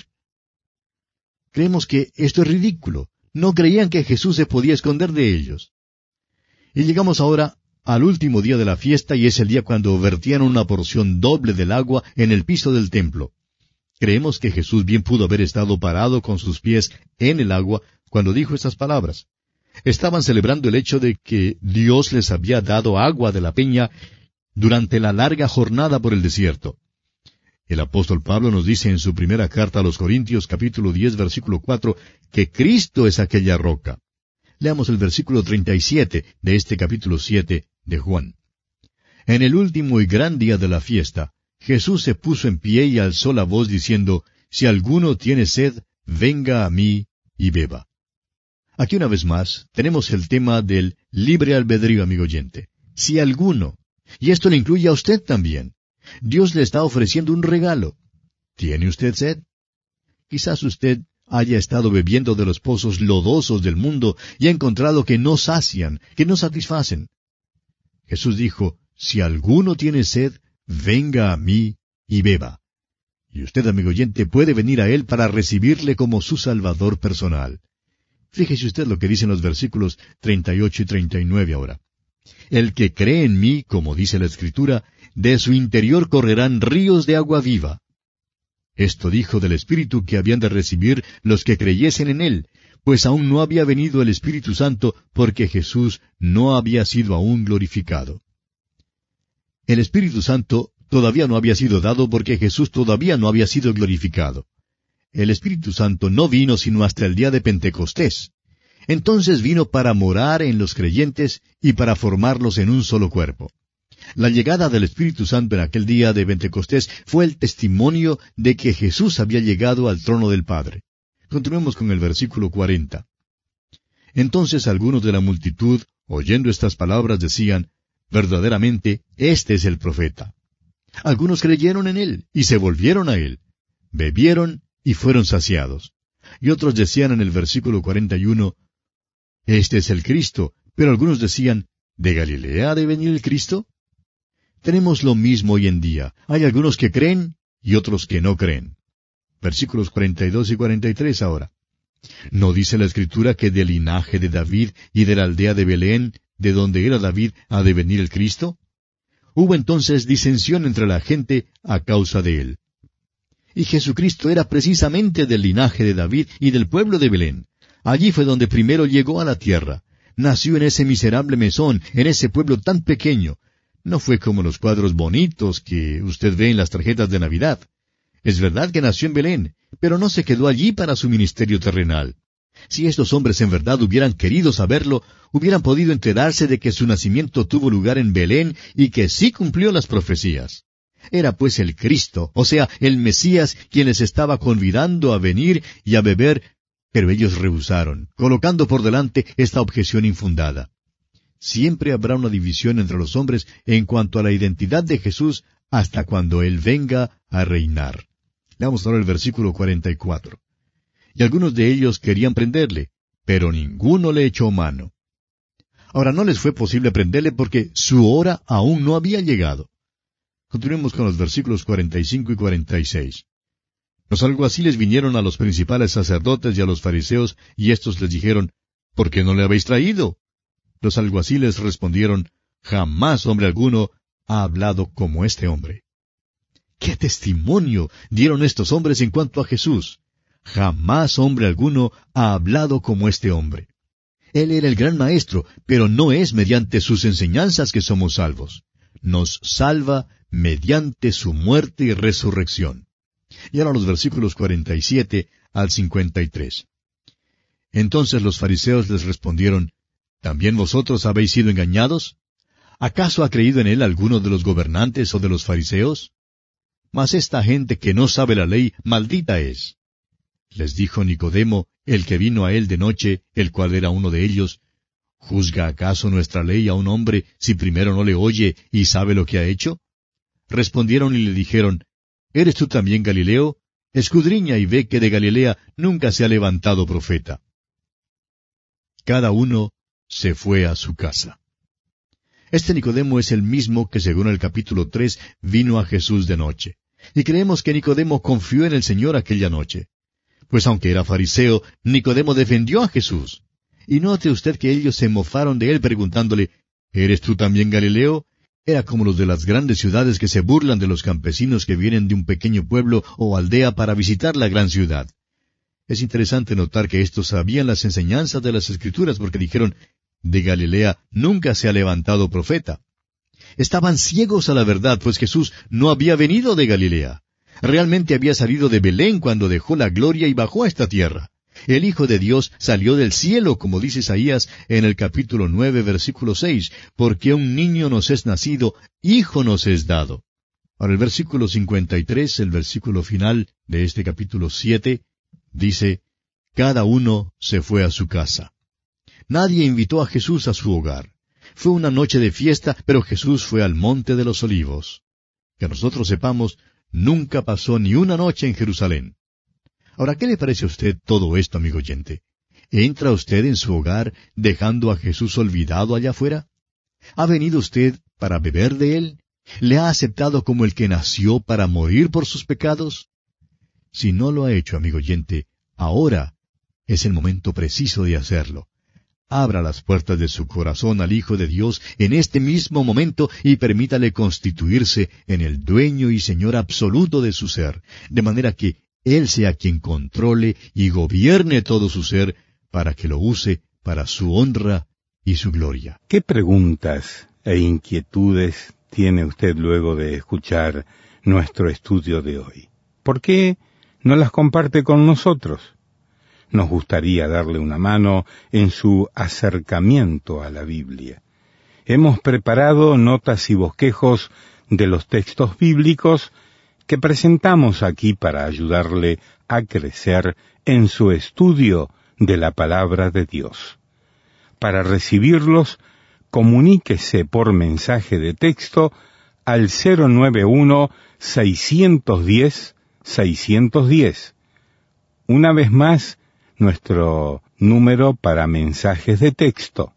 Creemos que esto es ridículo. No creían que Jesús se podía esconder de ellos. Y llegamos ahora al último día de la fiesta, y es el día cuando vertían una porción doble del agua en el piso del templo. Creemos que Jesús bien pudo haber estado parado con sus pies en el agua cuando dijo estas palabras. Estaban celebrando el hecho de que Dios les había dado agua de la peña durante la larga jornada por el desierto. El apóstol Pablo nos dice en su primera carta a los Corintios, capítulo diez, versículo cuatro, que Cristo es aquella roca. Leamos el versículo treinta y siete de este capítulo siete de Juan. En el último y gran día de la fiesta, Jesús se puso en pie y alzó la voz diciendo, si alguno tiene sed, venga a mí y beba. Aquí una vez más tenemos el tema del libre albedrío, amigo oyente. Si alguno, y esto le incluye a usted también, Dios le está ofreciendo un regalo. ¿Tiene usted sed? Quizás usted haya estado bebiendo de los pozos lodosos del mundo y ha encontrado que no sacian, que no satisfacen. Jesús dijo, si alguno tiene sed, venga a mí y beba. Y usted, amigo oyente, puede venir a Él para recibirle como su Salvador personal. Fíjese usted lo que dicen los versículos treinta y ocho y treinta y nueve ahora. El que cree en mí, como dice la Escritura, de su interior correrán ríos de agua viva. Esto dijo del Espíritu que habían de recibir los que creyesen en Él, pues aún no había venido el Espíritu Santo porque Jesús no había sido aún glorificado. El Espíritu Santo todavía no había sido dado porque Jesús todavía no había sido glorificado. El Espíritu Santo no vino sino hasta el día de Pentecostés. Entonces vino para morar en los creyentes y para formarlos en un solo cuerpo. La llegada del Espíritu Santo en aquel día de Pentecostés fue el testimonio de que Jesús había llegado al trono del Padre. Continuemos con el versículo cuarenta. Entonces algunos de la multitud, oyendo estas palabras, decían, verdaderamente, este es el profeta. Algunos creyeron en él y se volvieron a él. Bebieron y fueron saciados. Y otros decían en el versículo cuarenta y uno, este es el Cristo, pero algunos decían, ¿de Galilea ha de venir el Cristo? Tenemos lo mismo hoy en día. Hay algunos que creen y otros que no creen. Versículos cuarenta y dos y cuarenta y tres ahora. ¿No dice la Escritura que del linaje de David y de la aldea de Belén, de donde era David, ha de venir el Cristo? Hubo entonces disensión entre la gente a causa de él. Y Jesucristo era precisamente del linaje de David y del pueblo de Belén. Allí fue donde primero llegó a la tierra. Nació en ese miserable mesón, en ese pueblo tan pequeño. No fue como los cuadros bonitos que usted ve en las tarjetas de Navidad. Es verdad que nació en Belén, pero no se quedó allí para su ministerio terrenal. Si estos hombres en verdad hubieran querido saberlo, hubieran podido enterarse de que su nacimiento tuvo lugar en Belén y que sí cumplió las profecías. Era pues el Cristo, o sea, el Mesías, quien les estaba convidando a venir y a beber, pero ellos rehusaron, colocando por delante esta objeción infundada. Siempre habrá una división entre los hombres en cuanto a la identidad de Jesús hasta cuando Él venga a reinar. Leamos ahora el versículo cuarenta y cuatro. Y algunos de ellos querían prenderle, pero ninguno le echó mano. Ahora no les fue posible prenderle porque su hora aún no había llegado. Continuemos con los versículos cuarenta y cinco y cuarenta y seis. Los alguaciles vinieron a los principales sacerdotes y a los fariseos, y éstos les dijeron, ¿por qué no le habéis traído? Los alguaciles respondieron, jamás hombre alguno ha hablado como este hombre. ¿Qué testimonio dieron estos hombres en cuanto a Jesús? Jamás hombre alguno ha hablado como este hombre. Él era el gran maestro, pero no es mediante sus enseñanzas que somos salvos. Nos salva mediante su muerte y resurrección. Y ahora los versículos cuarenta y siete al cincuenta y tres. Entonces los fariseos les respondieron, ¿también vosotros habéis sido engañados? ¿Acaso ha creído en él alguno de los gobernantes o de los fariseos? Mas esta gente que no sabe la ley, maldita es. Les dijo Nicodemo, el que vino a él de noche, el cual era uno de ellos, ¿juzga acaso nuestra ley a un hombre si primero no le oye y sabe lo que ha hecho? Respondieron y le dijeron, ¿eres tú también Galileo? Escudriña y ve que de Galilea nunca se ha levantado profeta. Cada uno se fue a su casa. Este Nicodemo es el mismo que según el capítulo tres vino a Jesús de noche. Y creemos que Nicodemo confió en el Señor aquella noche. Pues aunque era fariseo, Nicodemo defendió a Jesús. Y note usted que ellos se mofaron de él preguntándole, ¿eres tú también Galileo? Era como los de las grandes ciudades que se burlan de los campesinos que vienen de un pequeño pueblo o aldea para visitar la gran ciudad. Es interesante notar que estos sabían las enseñanzas de las Escrituras porque dijeron, de Galilea nunca se ha levantado profeta. Estaban ciegos a la verdad, pues Jesús no había venido de Galilea. Realmente había salido de Belén cuando dejó la gloria y bajó a esta tierra. El Hijo de Dios salió del cielo, como dice Isaías en el capítulo nueve, versículo seis, porque un niño nos es nacido, hijo nos es dado. Ahora el versículo cincuenta y tres, el versículo final de este capítulo siete, dice, cada uno se fue a su casa. Nadie invitó a Jesús a su hogar. Fue una noche de fiesta, pero Jesús fue al Monte de los Olivos. Que nosotros sepamos, nunca pasó ni una noche en Jerusalén. Ahora, ¿qué le parece a usted todo esto, amigo oyente? ¿Entra usted en su hogar dejando a Jesús olvidado allá afuera? ¿Ha venido usted para beber de él? ¿Le ha aceptado como el que nació para morir por sus pecados? Si no lo ha hecho, amigo oyente, ahora es el momento preciso de hacerlo. Abra las puertas de su corazón al Hijo de Dios en este mismo momento y permítale constituirse en el dueño y Señor absoluto de su ser, de manera que Él sea quien controle y gobierne todo su ser para que lo use para su honra y su gloria. ¿Qué preguntas e inquietudes tiene usted luego de escuchar nuestro estudio de hoy? ¿Por qué no las comparte con nosotros? Nos gustaría darle una mano en su acercamiento a la Biblia. Hemos preparado notas y bosquejos de los textos bíblicos que presentamos aquí para ayudarle a crecer en su estudio de la palabra de Dios. Para recibirlos, comuníquese por mensaje de texto al cero nueve uno, seis uno cero, seis uno cero. Una vez más, nuestro número para mensajes de texto,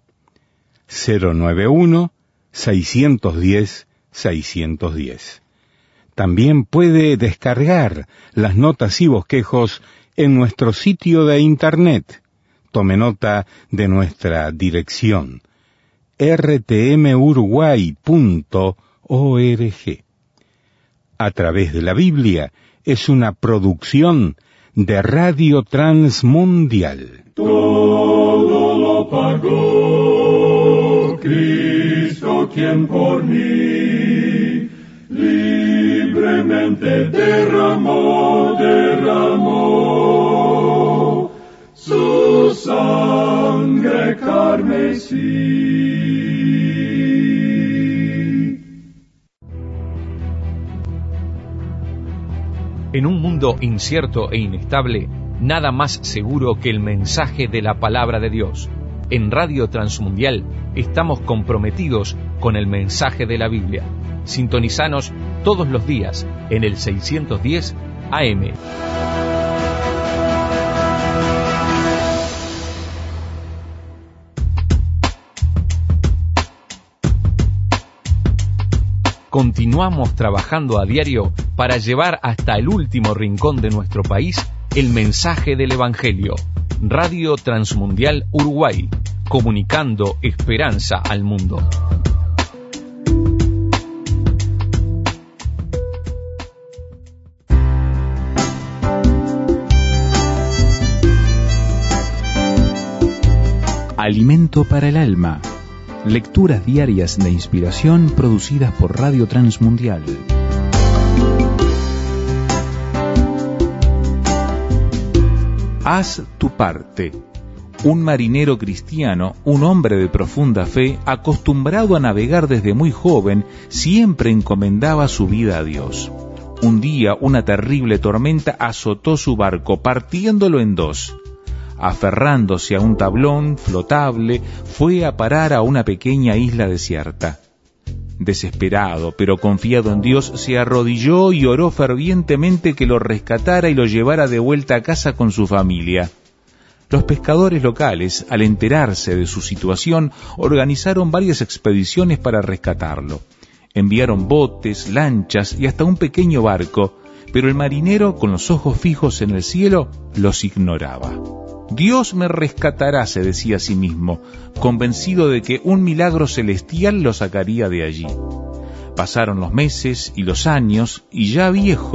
cero nueve uno, seis uno cero, seis uno cero. También puede descargar las notas y bosquejos en nuestro sitio de internet. Tome nota de nuestra dirección, r t m uruguay punto org. A través de la Biblia es una producción de Radio Transmundial. Todo lo pagó Cristo, quien por mí libremente derramó, derramó su sangre carmesí. En un mundo incierto e inestable, nada más seguro que el mensaje de la palabra de Dios. En Radio Transmundial estamos comprometidos con el mensaje de la Biblia. Sintonizanos todos los días en el seiscientos diez A M. Continuamos trabajando a diario para llevar hasta el último rincón de nuestro país el mensaje del Evangelio. Radio Transmundial Uruguay, comunicando esperanza al mundo. Alimento para el alma. Lecturas diarias de inspiración producidas por Radio Transmundial. Haz tu parte. Un marinero cristiano, un hombre de profunda fe, acostumbrado a navegar desde muy joven, siempre encomendaba su vida a Dios. Un día, una terrible tormenta azotó su barco, partiéndolo en dos. Aferrándose a un tablón flotable, fue a parar a una pequeña isla desierta. Desesperado, pero confiado en Dios, se arrodilló y oró fervientemente que lo rescatara y lo llevara de vuelta a casa con su familia. Los pescadores locales, al enterarse de su situación, organizaron varias expediciones para rescatarlo. Enviaron botes, lanchas y hasta un pequeño barco, pero el marinero, con los ojos fijos en el cielo, los ignoraba. Dios me rescatará, se decía a sí mismo, convencido de que un milagro celestial lo sacaría de allí. Pasaron los meses y los años, y ya viejo,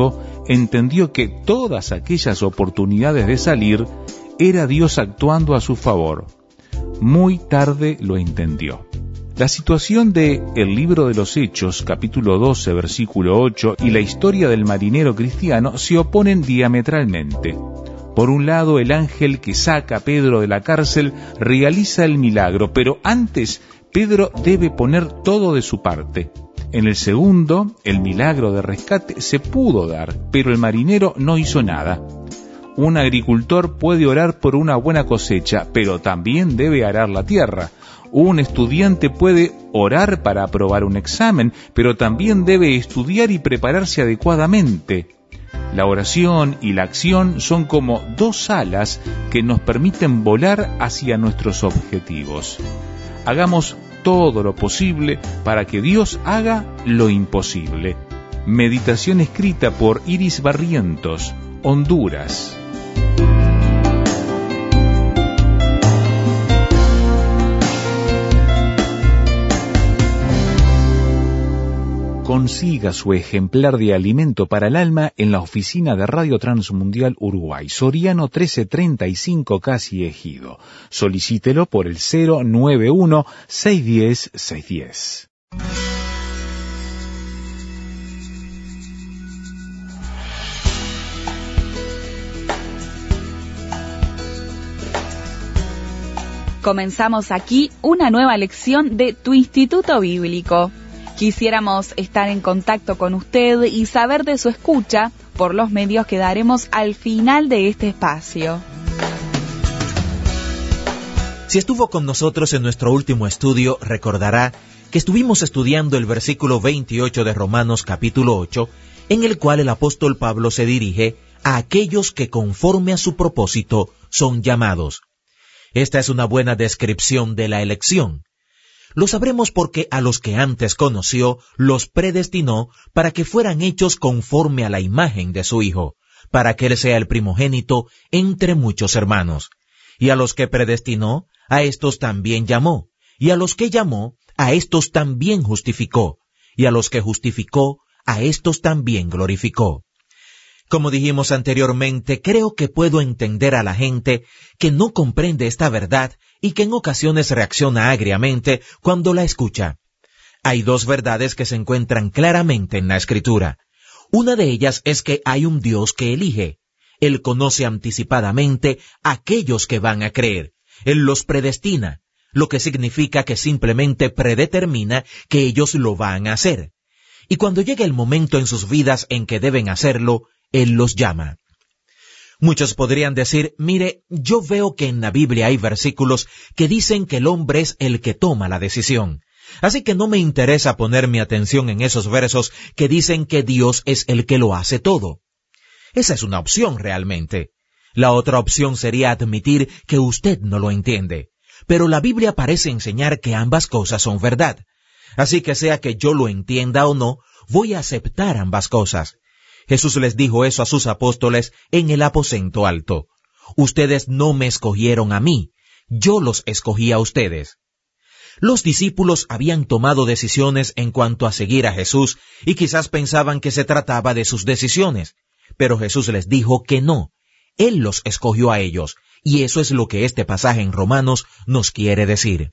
entendió que todas aquellas oportunidades de salir era Dios actuando a su favor. Muy tarde lo entendió. La situación de el libro de los Hechos, capítulo doce, versículo ocho, y la historia del marinero cristiano se oponen diametralmente. Por un lado, el ángel que saca a Pedro de la cárcel realiza el milagro, pero antes Pedro debe poner todo de su parte. En el segundo, el milagro de rescate se pudo dar, pero el marinero no hizo nada. Un agricultor puede orar por una buena cosecha, pero también debe arar la tierra. Un estudiante puede orar para aprobar un examen, pero también debe estudiar y prepararse adecuadamente. La oración y la acción son como dos alas que nos permiten volar hacia nuestros objetivos. Hagamos todo lo posible para que Dios haga lo imposible. Meditación escrita por Iris Barrientos, Honduras. Consiga su ejemplar de Alimento para el Alma en la oficina de Radio Transmundial Uruguay, Soriano trece treinta y cinco, Casi Ejido. Solicítelo por el cero nueve uno, seis uno cero, seis uno cero. Comenzamos aquí una nueva lección de Tu Instituto Bíblico. Quisiéramos estar en contacto con usted y saber de su escucha por los medios que daremos al final de este espacio. Si estuvo con nosotros en nuestro último estudio, recordará que estuvimos estudiando el versículo veintiocho de Romanos capítulo ocho, en el cual el apóstol Pablo se dirige a aquellos que conforme a su propósito son llamados. Esta es una buena descripción de la elección. Lo sabremos porque a los que antes conoció, los predestinó para que fueran hechos conforme a la imagen de su Hijo, para que Él sea el primogénito entre muchos hermanos. Y a los que predestinó, a estos también llamó. Y a los que llamó, a estos también justificó. Y a los que justificó, a estos también glorificó. Como dijimos anteriormente, creo que puedo entender a la gente que no comprende esta verdad y que en ocasiones reacciona agriamente cuando la escucha. Hay dos verdades que se encuentran claramente en la Escritura. Una de ellas es que hay un Dios que elige. Él conoce anticipadamente a aquellos que van a creer. Él los predestina, lo que significa que simplemente predetermina que ellos lo van a hacer. Y cuando llega el momento en sus vidas en que deben hacerlo, Él los llama. Muchos podrían decir, mire, yo veo que en la Biblia hay versículos que dicen que el hombre es el que toma la decisión. Así que no me interesa poner mi atención en esos versos que dicen que Dios es el que lo hace todo. Esa es una opción realmente. La otra opción sería admitir que usted no lo entiende. Pero la Biblia parece enseñar que ambas cosas son verdad. Así que sea que yo lo entienda o no, voy a aceptar ambas cosas. Jesús les dijo eso a sus apóstoles en el aposento alto. Ustedes no me escogieron a mí, yo los escogí a ustedes. Los discípulos habían tomado decisiones en cuanto a seguir a Jesús y quizás pensaban que se trataba de sus decisiones, pero Jesús les dijo que no, Él los escogió a ellos, y eso es lo que este pasaje en Romanos nos quiere decir.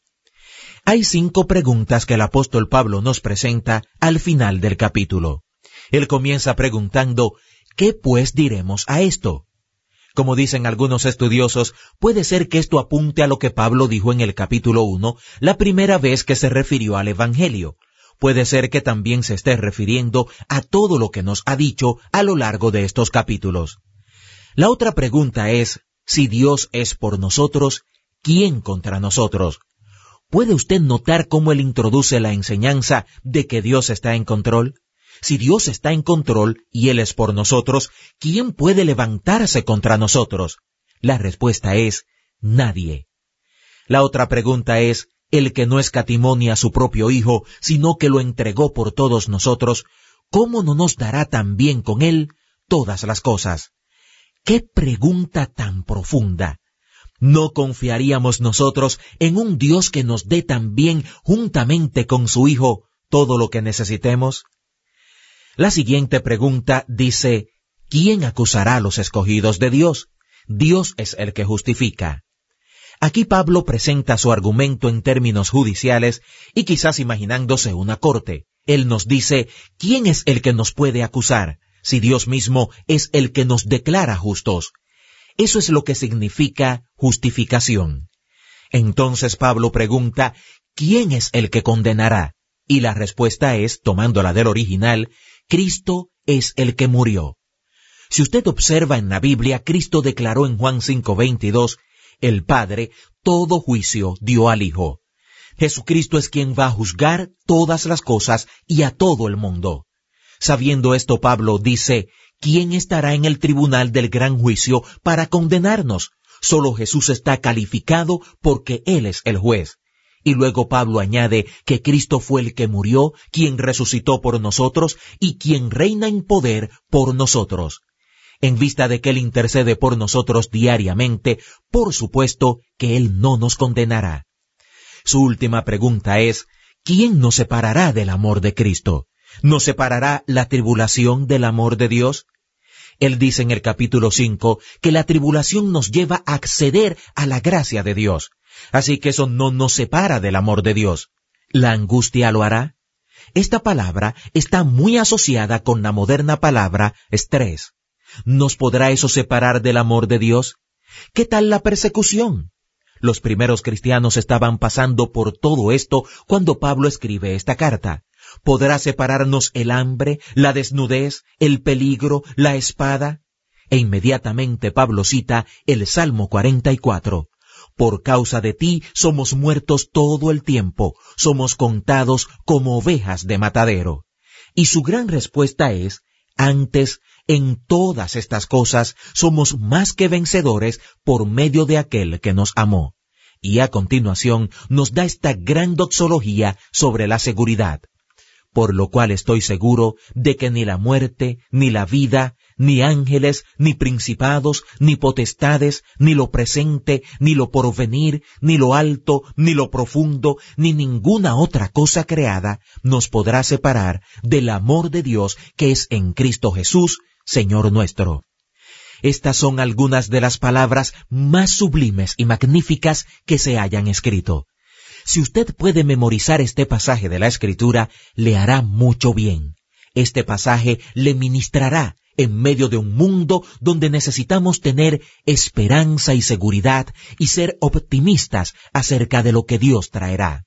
Hay cinco preguntas que el apóstol Pablo nos presenta al final del capítulo. Él comienza preguntando, ¿qué pues diremos a esto? Como dicen algunos estudiosos, puede ser que esto apunte a lo que Pablo dijo en el capítulo uno, la primera vez que se refirió al Evangelio. Puede ser que también se esté refiriendo a todo lo que nos ha dicho a lo largo de estos capítulos. La otra pregunta es, si Dios es por nosotros, ¿quién contra nosotros? ¿Puede usted notar cómo él introduce la enseñanza de que Dios está en control? Si Dios está en control y Él es por nosotros, ¿quién puede levantarse contra nosotros? La respuesta es, nadie. La otra pregunta es, el que no escatimó ni a su propio Hijo, sino que lo entregó por todos nosotros, ¿cómo no nos dará también con Él todas las cosas? ¡Qué pregunta tan profunda! ¿No confiaríamos nosotros en un Dios que nos dé también, juntamente con su Hijo, todo lo que necesitemos? La siguiente pregunta dice, ¿quién acusará a los escogidos de Dios? Dios es el que justifica. Aquí Pablo presenta su argumento en términos judiciales y quizás imaginándose una corte. Él nos dice, ¿quién es el que nos puede acusar? Si Dios mismo es el que nos declara justos. Eso es lo que significa justificación. Entonces Pablo pregunta, ¿quién es el que condenará? Y la respuesta es, tomándola del original, Cristo es el que murió. Si usted observa en la Biblia, Cristo declaró en Juan cinco veintidós, el Padre todo juicio dio al Hijo. Jesucristo es quien va a juzgar todas las cosas y a todo el mundo. Sabiendo esto, Pablo dice, ¿quién estará en el tribunal del gran juicio para condenarnos? Solo Jesús está calificado porque Él es el juez. Y luego Pablo añade que Cristo fue el que murió, quien resucitó por nosotros y quien reina en poder por nosotros. En vista de que Él intercede por nosotros diariamente, por supuesto que Él no nos condenará. Su última pregunta es, ¿quién nos separará del amor de Cristo? ¿Nos separará la tribulación del amor de Dios? Él dice en el capítulo cinco que la tribulación nos lleva a acceder a la gracia de Dios. Así que eso no nos separa del amor de Dios. ¿La angustia lo hará? Esta palabra está muy asociada con la moderna palabra estrés. ¿Nos podrá eso separar del amor de Dios? ¿Qué tal la persecución? Los primeros cristianos estaban pasando por todo esto cuando Pablo escribe esta carta. ¿Podrá separarnos el hambre, la desnudez, el peligro, la espada? E inmediatamente Pablo cita el Salmo cuarenta y cuatro. Por causa de ti somos muertos todo el tiempo, somos contados como ovejas de matadero. Y su gran respuesta es, antes, en todas estas cosas, somos más que vencedores por medio de aquel que nos amó. Y a continuación nos da esta gran doxología sobre la seguridad. Por lo cual estoy seguro de que ni la muerte, ni la vida, ni ángeles, ni principados, ni potestades, ni lo presente, ni lo porvenir, ni lo alto, ni lo profundo, ni ninguna otra cosa creada nos podrá separar del amor de Dios que es en Cristo Jesús, Señor nuestro. Estas son algunas de las palabras más sublimes y magníficas que se hayan escrito. Si usted puede memorizar este pasaje de la Escritura, le hará mucho bien. Este pasaje le ministrará en medio de un mundo donde necesitamos tener esperanza y seguridad y ser optimistas acerca de lo que Dios traerá.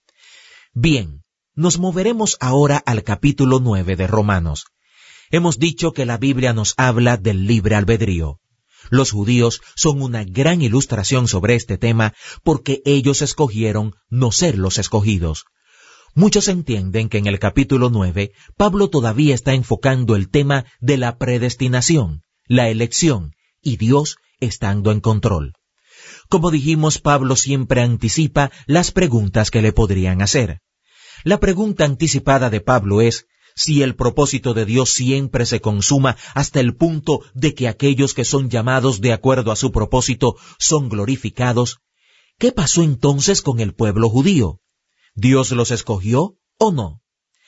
Bien, nos moveremos ahora al capítulo nueve de Romanos. Hemos dicho que la Biblia nos habla del libre albedrío. Los judíos son una gran ilustración sobre este tema porque ellos escogieron no ser los escogidos. Muchos entienden que en el capítulo nueve, Pablo todavía está enfocando el tema de la predestinación, la elección, y Dios estando en control. Como dijimos, Pablo siempre anticipa las preguntas que le podrían hacer. La pregunta anticipada de Pablo es, si el propósito de Dios siempre se consuma hasta el punto de que aquellos que son llamados de acuerdo a su propósito son glorificados, ¿qué pasó entonces con el pueblo judío? ¿Dios los escogió o no?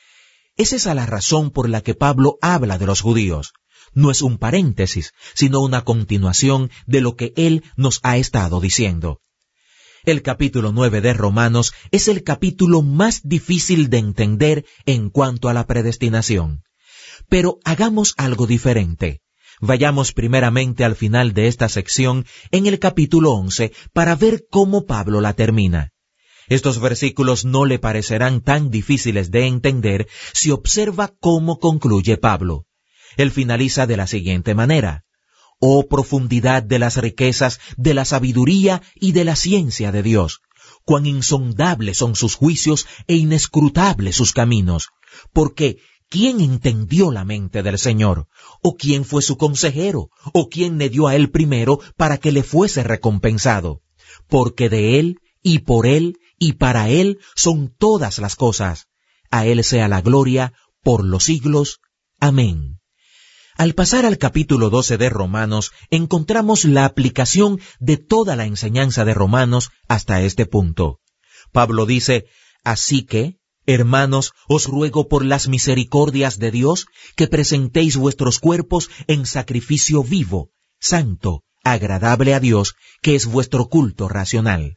Es esa la razón por la que Pablo habla de los judíos. No es un paréntesis, sino una continuación de lo que él nos ha estado diciendo. El capítulo nueve de Romanos es el capítulo más difícil de entender en cuanto a la predestinación. Pero hagamos algo diferente. Vayamos primeramente al final de esta sección, en el capítulo once, para ver cómo Pablo la termina. Estos versículos no le parecerán tan difíciles de entender si observa cómo concluye Pablo. Él finaliza de la siguiente manera. Oh profundidad de las riquezas, de la sabiduría y de la ciencia de Dios. Cuán insondables son sus juicios e inescrutables sus caminos. Porque, ¿quién entendió la mente del Señor? ¿O quién fue su consejero? ¿O quién le dio a él primero para que le fuese recompensado? Porque de él, y por él, y para él son todas las cosas. A él sea la gloria por los siglos. Amén. Al pasar al capítulo doce de Romanos, encontramos la aplicación de toda la enseñanza de Romanos hasta este punto. Pablo dice, así que, Hermanos, os ruego por las misericordias de Dios que presentéis vuestros cuerpos en sacrificio vivo, santo, agradable a Dios, que es vuestro culto racional.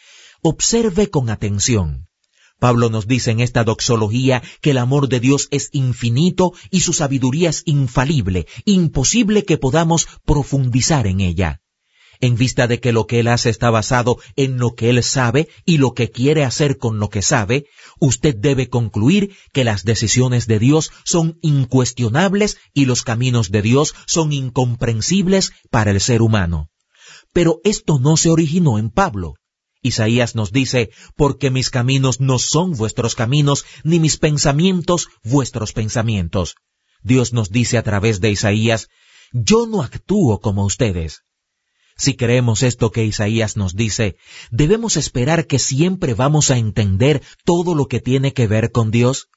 Observe con atención. Pablo nos dice en esta doxología que el amor de Dios es infinito y su sabiduría es infalible, imposible que podamos profundizar en ella. En vista de que lo que Él hace está basado en lo que Él sabe y lo que quiere hacer con lo que sabe, usted debe concluir que las decisiones de Dios son incuestionables y los caminos de Dios son incomprensibles para el ser humano. Pero esto no se originó en Pablo. Isaías nos dice, porque mis caminos no son vuestros caminos, ni mis pensamientos vuestros pensamientos. Dios nos dice a través de Isaías, yo no actúo como ustedes. Si creemos esto que Isaías nos dice, ¿debemos esperar que siempre vamos a entender todo lo que tiene que ver con Dios?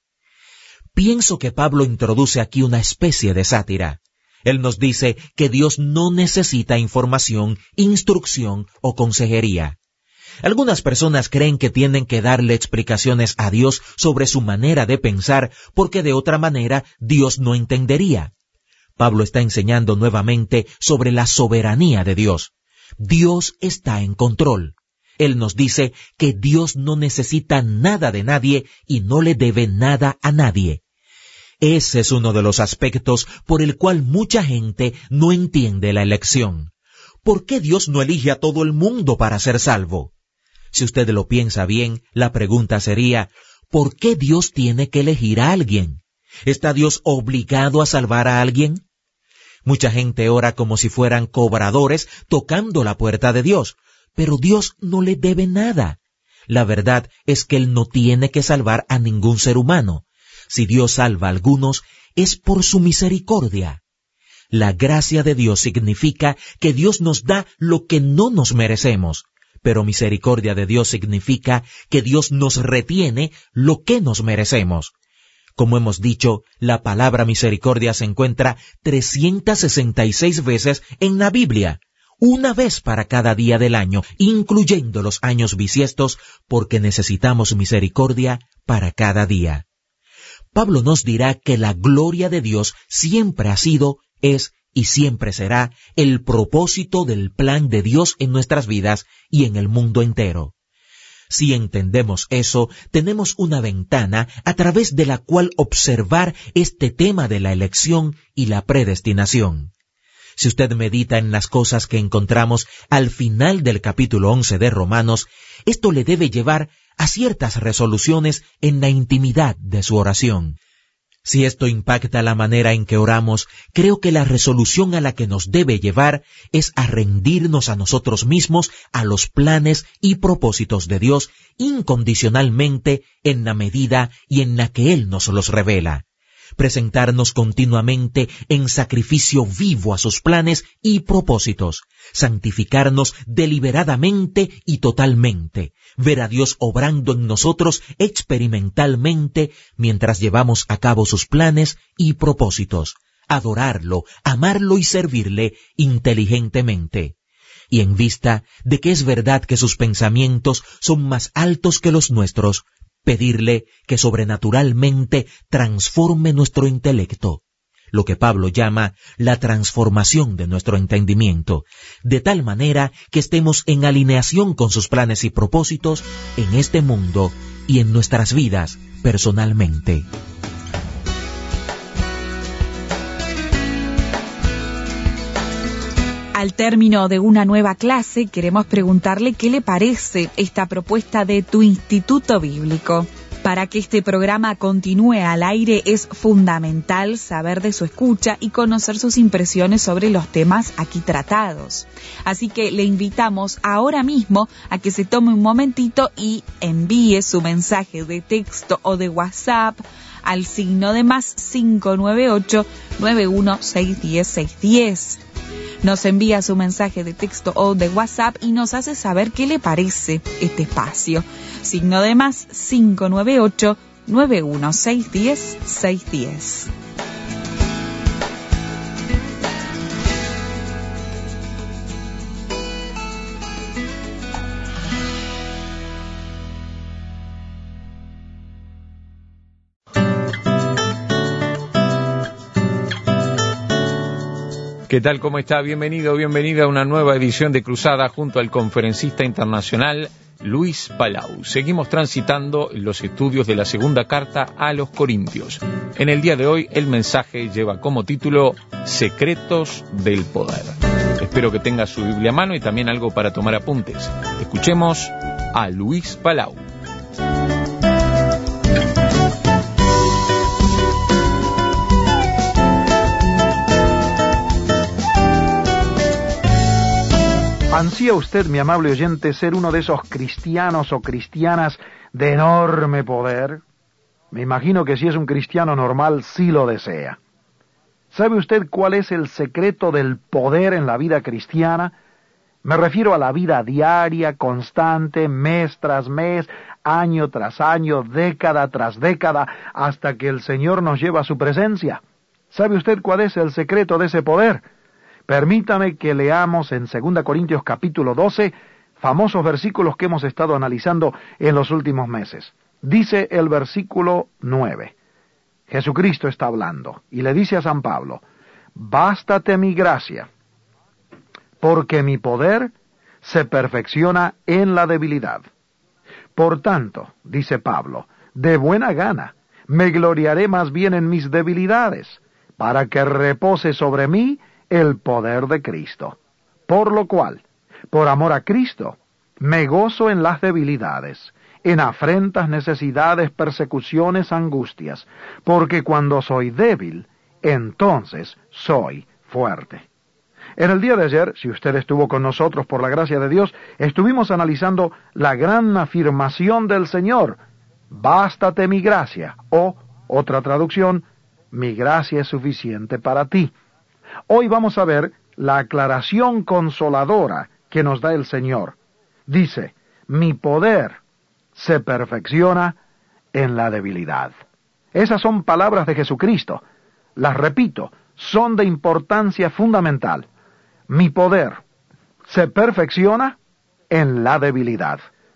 Pienso que Pablo introduce aquí una especie de sátira. Él nos dice que Dios no necesita información, instrucción o consejería. Algunas personas creen que tienen que darle explicaciones a Dios sobre su manera de pensar, porque de otra manera Dios no entendería. Pablo está enseñando nuevamente sobre la soberanía de Dios. Dios está en control. Él nos dice que Dios no necesita nada de nadie y no le debe nada a nadie. Ese es uno de los aspectos por el cual mucha gente no entiende la elección. ¿Por qué Dios no elige a todo el mundo para ser salvo? Si usted lo piensa bien, la pregunta sería, ¿por qué Dios tiene que elegir a alguien? ¿Está Dios obligado a salvar a alguien? Mucha gente ora como si fueran cobradores tocando la puerta de Dios, pero Dios no le debe nada. La verdad es que Él no tiene que salvar a ningún ser humano. Si Dios salva a algunos, es por su misericordia. La gracia de Dios significa que Dios nos da lo que no nos merecemos, pero misericordia de Dios significa que Dios nos retiene lo que nos merecemos. Como hemos dicho, la palabra misericordia se encuentra trescientas sesenta y seis veces en la Biblia, una vez para cada día del año, incluyendo los años bisiestos, porque necesitamos misericordia para cada día. Pablo nos dirá que la gloria de Dios siempre ha sido, es y siempre será el propósito del plan de Dios en nuestras vidas y en el mundo entero. Si entendemos eso, tenemos una ventana a través de la cual observar este tema de la elección y la predestinación. Si usted medita en las cosas que encontramos al final del capítulo once de Romanos, esto le debe llevar a ciertas resoluciones en la intimidad de su oración. Si esto impacta la manera en que oramos, creo que la resolución a la que nos debe llevar es a rendirnos a nosotros mismos a los planes y propósitos de Dios incondicionalmente en la medida y en la que Él nos los revela. Presentarnos continuamente en sacrificio vivo a sus planes y propósitos, santificarnos deliberadamente y totalmente, ver a Dios obrando en nosotros experimentalmente mientras llevamos a cabo sus planes y propósitos, adorarlo, amarlo y servirle inteligentemente. Y en vista de que es verdad que sus pensamientos son más altos que los nuestros, pedirle que sobrenaturalmente transforme nuestro intelecto, lo que Pablo llama la transformación de nuestro entendimiento, de tal manera que estemos en alineación con sus planes y propósitos en este mundo y en nuestras vidas personalmente. Al término de una nueva clase, queremos preguntarle qué le parece esta propuesta de Tu Instituto Bíblico. Para que este programa continúe al aire es fundamental saber de su escucha y conocer sus impresiones sobre los temas aquí tratados. Así que le invitamos ahora mismo a que se tome un momentito y envíe su mensaje de texto o de WhatsApp al signo de más cinco nueve ocho, nueve uno seis uno cero, seis uno cero. Nos envía su mensaje de texto o de WhatsApp y nos hace saber qué le parece este espacio. Signo de más cinco nueve ocho, nueve uno seis uno cero, seis uno cero. ¿Qué tal? ¿Cómo está? Bienvenido, bienvenida a una nueva edición de Cruzada junto al conferencista internacional Luis Palau. Seguimos transitando los estudios de la segunda carta a los Corintios. En el día de hoy el mensaje lleva como título Secretos del Poder. Espero que tenga su Biblia a mano y también algo para tomar apuntes. Escuchemos a Luis Palau. ¿Ansía usted, mi amable oyente, ser uno de esos cristianos o cristianas de enorme poder? Me imagino que si es un cristiano normal, sí lo desea. ¿Sabe usted cuál es el secreto del poder en la vida cristiana? Me refiero a la vida diaria, constante, mes tras mes, año tras año, década tras década, hasta que el Señor nos lleva a su presencia. ¿Sabe usted cuál es el secreto de ese poder? Permítame que leamos en segunda Corintios capítulo doce, famosos versículos que hemos estado analizando en los últimos meses. Dice el versículo nueve. Jesucristo está hablando y le dice a San Pablo, «Bástate mi gracia, porque mi poder se perfecciona en la debilidad. Por tanto, dice Pablo, de buena gana, me gloriaré más bien en mis debilidades, para que repose sobre mí el poder de Cristo. Por lo cual, por amor a Cristo, me gozo en las debilidades, en afrentas, necesidades, persecuciones, angustias, porque cuando soy débil, entonces soy fuerte». En el día de ayer, si usted estuvo con nosotros por la gracia de Dios, estuvimos analizando la gran afirmación del Señor, «Bástate mi gracia», o, otra traducción, «Mi gracia es suficiente para ti». Hoy vamos a ver la aclaración consoladora que nos da el Señor. Dice, mi poder se perfecciona en la debilidad. Esas son palabras de Jesucristo. Las repito, son de importancia fundamental. Mi poder se perfecciona en la debilidad.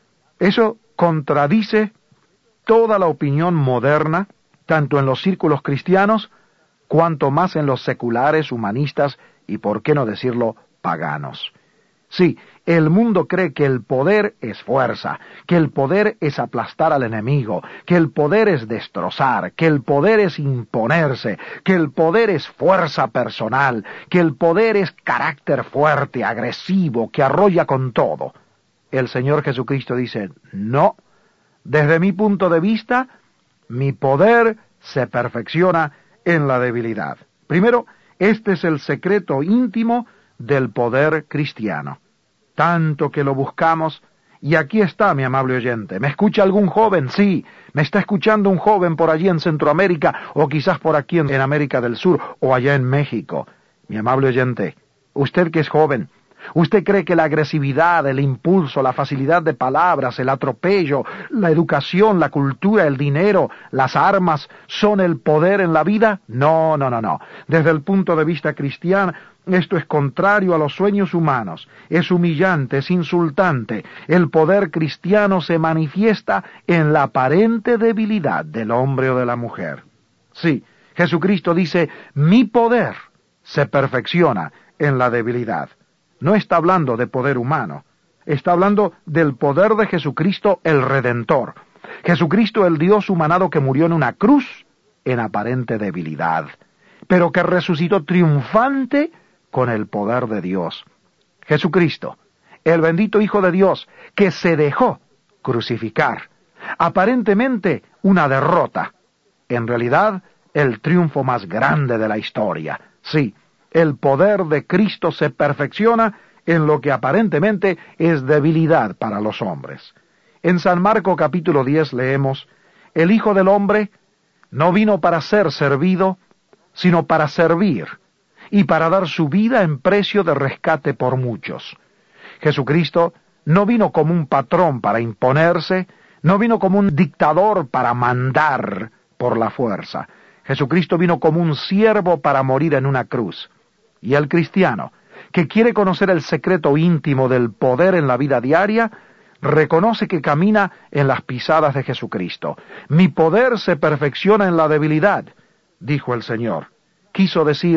Eso contradice toda la opinión moderna, tanto en los círculos cristianos, cuanto más en los seculares, humanistas y, por qué no decirlo, paganos. Sí, el mundo cree que el poder es fuerza, que el poder es aplastar al enemigo, que el poder es destrozar, que el poder es imponerse, que el poder es fuerza personal, que el poder es carácter fuerte, agresivo, que arrolla con todo. El Señor Jesucristo dice, no, desde mi punto de vista, mi poder se perfecciona en la debilidad. Primero, este es el secreto íntimo del poder cristiano. Tanto que lo buscamos, y aquí está, mi amable oyente. ¿Me escucha algún joven? Sí, me está escuchando un joven por allí en Centroamérica, o quizás por aquí en América del Sur, o allá en México. Mi amable oyente, usted que es joven, ¿usted cree que la agresividad, el impulso, la facilidad de palabras, el atropello, la educación, la cultura, el dinero, las armas son el poder en la vida? No, no, no, no. Desde el punto de vista cristiano, esto es contrario a los sueños humanos. Es humillante, es insultante. El poder cristiano se manifiesta en la aparente debilidad del hombre o de la mujer. Sí, Jesucristo dice, mi poder se perfecciona en la debilidad. No está hablando de poder humano, está hablando del poder de Jesucristo el Redentor. Jesucristo el Dios humanado que murió en una cruz en aparente debilidad, pero que resucitó triunfante con el poder de Dios. Jesucristo, el bendito Hijo de Dios, que se dejó crucificar, aparentemente una derrota, en realidad el triunfo más grande de la historia. Sí, el poder de Cristo se perfecciona en lo que aparentemente es debilidad para los hombres. En San Marcos capítulo diez leemos, el Hijo del Hombre no vino para ser servido, sino para servir, y para dar su vida en precio de rescate por muchos. Jesucristo no vino como un patrón para imponerse, no vino como un dictador para mandar por la fuerza. Jesucristo vino como un siervo para morir en una cruz. Y el cristiano, que quiere conocer el secreto íntimo del poder en la vida diaria, reconoce que camina en las pisadas de Jesucristo. Mi poder se perfecciona en la debilidad, dijo el Señor. Quiso decir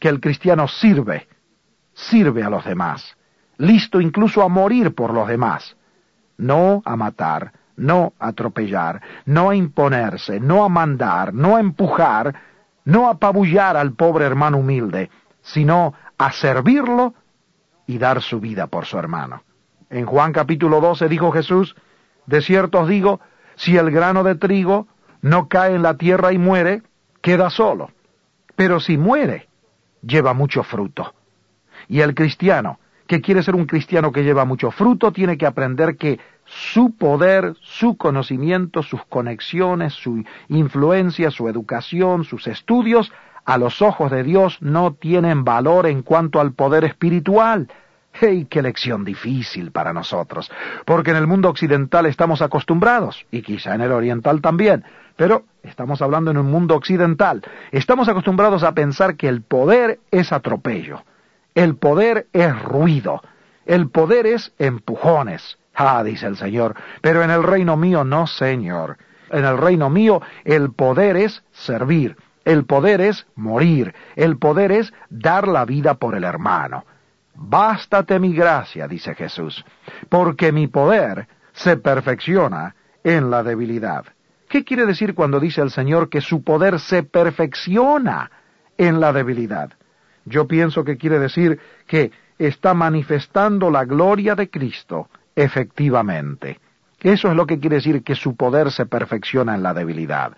que el cristiano sirve, sirve a los demás, listo incluso a morir por los demás, no a matar, no a atropellar, no a imponerse, no a mandar, no a empujar, no a apabullar al pobre hermano humilde, sino a servirlo y dar su vida por su hermano. En Juan capítulo doce dijo Jesús, de cierto os digo, si el grano de trigo no cae en la tierra y muere, queda solo, pero si muere, lleva mucho fruto. Y el cristiano, que quiere ser un cristiano que lleva mucho fruto, tiene que aprender que su poder, su conocimiento, sus conexiones, su influencia, su educación, sus estudios, a los ojos de Dios no tienen valor en cuanto al poder espiritual. ¡Hey, qué lección difícil para nosotros! Porque en el mundo occidental estamos acostumbrados, y quizá en el oriental también, pero estamos hablando en un mundo occidental. Estamos acostumbrados a pensar que el poder es atropello, el poder es ruido, el poder es empujones. Ah, dice el Señor, pero en el reino mío no, Señor. En el reino mío el poder es servir, el poder es morir, el poder es dar la vida por el hermano. Bástate mi gracia, dice Jesús, porque mi poder se perfecciona en la debilidad. ¿Qué quiere decir cuando dice el Señor que su poder se perfecciona en la debilidad? Yo pienso que quiere decir que está manifestando la gloria de Cristo efectivamente. Eso es lo que quiere decir que su poder se perfecciona en la debilidad.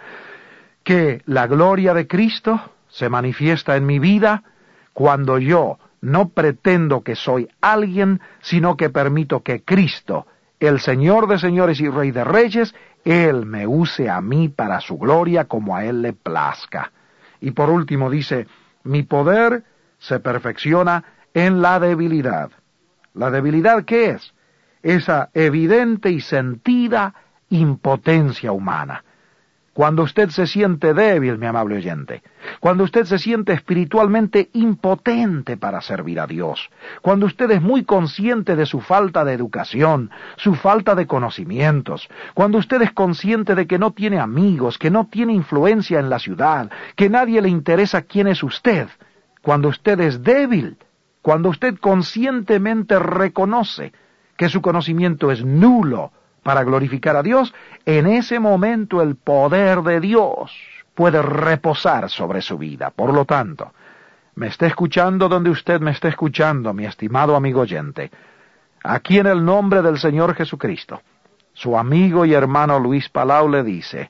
Que la gloria de Cristo se manifiesta en mi vida cuando yo no pretendo que soy alguien, sino que permito que Cristo, el Señor de señores y Rey de reyes, Él me use a mí para su gloria como a Él le plazca. Y por último dice, mi poder se perfecciona en la debilidad. ¿La debilidad qué es? Esa evidente y sentida impotencia humana. Cuando usted se siente débil, mi amable oyente, cuando usted se siente espiritualmente impotente para servir a Dios, cuando usted es muy consciente de su falta de educación, su falta de conocimientos, cuando usted es consciente de que no tiene amigos, que no tiene influencia en la ciudad, que nadie le interesa quién es usted, cuando usted es débil, cuando usted conscientemente reconoce que su conocimiento es nulo para glorificar a Dios, en ese momento el poder de Dios puede reposar sobre su vida. Por lo tanto, me está escuchando donde usted me está escuchando, mi estimado amigo oyente. Aquí en el nombre del Señor Jesucristo, su amigo y hermano Luis Palau le dice,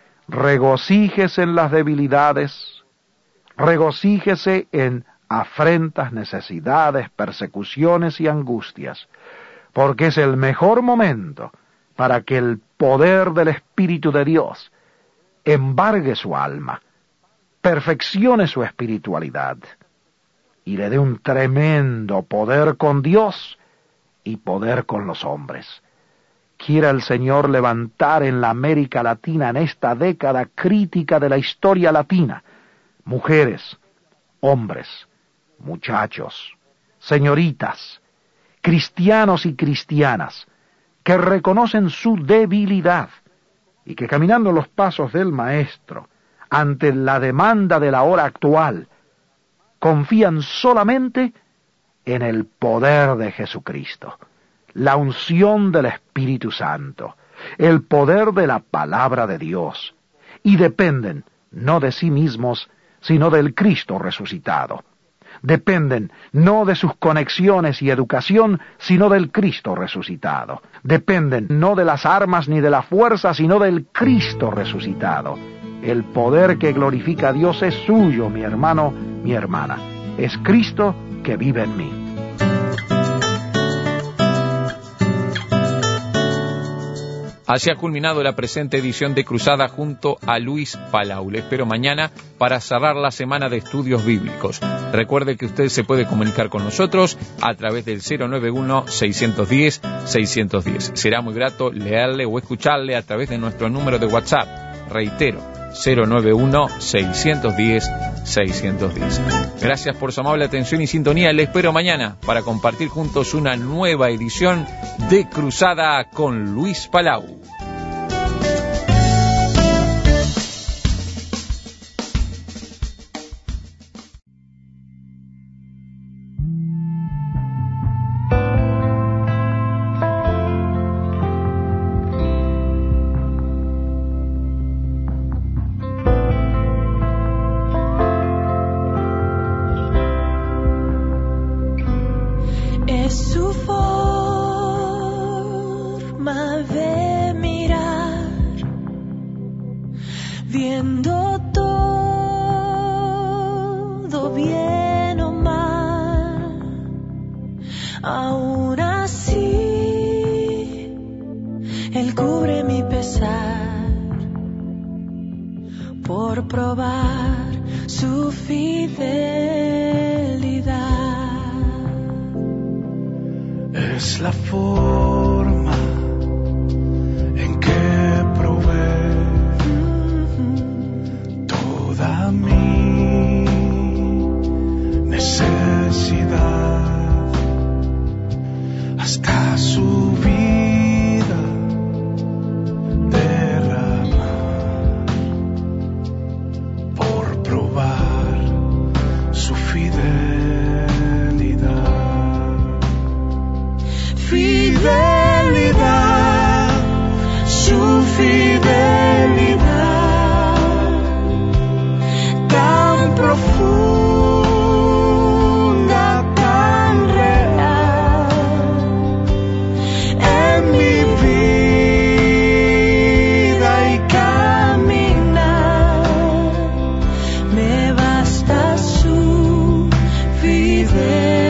regocíjese en las debilidades, regocíjese en afrentas, necesidades, persecuciones y angustias, porque es el mejor momento para que el poder del Espíritu de Dios embargue su alma, perfeccione su espiritualidad y le dé un tremendo poder con Dios y poder con los hombres. Quiera el Señor levantar en la América Latina, en esta década crítica de la historia latina, mujeres, hombres, muchachos, señoritas, cristianos y cristianas, que reconocen su debilidad y que caminando los pasos del Maestro, ante la demanda de la hora actual, confían solamente en el poder de Jesucristo, la unción del Espíritu Santo, el poder de la palabra de Dios, y dependen no de sí mismos, sino del Cristo resucitado. Dependen no de sus conexiones y educación, sino del Cristo resucitado. Dependen no de las armas ni de la fuerza, sino del Cristo resucitado. El poder que glorifica a Dios es suyo, mi hermano, mi hermana. Es Cristo que vive en mí. Así ha culminado la presente edición de Cruzada junto a Luis Palau. Le espero mañana para cerrar la semana de estudios bíblicos. Recuerde que usted se puede comunicar con nosotros a través del cero nueve uno, seis uno cero, seis uno cero. Será muy grato leerle o escucharle a través de nuestro número de WhatsApp. Reitero, cero nueve uno, seis uno cero, seis uno cero. Gracias por su amable atención y sintonía. Le espero mañana para compartir juntos una nueva edición de Cruzada con Luis Palau. de mirar, viendo todo bien o mal. Aún así, Él cubre mi pesar por probar su fidelidad. Es la forma en que provee toda mi necesidad, hasta su vida derramar por probar su fidelidad. Fidelidad, su fidelidad, tan profunda, tan real, en mi vida y caminar, me basta su fidelidad.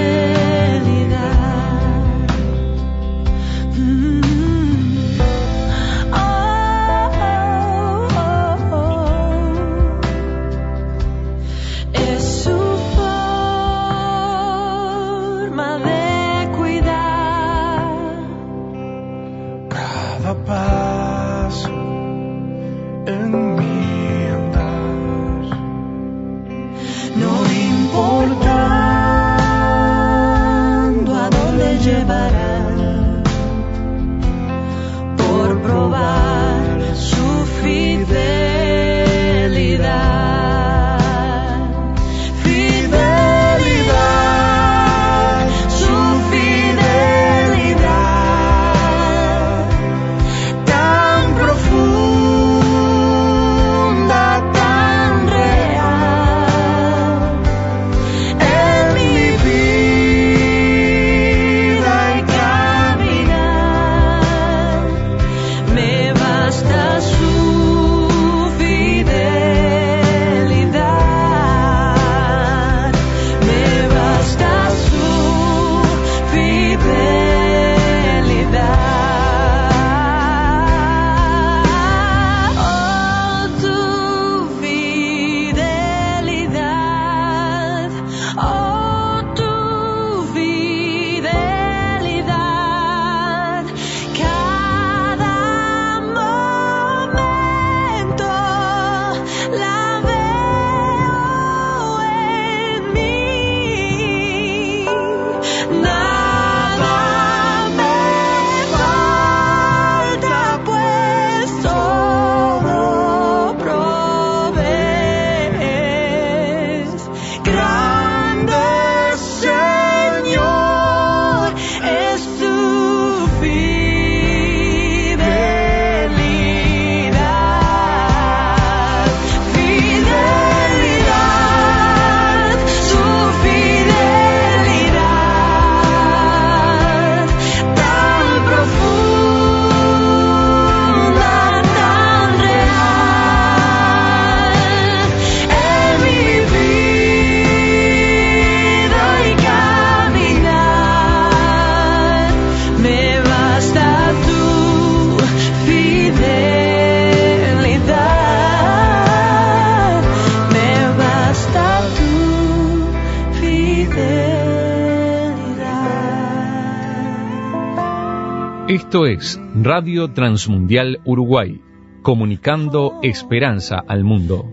Esto es Radio Transmundial Uruguay, comunicando esperanza al mundo.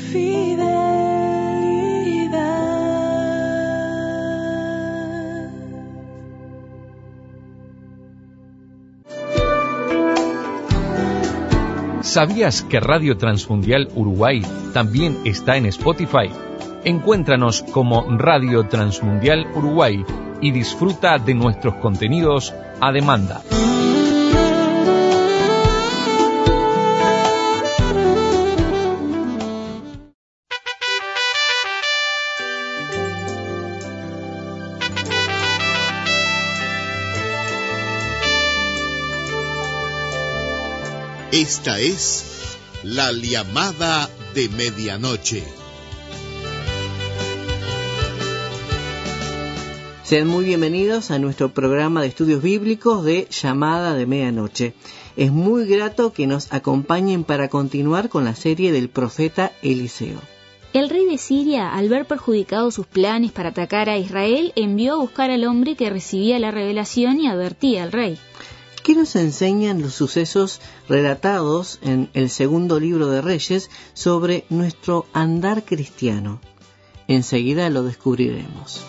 ¿Sabías que Radio Transmundial Uruguay también está en Spotify? Encuéntranos como Radio Transmundial Uruguay y disfruta de nuestros contenidos a demanda. Esta es la llamada de medianoche. Sean muy bienvenidos a nuestro programa de estudios bíblicos de Llamada de Medianoche. Es muy grato que nos acompañen para continuar con la serie del profeta Eliseo. El rey de Siria, al ver perjudicados sus planes para atacar a Israel, envió a buscar al hombre que recibía la revelación y advertía al rey. ¿Qué nos enseñan los sucesos relatados en el segundo libro de Reyes sobre nuestro andar cristiano? Enseguida lo descubriremos.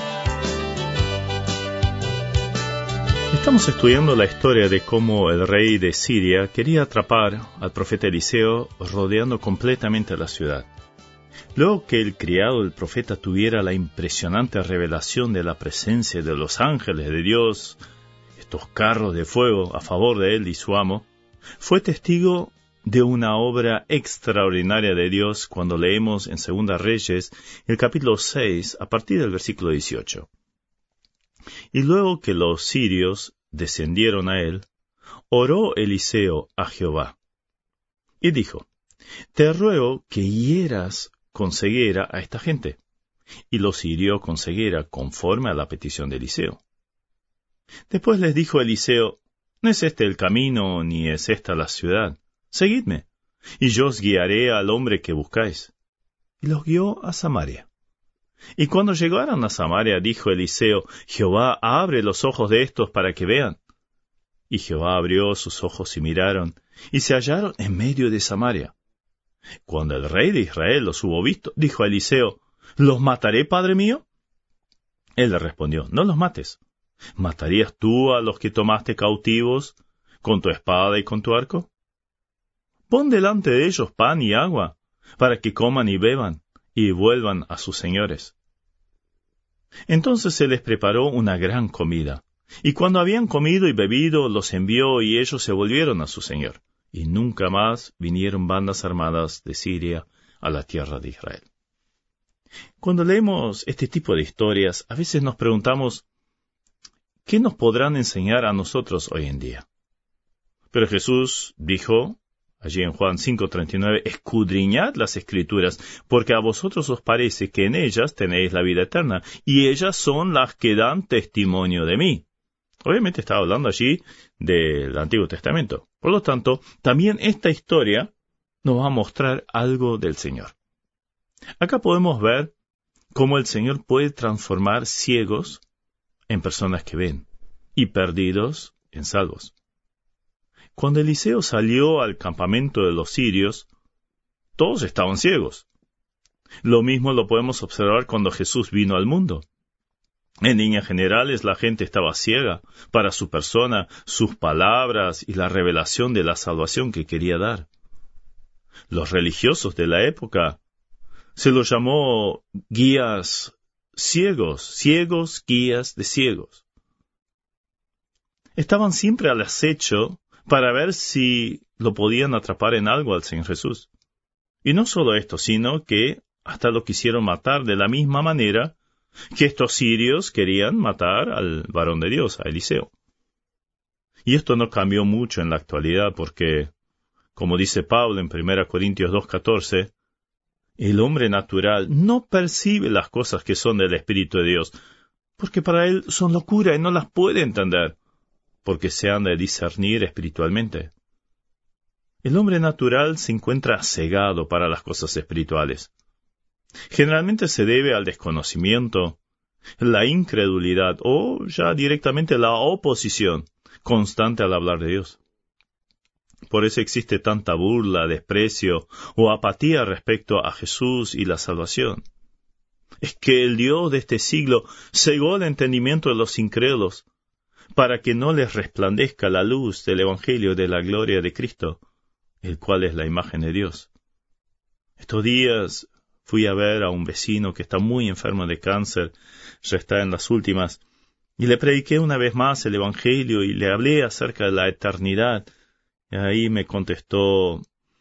Estamos estudiando la historia de cómo el rey de Siria quería atrapar al profeta Eliseo rodeando completamente la ciudad. Luego que el criado del profeta tuviera la impresionante revelación de la presencia de los ángeles de Dios, estos carros de fuego a favor de él y su amo, fue testigo de una obra extraordinaria de Dios cuando leemos en Segunda Reyes el capítulo seis a partir del versículo dieciocho. Y luego que los sirios descendieron a él, oró Eliseo a Jehová, y dijo: Te ruego que hieras con ceguera a esta gente. Y los hirió con ceguera conforme a la petición de Eliseo. Después les dijo Eliseo: No es este el camino, ni es esta la ciudad. Seguidme, y yo os guiaré al hombre que buscáis. Y los guió a Samaria. Y cuando llegaron a Samaria, dijo Eliseo: Jehová, abre los ojos de estos para que vean. Y Jehová abrió sus ojos y miraron, y se hallaron en medio de Samaria. Cuando el rey de Israel los hubo visto, dijo a Eliseo: ¿Los mataré, padre mío? Él le respondió: No los mates. ¿Matarías tú a los que tomaste cautivos con tu espada y con tu arco? Pon delante de ellos pan y agua, para que coman y beban, y vuelvan a sus señores. Entonces se les preparó una gran comida, y cuando habían comido y bebido, los envió, y ellos se volvieron a su señor, y nunca más vinieron bandas armadas de Siria a la tierra de Israel. Cuando leemos este tipo de historias, a veces nos preguntamos, ¿qué nos podrán enseñar a nosotros hoy en día? Pero Jesús dijo, allí en Juan cinco treinta y nueve, escudriñad las Escrituras, porque a vosotros os parece que en ellas tenéis la vida eterna, y ellas son las que dan testimonio de mí. Obviamente estaba hablando allí del Antiguo Testamento. Por lo tanto, también esta historia nos va a mostrar algo del Señor. Acá podemos ver cómo el Señor puede transformar ciegos en personas que ven, y perdidos en salvos. Cuando Eliseo salió al campamento de los sirios, todos estaban ciegos. Lo mismo lo podemos observar cuando Jesús vino al mundo. En líneas generales, la gente estaba ciega para su persona, sus palabras y la revelación de la salvación que quería dar. Los religiosos de la época se los llamó guías ciegos, ciegos guías de ciegos. Estaban siempre al acecho para ver si lo podían atrapar en algo al Señor Jesús. Y no solo esto, sino que hasta lo quisieron matar de la misma manera que estos sirios querían matar al varón de Dios, a Eliseo. Y esto no cambió mucho en la actualidad porque, como dice Pablo en primera Corintios dos catorce, el hombre natural no percibe las cosas que son del Espíritu de Dios, porque para él son locura y no las puede entender, porque se han de discernir espiritualmente. El hombre natural se encuentra cegado para las cosas espirituales. Generalmente se debe al desconocimiento, la incredulidad o ya directamente la oposición constante al hablar de Dios. Por eso existe tanta burla, desprecio o apatía respecto a Jesús y la salvación. Es que el Dios de este siglo cegó el entendimiento de los incrédulos para que no les resplandezca la luz del Evangelio de la gloria de Cristo, el cual es la imagen de Dios. Estos días fui a ver a un vecino que está muy enfermo de cáncer, ya está en las últimas, y le prediqué una vez más el Evangelio y le hablé acerca de la eternidad. Y ahí me contestó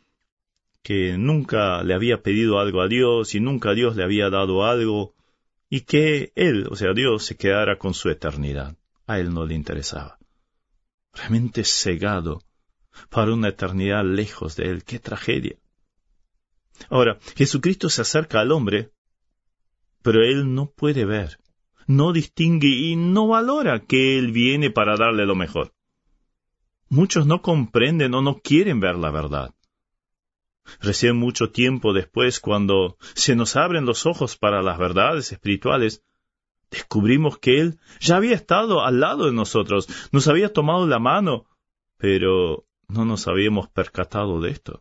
que nunca le había pedido algo a Dios y nunca Dios le había dado algo, y que él, o sea, Dios, se quedara con su eternidad. A él no le interesaba. Realmente cegado para una eternidad lejos de Él. ¡Qué tragedia! Ahora, Jesucristo se acerca al hombre, pero Él no puede ver, no distingue y no valora que Él viene para darle lo mejor. Muchos no comprenden o no quieren ver la verdad. Recién mucho tiempo después, cuando se nos abren los ojos para las verdades espirituales, descubrimos que Él ya había estado al lado de nosotros, nos había tomado la mano, pero no nos habíamos percatado de esto.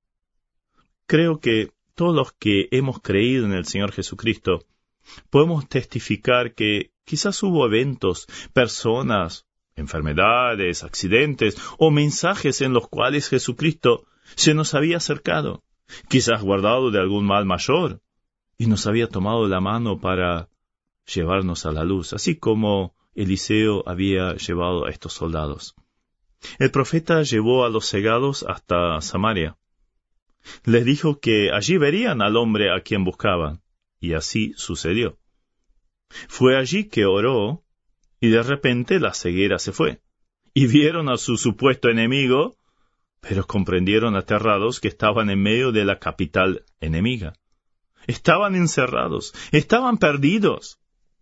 Creo que todos los que hemos creído en el Señor Jesucristo podemos testificar que quizás hubo eventos, personas, enfermedades, accidentes o mensajes en los cuales Jesucristo se nos había acercado, quizás guardado de algún mal mayor, y nos había tomado la mano para llevarnos a la luz, así como Eliseo había llevado a estos soldados. El profeta llevó a los cegados hasta Samaria. Les dijo que allí verían al hombre a quien buscaban, y así sucedió. Fue allí que oró, y de repente la ceguera se fue, y vieron a su supuesto enemigo, pero comprendieron aterrados que estaban en medio de la capital enemiga. Estaban encerrados, estaban perdidos.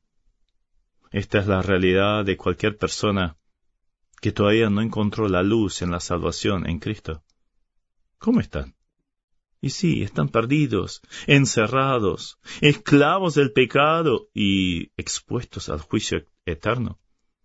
Esta es la realidad de cualquier persona que todavía no encontró la luz en la salvación en Cristo. ¿Cómo están? Y sí, están perdidos, encerrados, esclavos del pecado y expuestos al juicio eterno.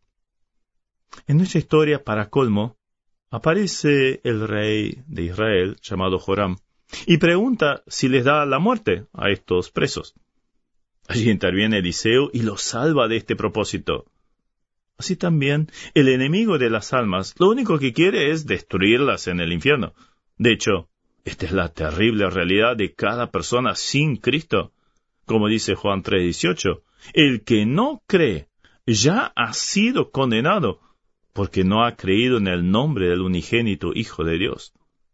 En nuestra historia, para colmo, aparece el rey de Israel, llamado Joram, y pregunta si les da la muerte a estos presos. Allí interviene Eliseo y los salva de este propósito. Así también, el enemigo de las almas lo único que quiere es destruirlas en el infierno. De hecho, esta es la terrible realidad de cada persona sin Cristo. Como dice Juan tres dieciocho, el que no cree ya ha sido condenado porque no ha creído en el nombre del unigénito Hijo de Dios.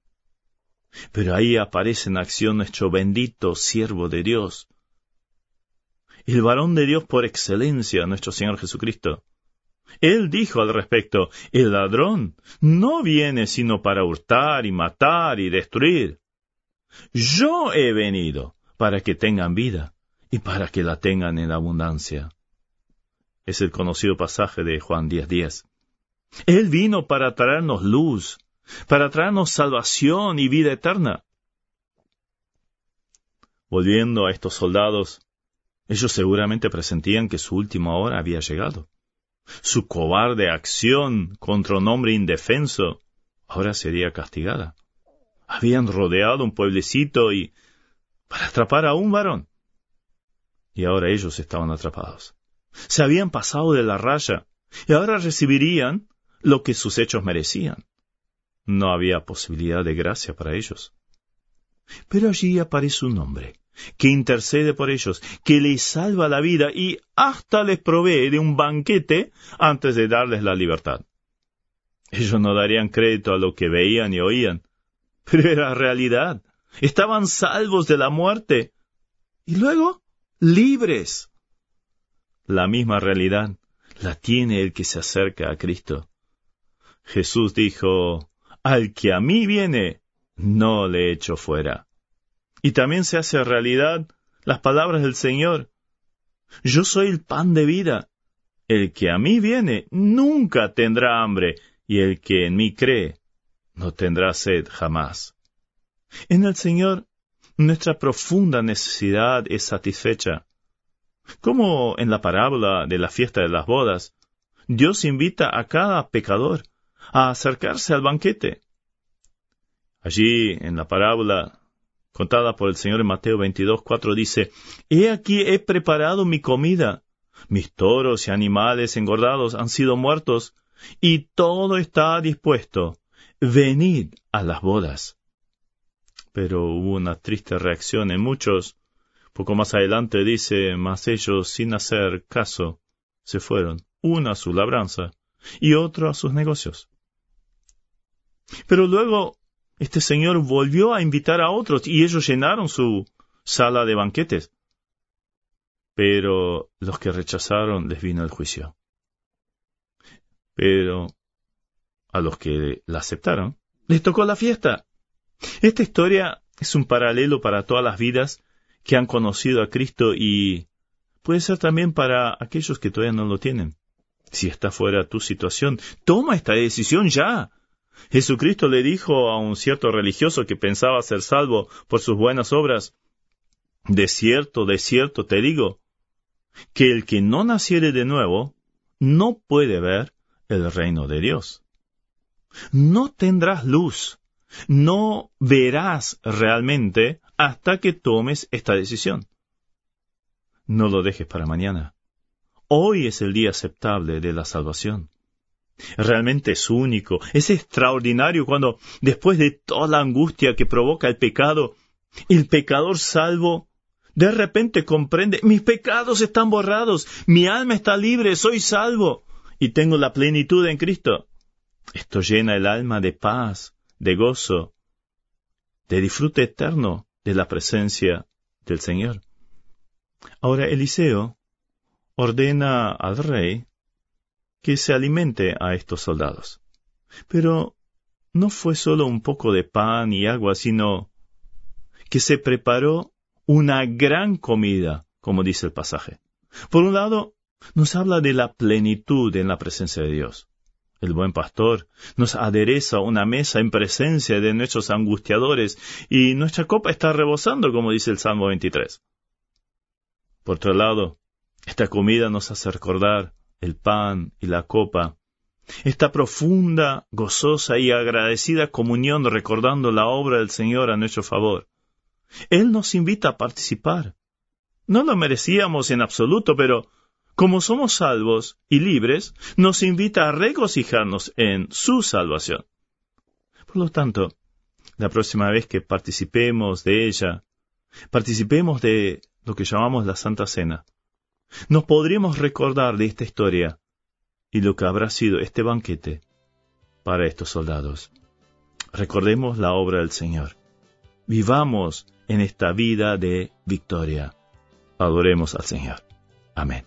Pero ahí aparece en acción nuestro bendito siervo de Dios, el varón de Dios por excelencia, nuestro Señor Jesucristo. Él dijo al respecto, el ladrón no viene sino para hurtar y matar y destruir. Yo he venido para que tengan vida y para que la tengan en abundancia. Es el conocido pasaje de Juan diez diez. Él vino para traernos luz, para traernos salvación y vida eterna. Volviendo a estos soldados, ellos seguramente presentían que su última hora había llegado. Su cobarde acción contra un hombre indefenso ahora sería castigada. Habían rodeado un pueblecito y para atrapar a un varón. Y ahora ellos estaban atrapados. Se habían pasado de la raya y ahora recibirían lo que sus hechos merecían. No había posibilidad de gracia para ellos. Pero allí aparece un hombre que intercede por ellos, que les salva la vida y hasta les provee de un banquete antes de darles la libertad. Ellos no darían crédito a lo que veían y oían, pero era realidad. Estaban salvos de la muerte y luego libres. La misma realidad la tiene el que se acerca a Cristo. Jesús dijo, al que a mí viene, no le echo fuera. Y también se hace realidad las palabras del Señor. Yo soy el pan de vida. El que a mí viene nunca tendrá hambre, y el que en mí cree no tendrá sed jamás. En el Señor, nuestra profunda necesidad es satisfecha. Como en la parábola de la fiesta de las bodas, Dios invita a cada pecador a acercarse al banquete. Allí, en la parábola contada por el Señor en Mateo veintidós cuatro, dice, «He aquí he preparado mi comida, mis toros y animales engordados han sido muertos, y todo está dispuesto. Venid a las bodas». Pero hubo una triste reacción en muchos. Poco más adelante dice, «Mas ellos, sin hacer caso, se fueron, uno a su labranza y otro a sus negocios». Pero luego este señor volvió a invitar a otros y ellos llenaron su sala de banquetes. Pero los que rechazaron les vino el juicio. Pero a los que la aceptaron, les tocó la fiesta. Esta historia es un paralelo para todas las vidas que han conocido a Cristo y puede ser también para aquellos que todavía no lo tienen. Si está fuera tu situación, toma esta decisión ya. Jesucristo le dijo a un cierto religioso que pensaba ser salvo por sus buenas obras, de cierto, de cierto te digo, que el que no naciere de nuevo no puede ver el reino de Dios. No tendrás luz, no verás realmente hasta que tomes esta decisión. No lo dejes para mañana. Hoy es el día aceptable de la salvación. Realmente es único, es extraordinario cuando, después de toda la angustia que provoca el pecado, el pecador salvo de repente comprende, mis pecados están borrados, mi alma está libre, soy salvo y tengo la plenitud en Cristo. Esto llena el alma de paz, de gozo, de disfrute eterno de la presencia del Señor. Ahora Eliseo ordena al rey que se alimente a estos soldados. Pero no fue solo un poco de pan y agua, sino que se preparó una gran comida, como dice el pasaje. Por un lado, nos habla de la plenitud en la presencia de Dios. El buen pastor nos adereza una mesa en presencia de nuestros angustiadores y nuestra copa está rebosando, como dice el Salmo veintitrés. Por otro lado, esta comida nos hace recordar el pan y la copa, esta profunda, gozosa y agradecida comunión recordando la obra del Señor a nuestro favor. Él nos invita a participar. No lo merecíamos en absoluto, pero como somos salvos y libres, nos invita a regocijarnos en su salvación. Por lo tanto, la próxima vez que participemos de ella, participemos de lo que llamamos la Santa Cena, nos podríamos recordar de esta historia y lo que habrá sido este banquete para estos soldados. Recordemos la obra del Señor. Vivamos en esta vida de victoria. Adoremos al Señor. Amén.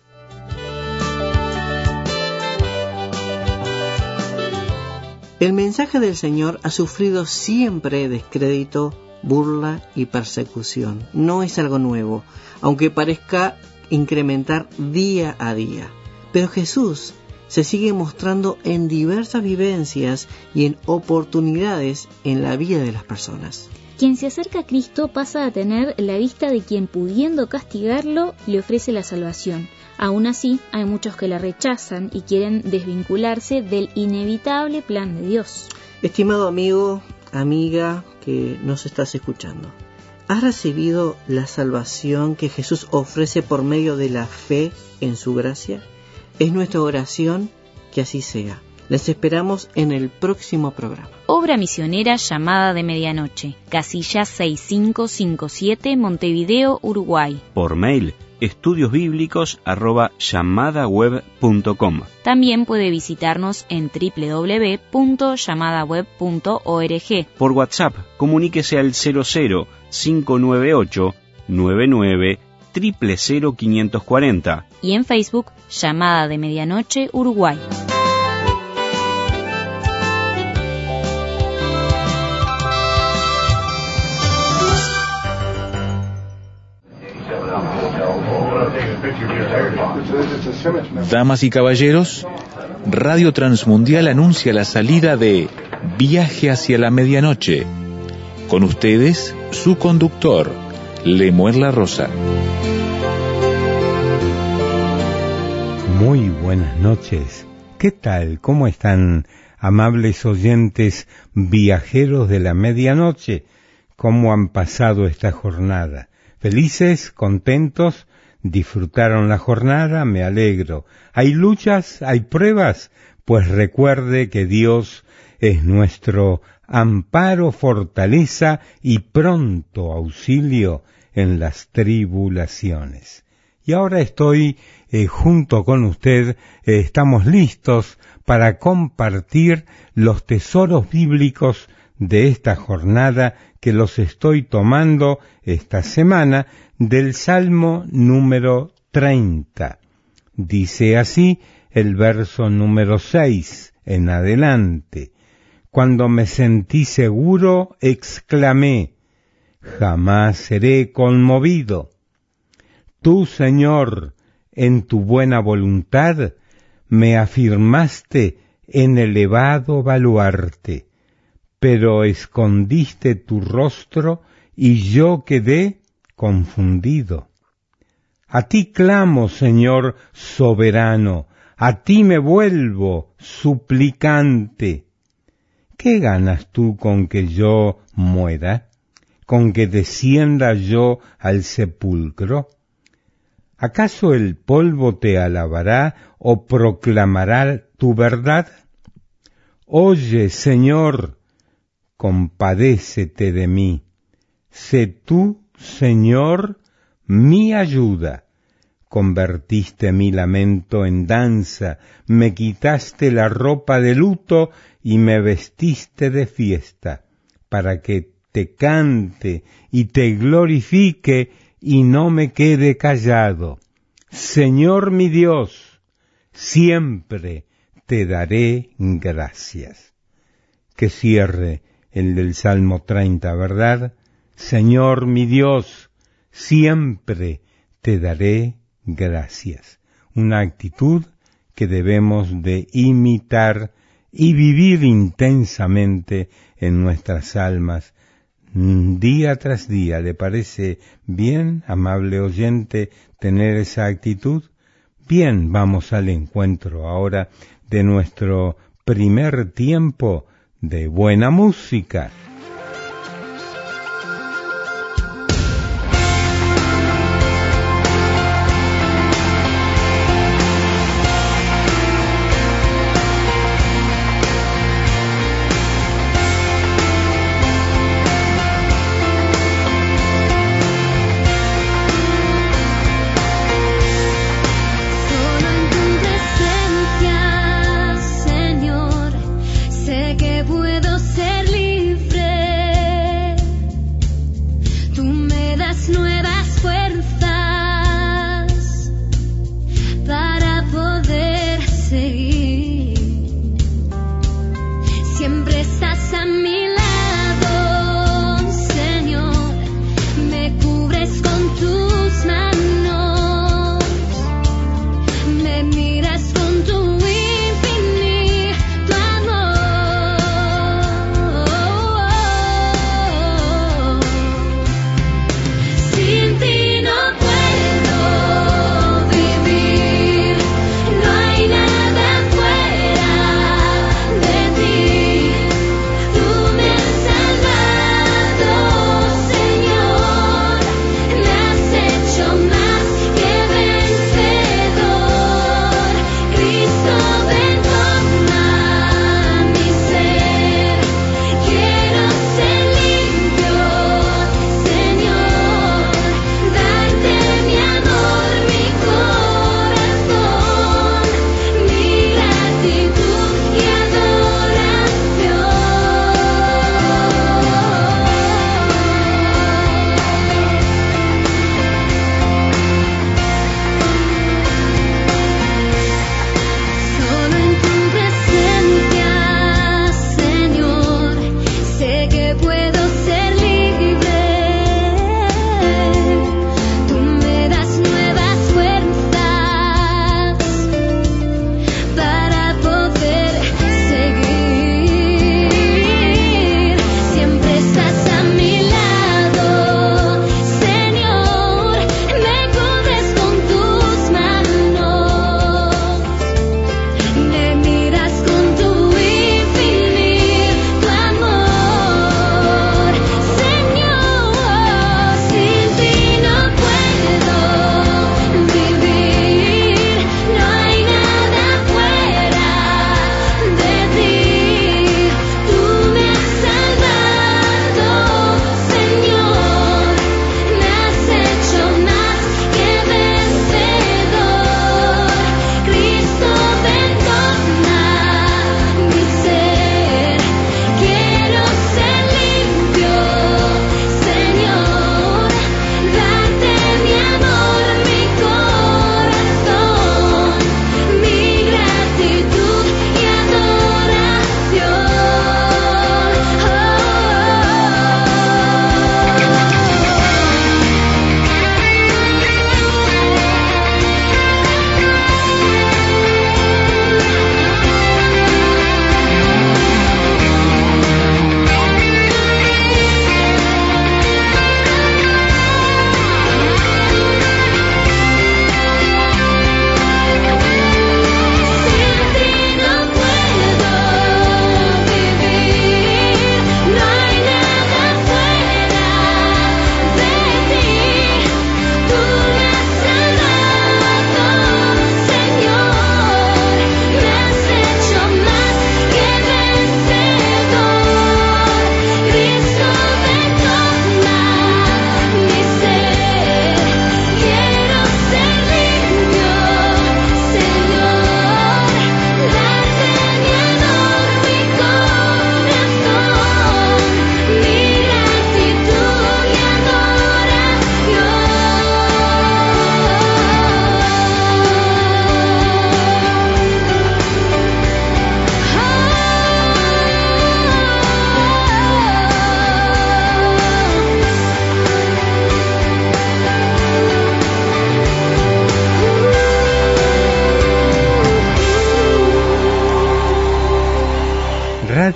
El mensaje del Señor ha sufrido siempre descrédito, burla y persecución. No es algo nuevo, aunque parezca incrementar día a día. Pero Jesús se sigue mostrando en diversas vivencias y en oportunidades en la vida de las personas. Quien se acerca a Cristo pasa a tener la vista de quien, pudiendo castigarlo, le ofrece la salvación. Aún así, hay muchos que la rechazan y quieren desvincularse del inevitable plan de Dios. Estimado amigo, amiga que nos estás escuchando, ¿has recibido la salvación que Jesús ofrece por medio de la fe en su gracia? Es nuestra oración que así sea. Les esperamos en el próximo programa. Obra misionera Llamada de Medianoche, casilla seis cinco cinco siete, Montevideo, Uruguay. Por mail, estudiosbíblicos arroba llamadaweb punto com. También puede visitarnos en doble u doble u doble u punto llamadaweb punto org. Por WhatsApp, comuníquese al cero cero cinco nueve ocho nueve nueve cero cero cero quinientos cuarenta. Y en Facebook, Llamada de Medianoche, Uruguay. Damas y caballeros, Radio Transmundial anuncia la salida de Viaje hacia la Medianoche. Con ustedes, su conductor, Lemuel La Rosa. Muy buenas noches. ¿Qué tal? ¿Cómo están, amables oyentes viajeros de la medianoche? ¿Cómo han pasado esta jornada? ¿Felices? ¿Contentos? ¿Disfrutaron la jornada? Me alegro. ¿Hay luchas? ¿Hay pruebas? Pues recuerde que Dios es nuestro amparo, fortaleza y pronto auxilio en las tribulaciones. Y ahora estoy eh, junto con usted, eh, estamos listos para compartir los tesoros bíblicos de esta jornada que los estoy tomando esta semana del Salmo número treinta. Dice así el verso número seis en adelante: Cuando me sentí seguro, exclamé, jamás seré conmovido. Tú, Señor, en tu buena voluntad, me afirmaste en elevado baluarte, pero escondiste tu rostro y yo quedé confundido. A ti clamo, Señor soberano, a ti me vuelvo suplicante. ¿Qué ganas tú con que yo muera? ¿Con que descienda yo al sepulcro? ¿Acaso el polvo te alabará o proclamará tu verdad? Oye, Señor, compadécete de mí. Sé tú, Señor, mi ayuda. Convertiste mi lamento en danza, me quitaste la ropa de luto y me vestiste de fiesta, para que te cante y te glorifique y no me quede callado. Señor mi Dios, siempre te daré gracias. Que cierre el del Salmo treinta, ¿verdad? Señor mi Dios, siempre te daré gracias. Una actitud que debemos de imitar y vivir intensamente en nuestras almas, día tras día. ¿Le parece bien, amable oyente, tener esa actitud? Bien, vamos al encuentro ahora de nuestro primer tiempo de buena música. Sé que puedo ser libre.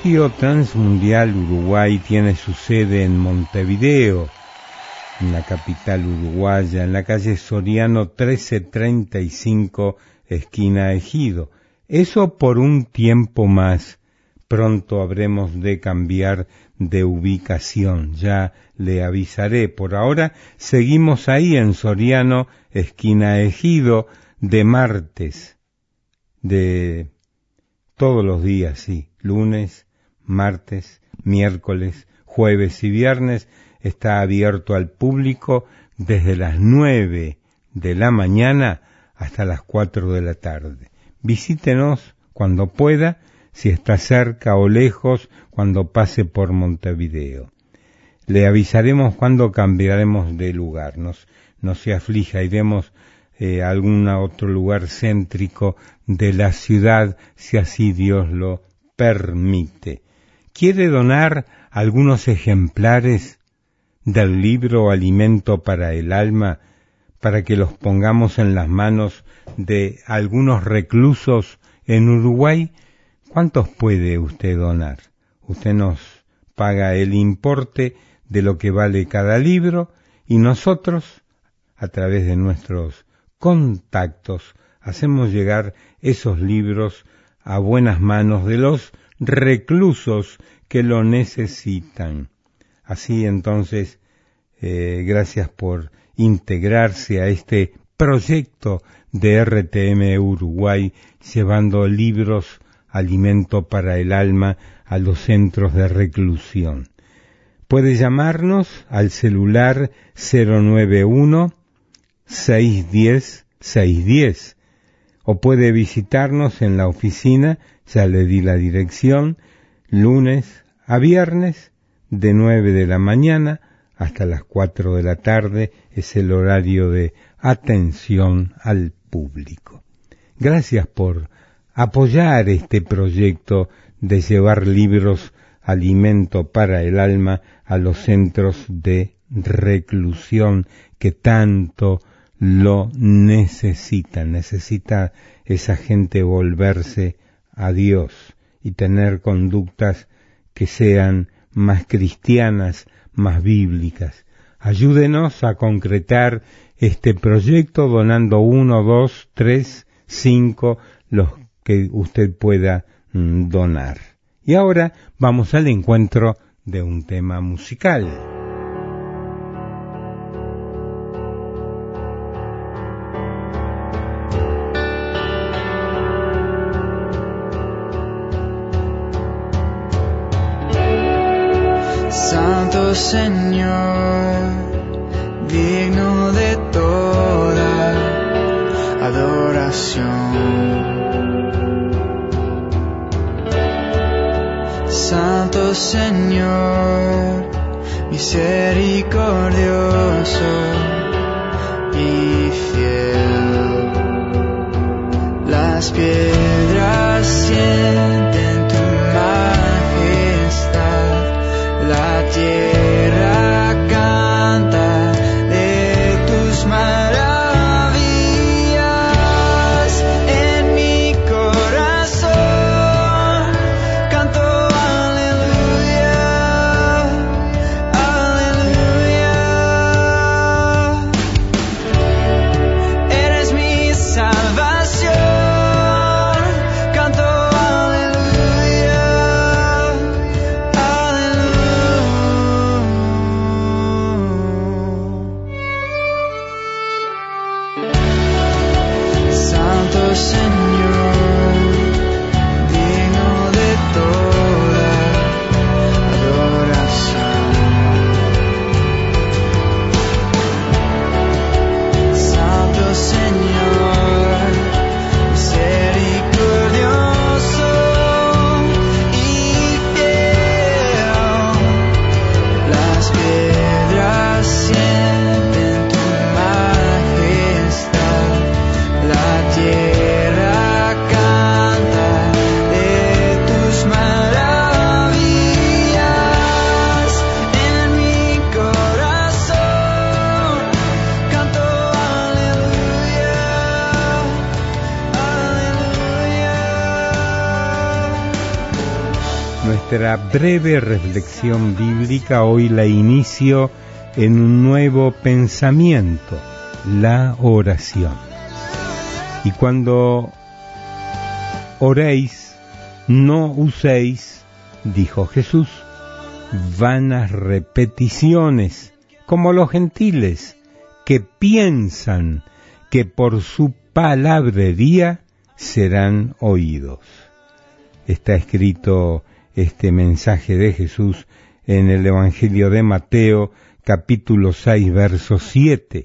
Radio Transmundial Uruguay tiene su sede en Montevideo, en la capital uruguaya, en la calle Soriano trece treinta y cinco, esquina Ejido. Eso por un tiempo más. Pronto habremos de cambiar de ubicación, ya le avisaré. Por ahora seguimos ahí en Soriano, esquina Ejido, de martes, de todos los días, sí, lunes, martes, miércoles, jueves y viernes, está abierto al público desde las nueve de la mañana hasta las cuatro de la tarde. Visítenos cuando pueda, si está cerca o lejos, cuando pase por Montevideo. Le avisaremos cuando cambiaremos de lugar. Nos, no se aflija, iremos eh, a algún otro lugar céntrico de la ciudad, si así Dios lo permite. ¿Quiere donar algunos ejemplares del libro Alimento para el Alma, para que los pongamos en las manos de algunos reclusos en Uruguay? ¿Cuántos puede usted donar? Usted nos paga el importe de lo que vale cada libro y nosotros, a través de nuestros contactos, hacemos llegar esos libros a buenas manos de los reclusos que lo necesitan. Así entonces, eh, gracias por integrarse a este proyecto de R T M Uruguay, llevando libros, alimento para el alma a los centros de reclusión. Puede llamarnos al celular cero nueve uno, seis uno cero, seis uno cero o puede visitarnos en la oficina, ya le di la dirección, lunes a viernes de nueve de la mañana hasta las cuatro de la tarde, es el horario de atención al público. Gracias por apoyar este proyecto de llevar libros, alimento para el alma a los centros de reclusión que tanto lo necesitan. Necesita esa gente volverse a Dios y tener conductas que sean más cristianas, más bíblicas. Ayúdenos a concretar este proyecto donando uno, dos, tres, cinco, los que usted pueda mm, donar. Y ahora vamos al encuentro de un tema musical. Santo Señor, digno de toda adoración. Santo Señor, misericordioso y fiel. Las piedras sienten tu majestad, la tierra canta de tus maravillas. En mi corazón canto aleluya, aleluya. Eres mi salvación, canto aleluya. nuestra breve reflexión bíblica hoy la inicio en un nuevo pensamiento, la oración. Y cuando oréis, no uséis, dijo Jesús, vanas repeticiones, como los gentiles, que piensan que por su palabrería serán oídos. Está escrito este mensaje de Jesús en el Evangelio de Mateo, capítulo seis, verso siete.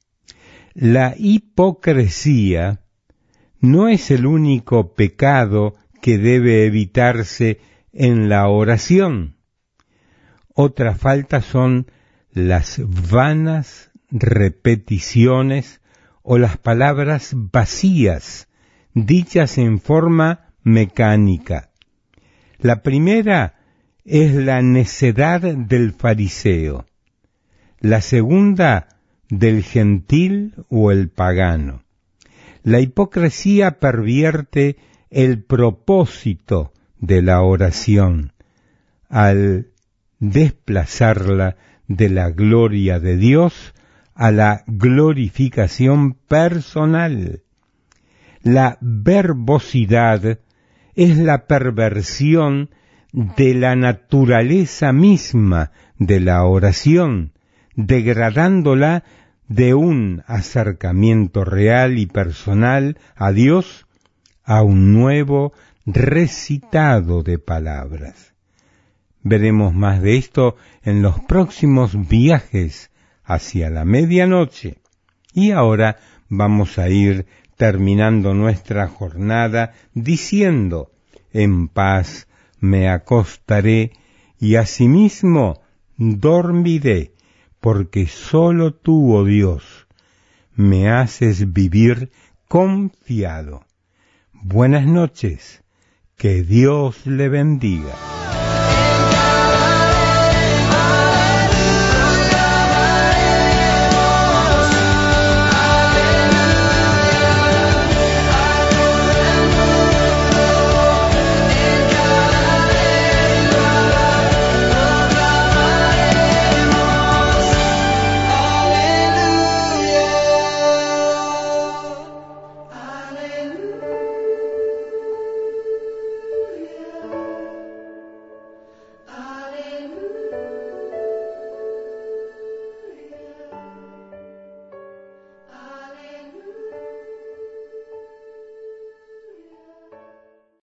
La hipocresía no es el único pecado que debe evitarse en la oración. Otra falta son las vanas repeticiones o las palabras vacías, dichas en forma mecánica. La primera es la necedad del fariseo, la segunda del gentil o el pagano. La hipocresía pervierte el propósito de la oración al desplazarla de la gloria de Dios a la glorificación personal. La verbosidad es la perversión de la naturaleza misma de la oración, degradándola de un acercamiento real y personal a Dios a un nuevo recitado de palabras. Veremos más de esto en los próximos viajes hacia la medianoche. Y ahora vamos a ir terminando nuestra jornada diciendo, en paz me acostaré y asimismo dormiré, porque sólo tú, oh Dios, me haces vivir confiado. Buenas noches, que Dios le bendiga.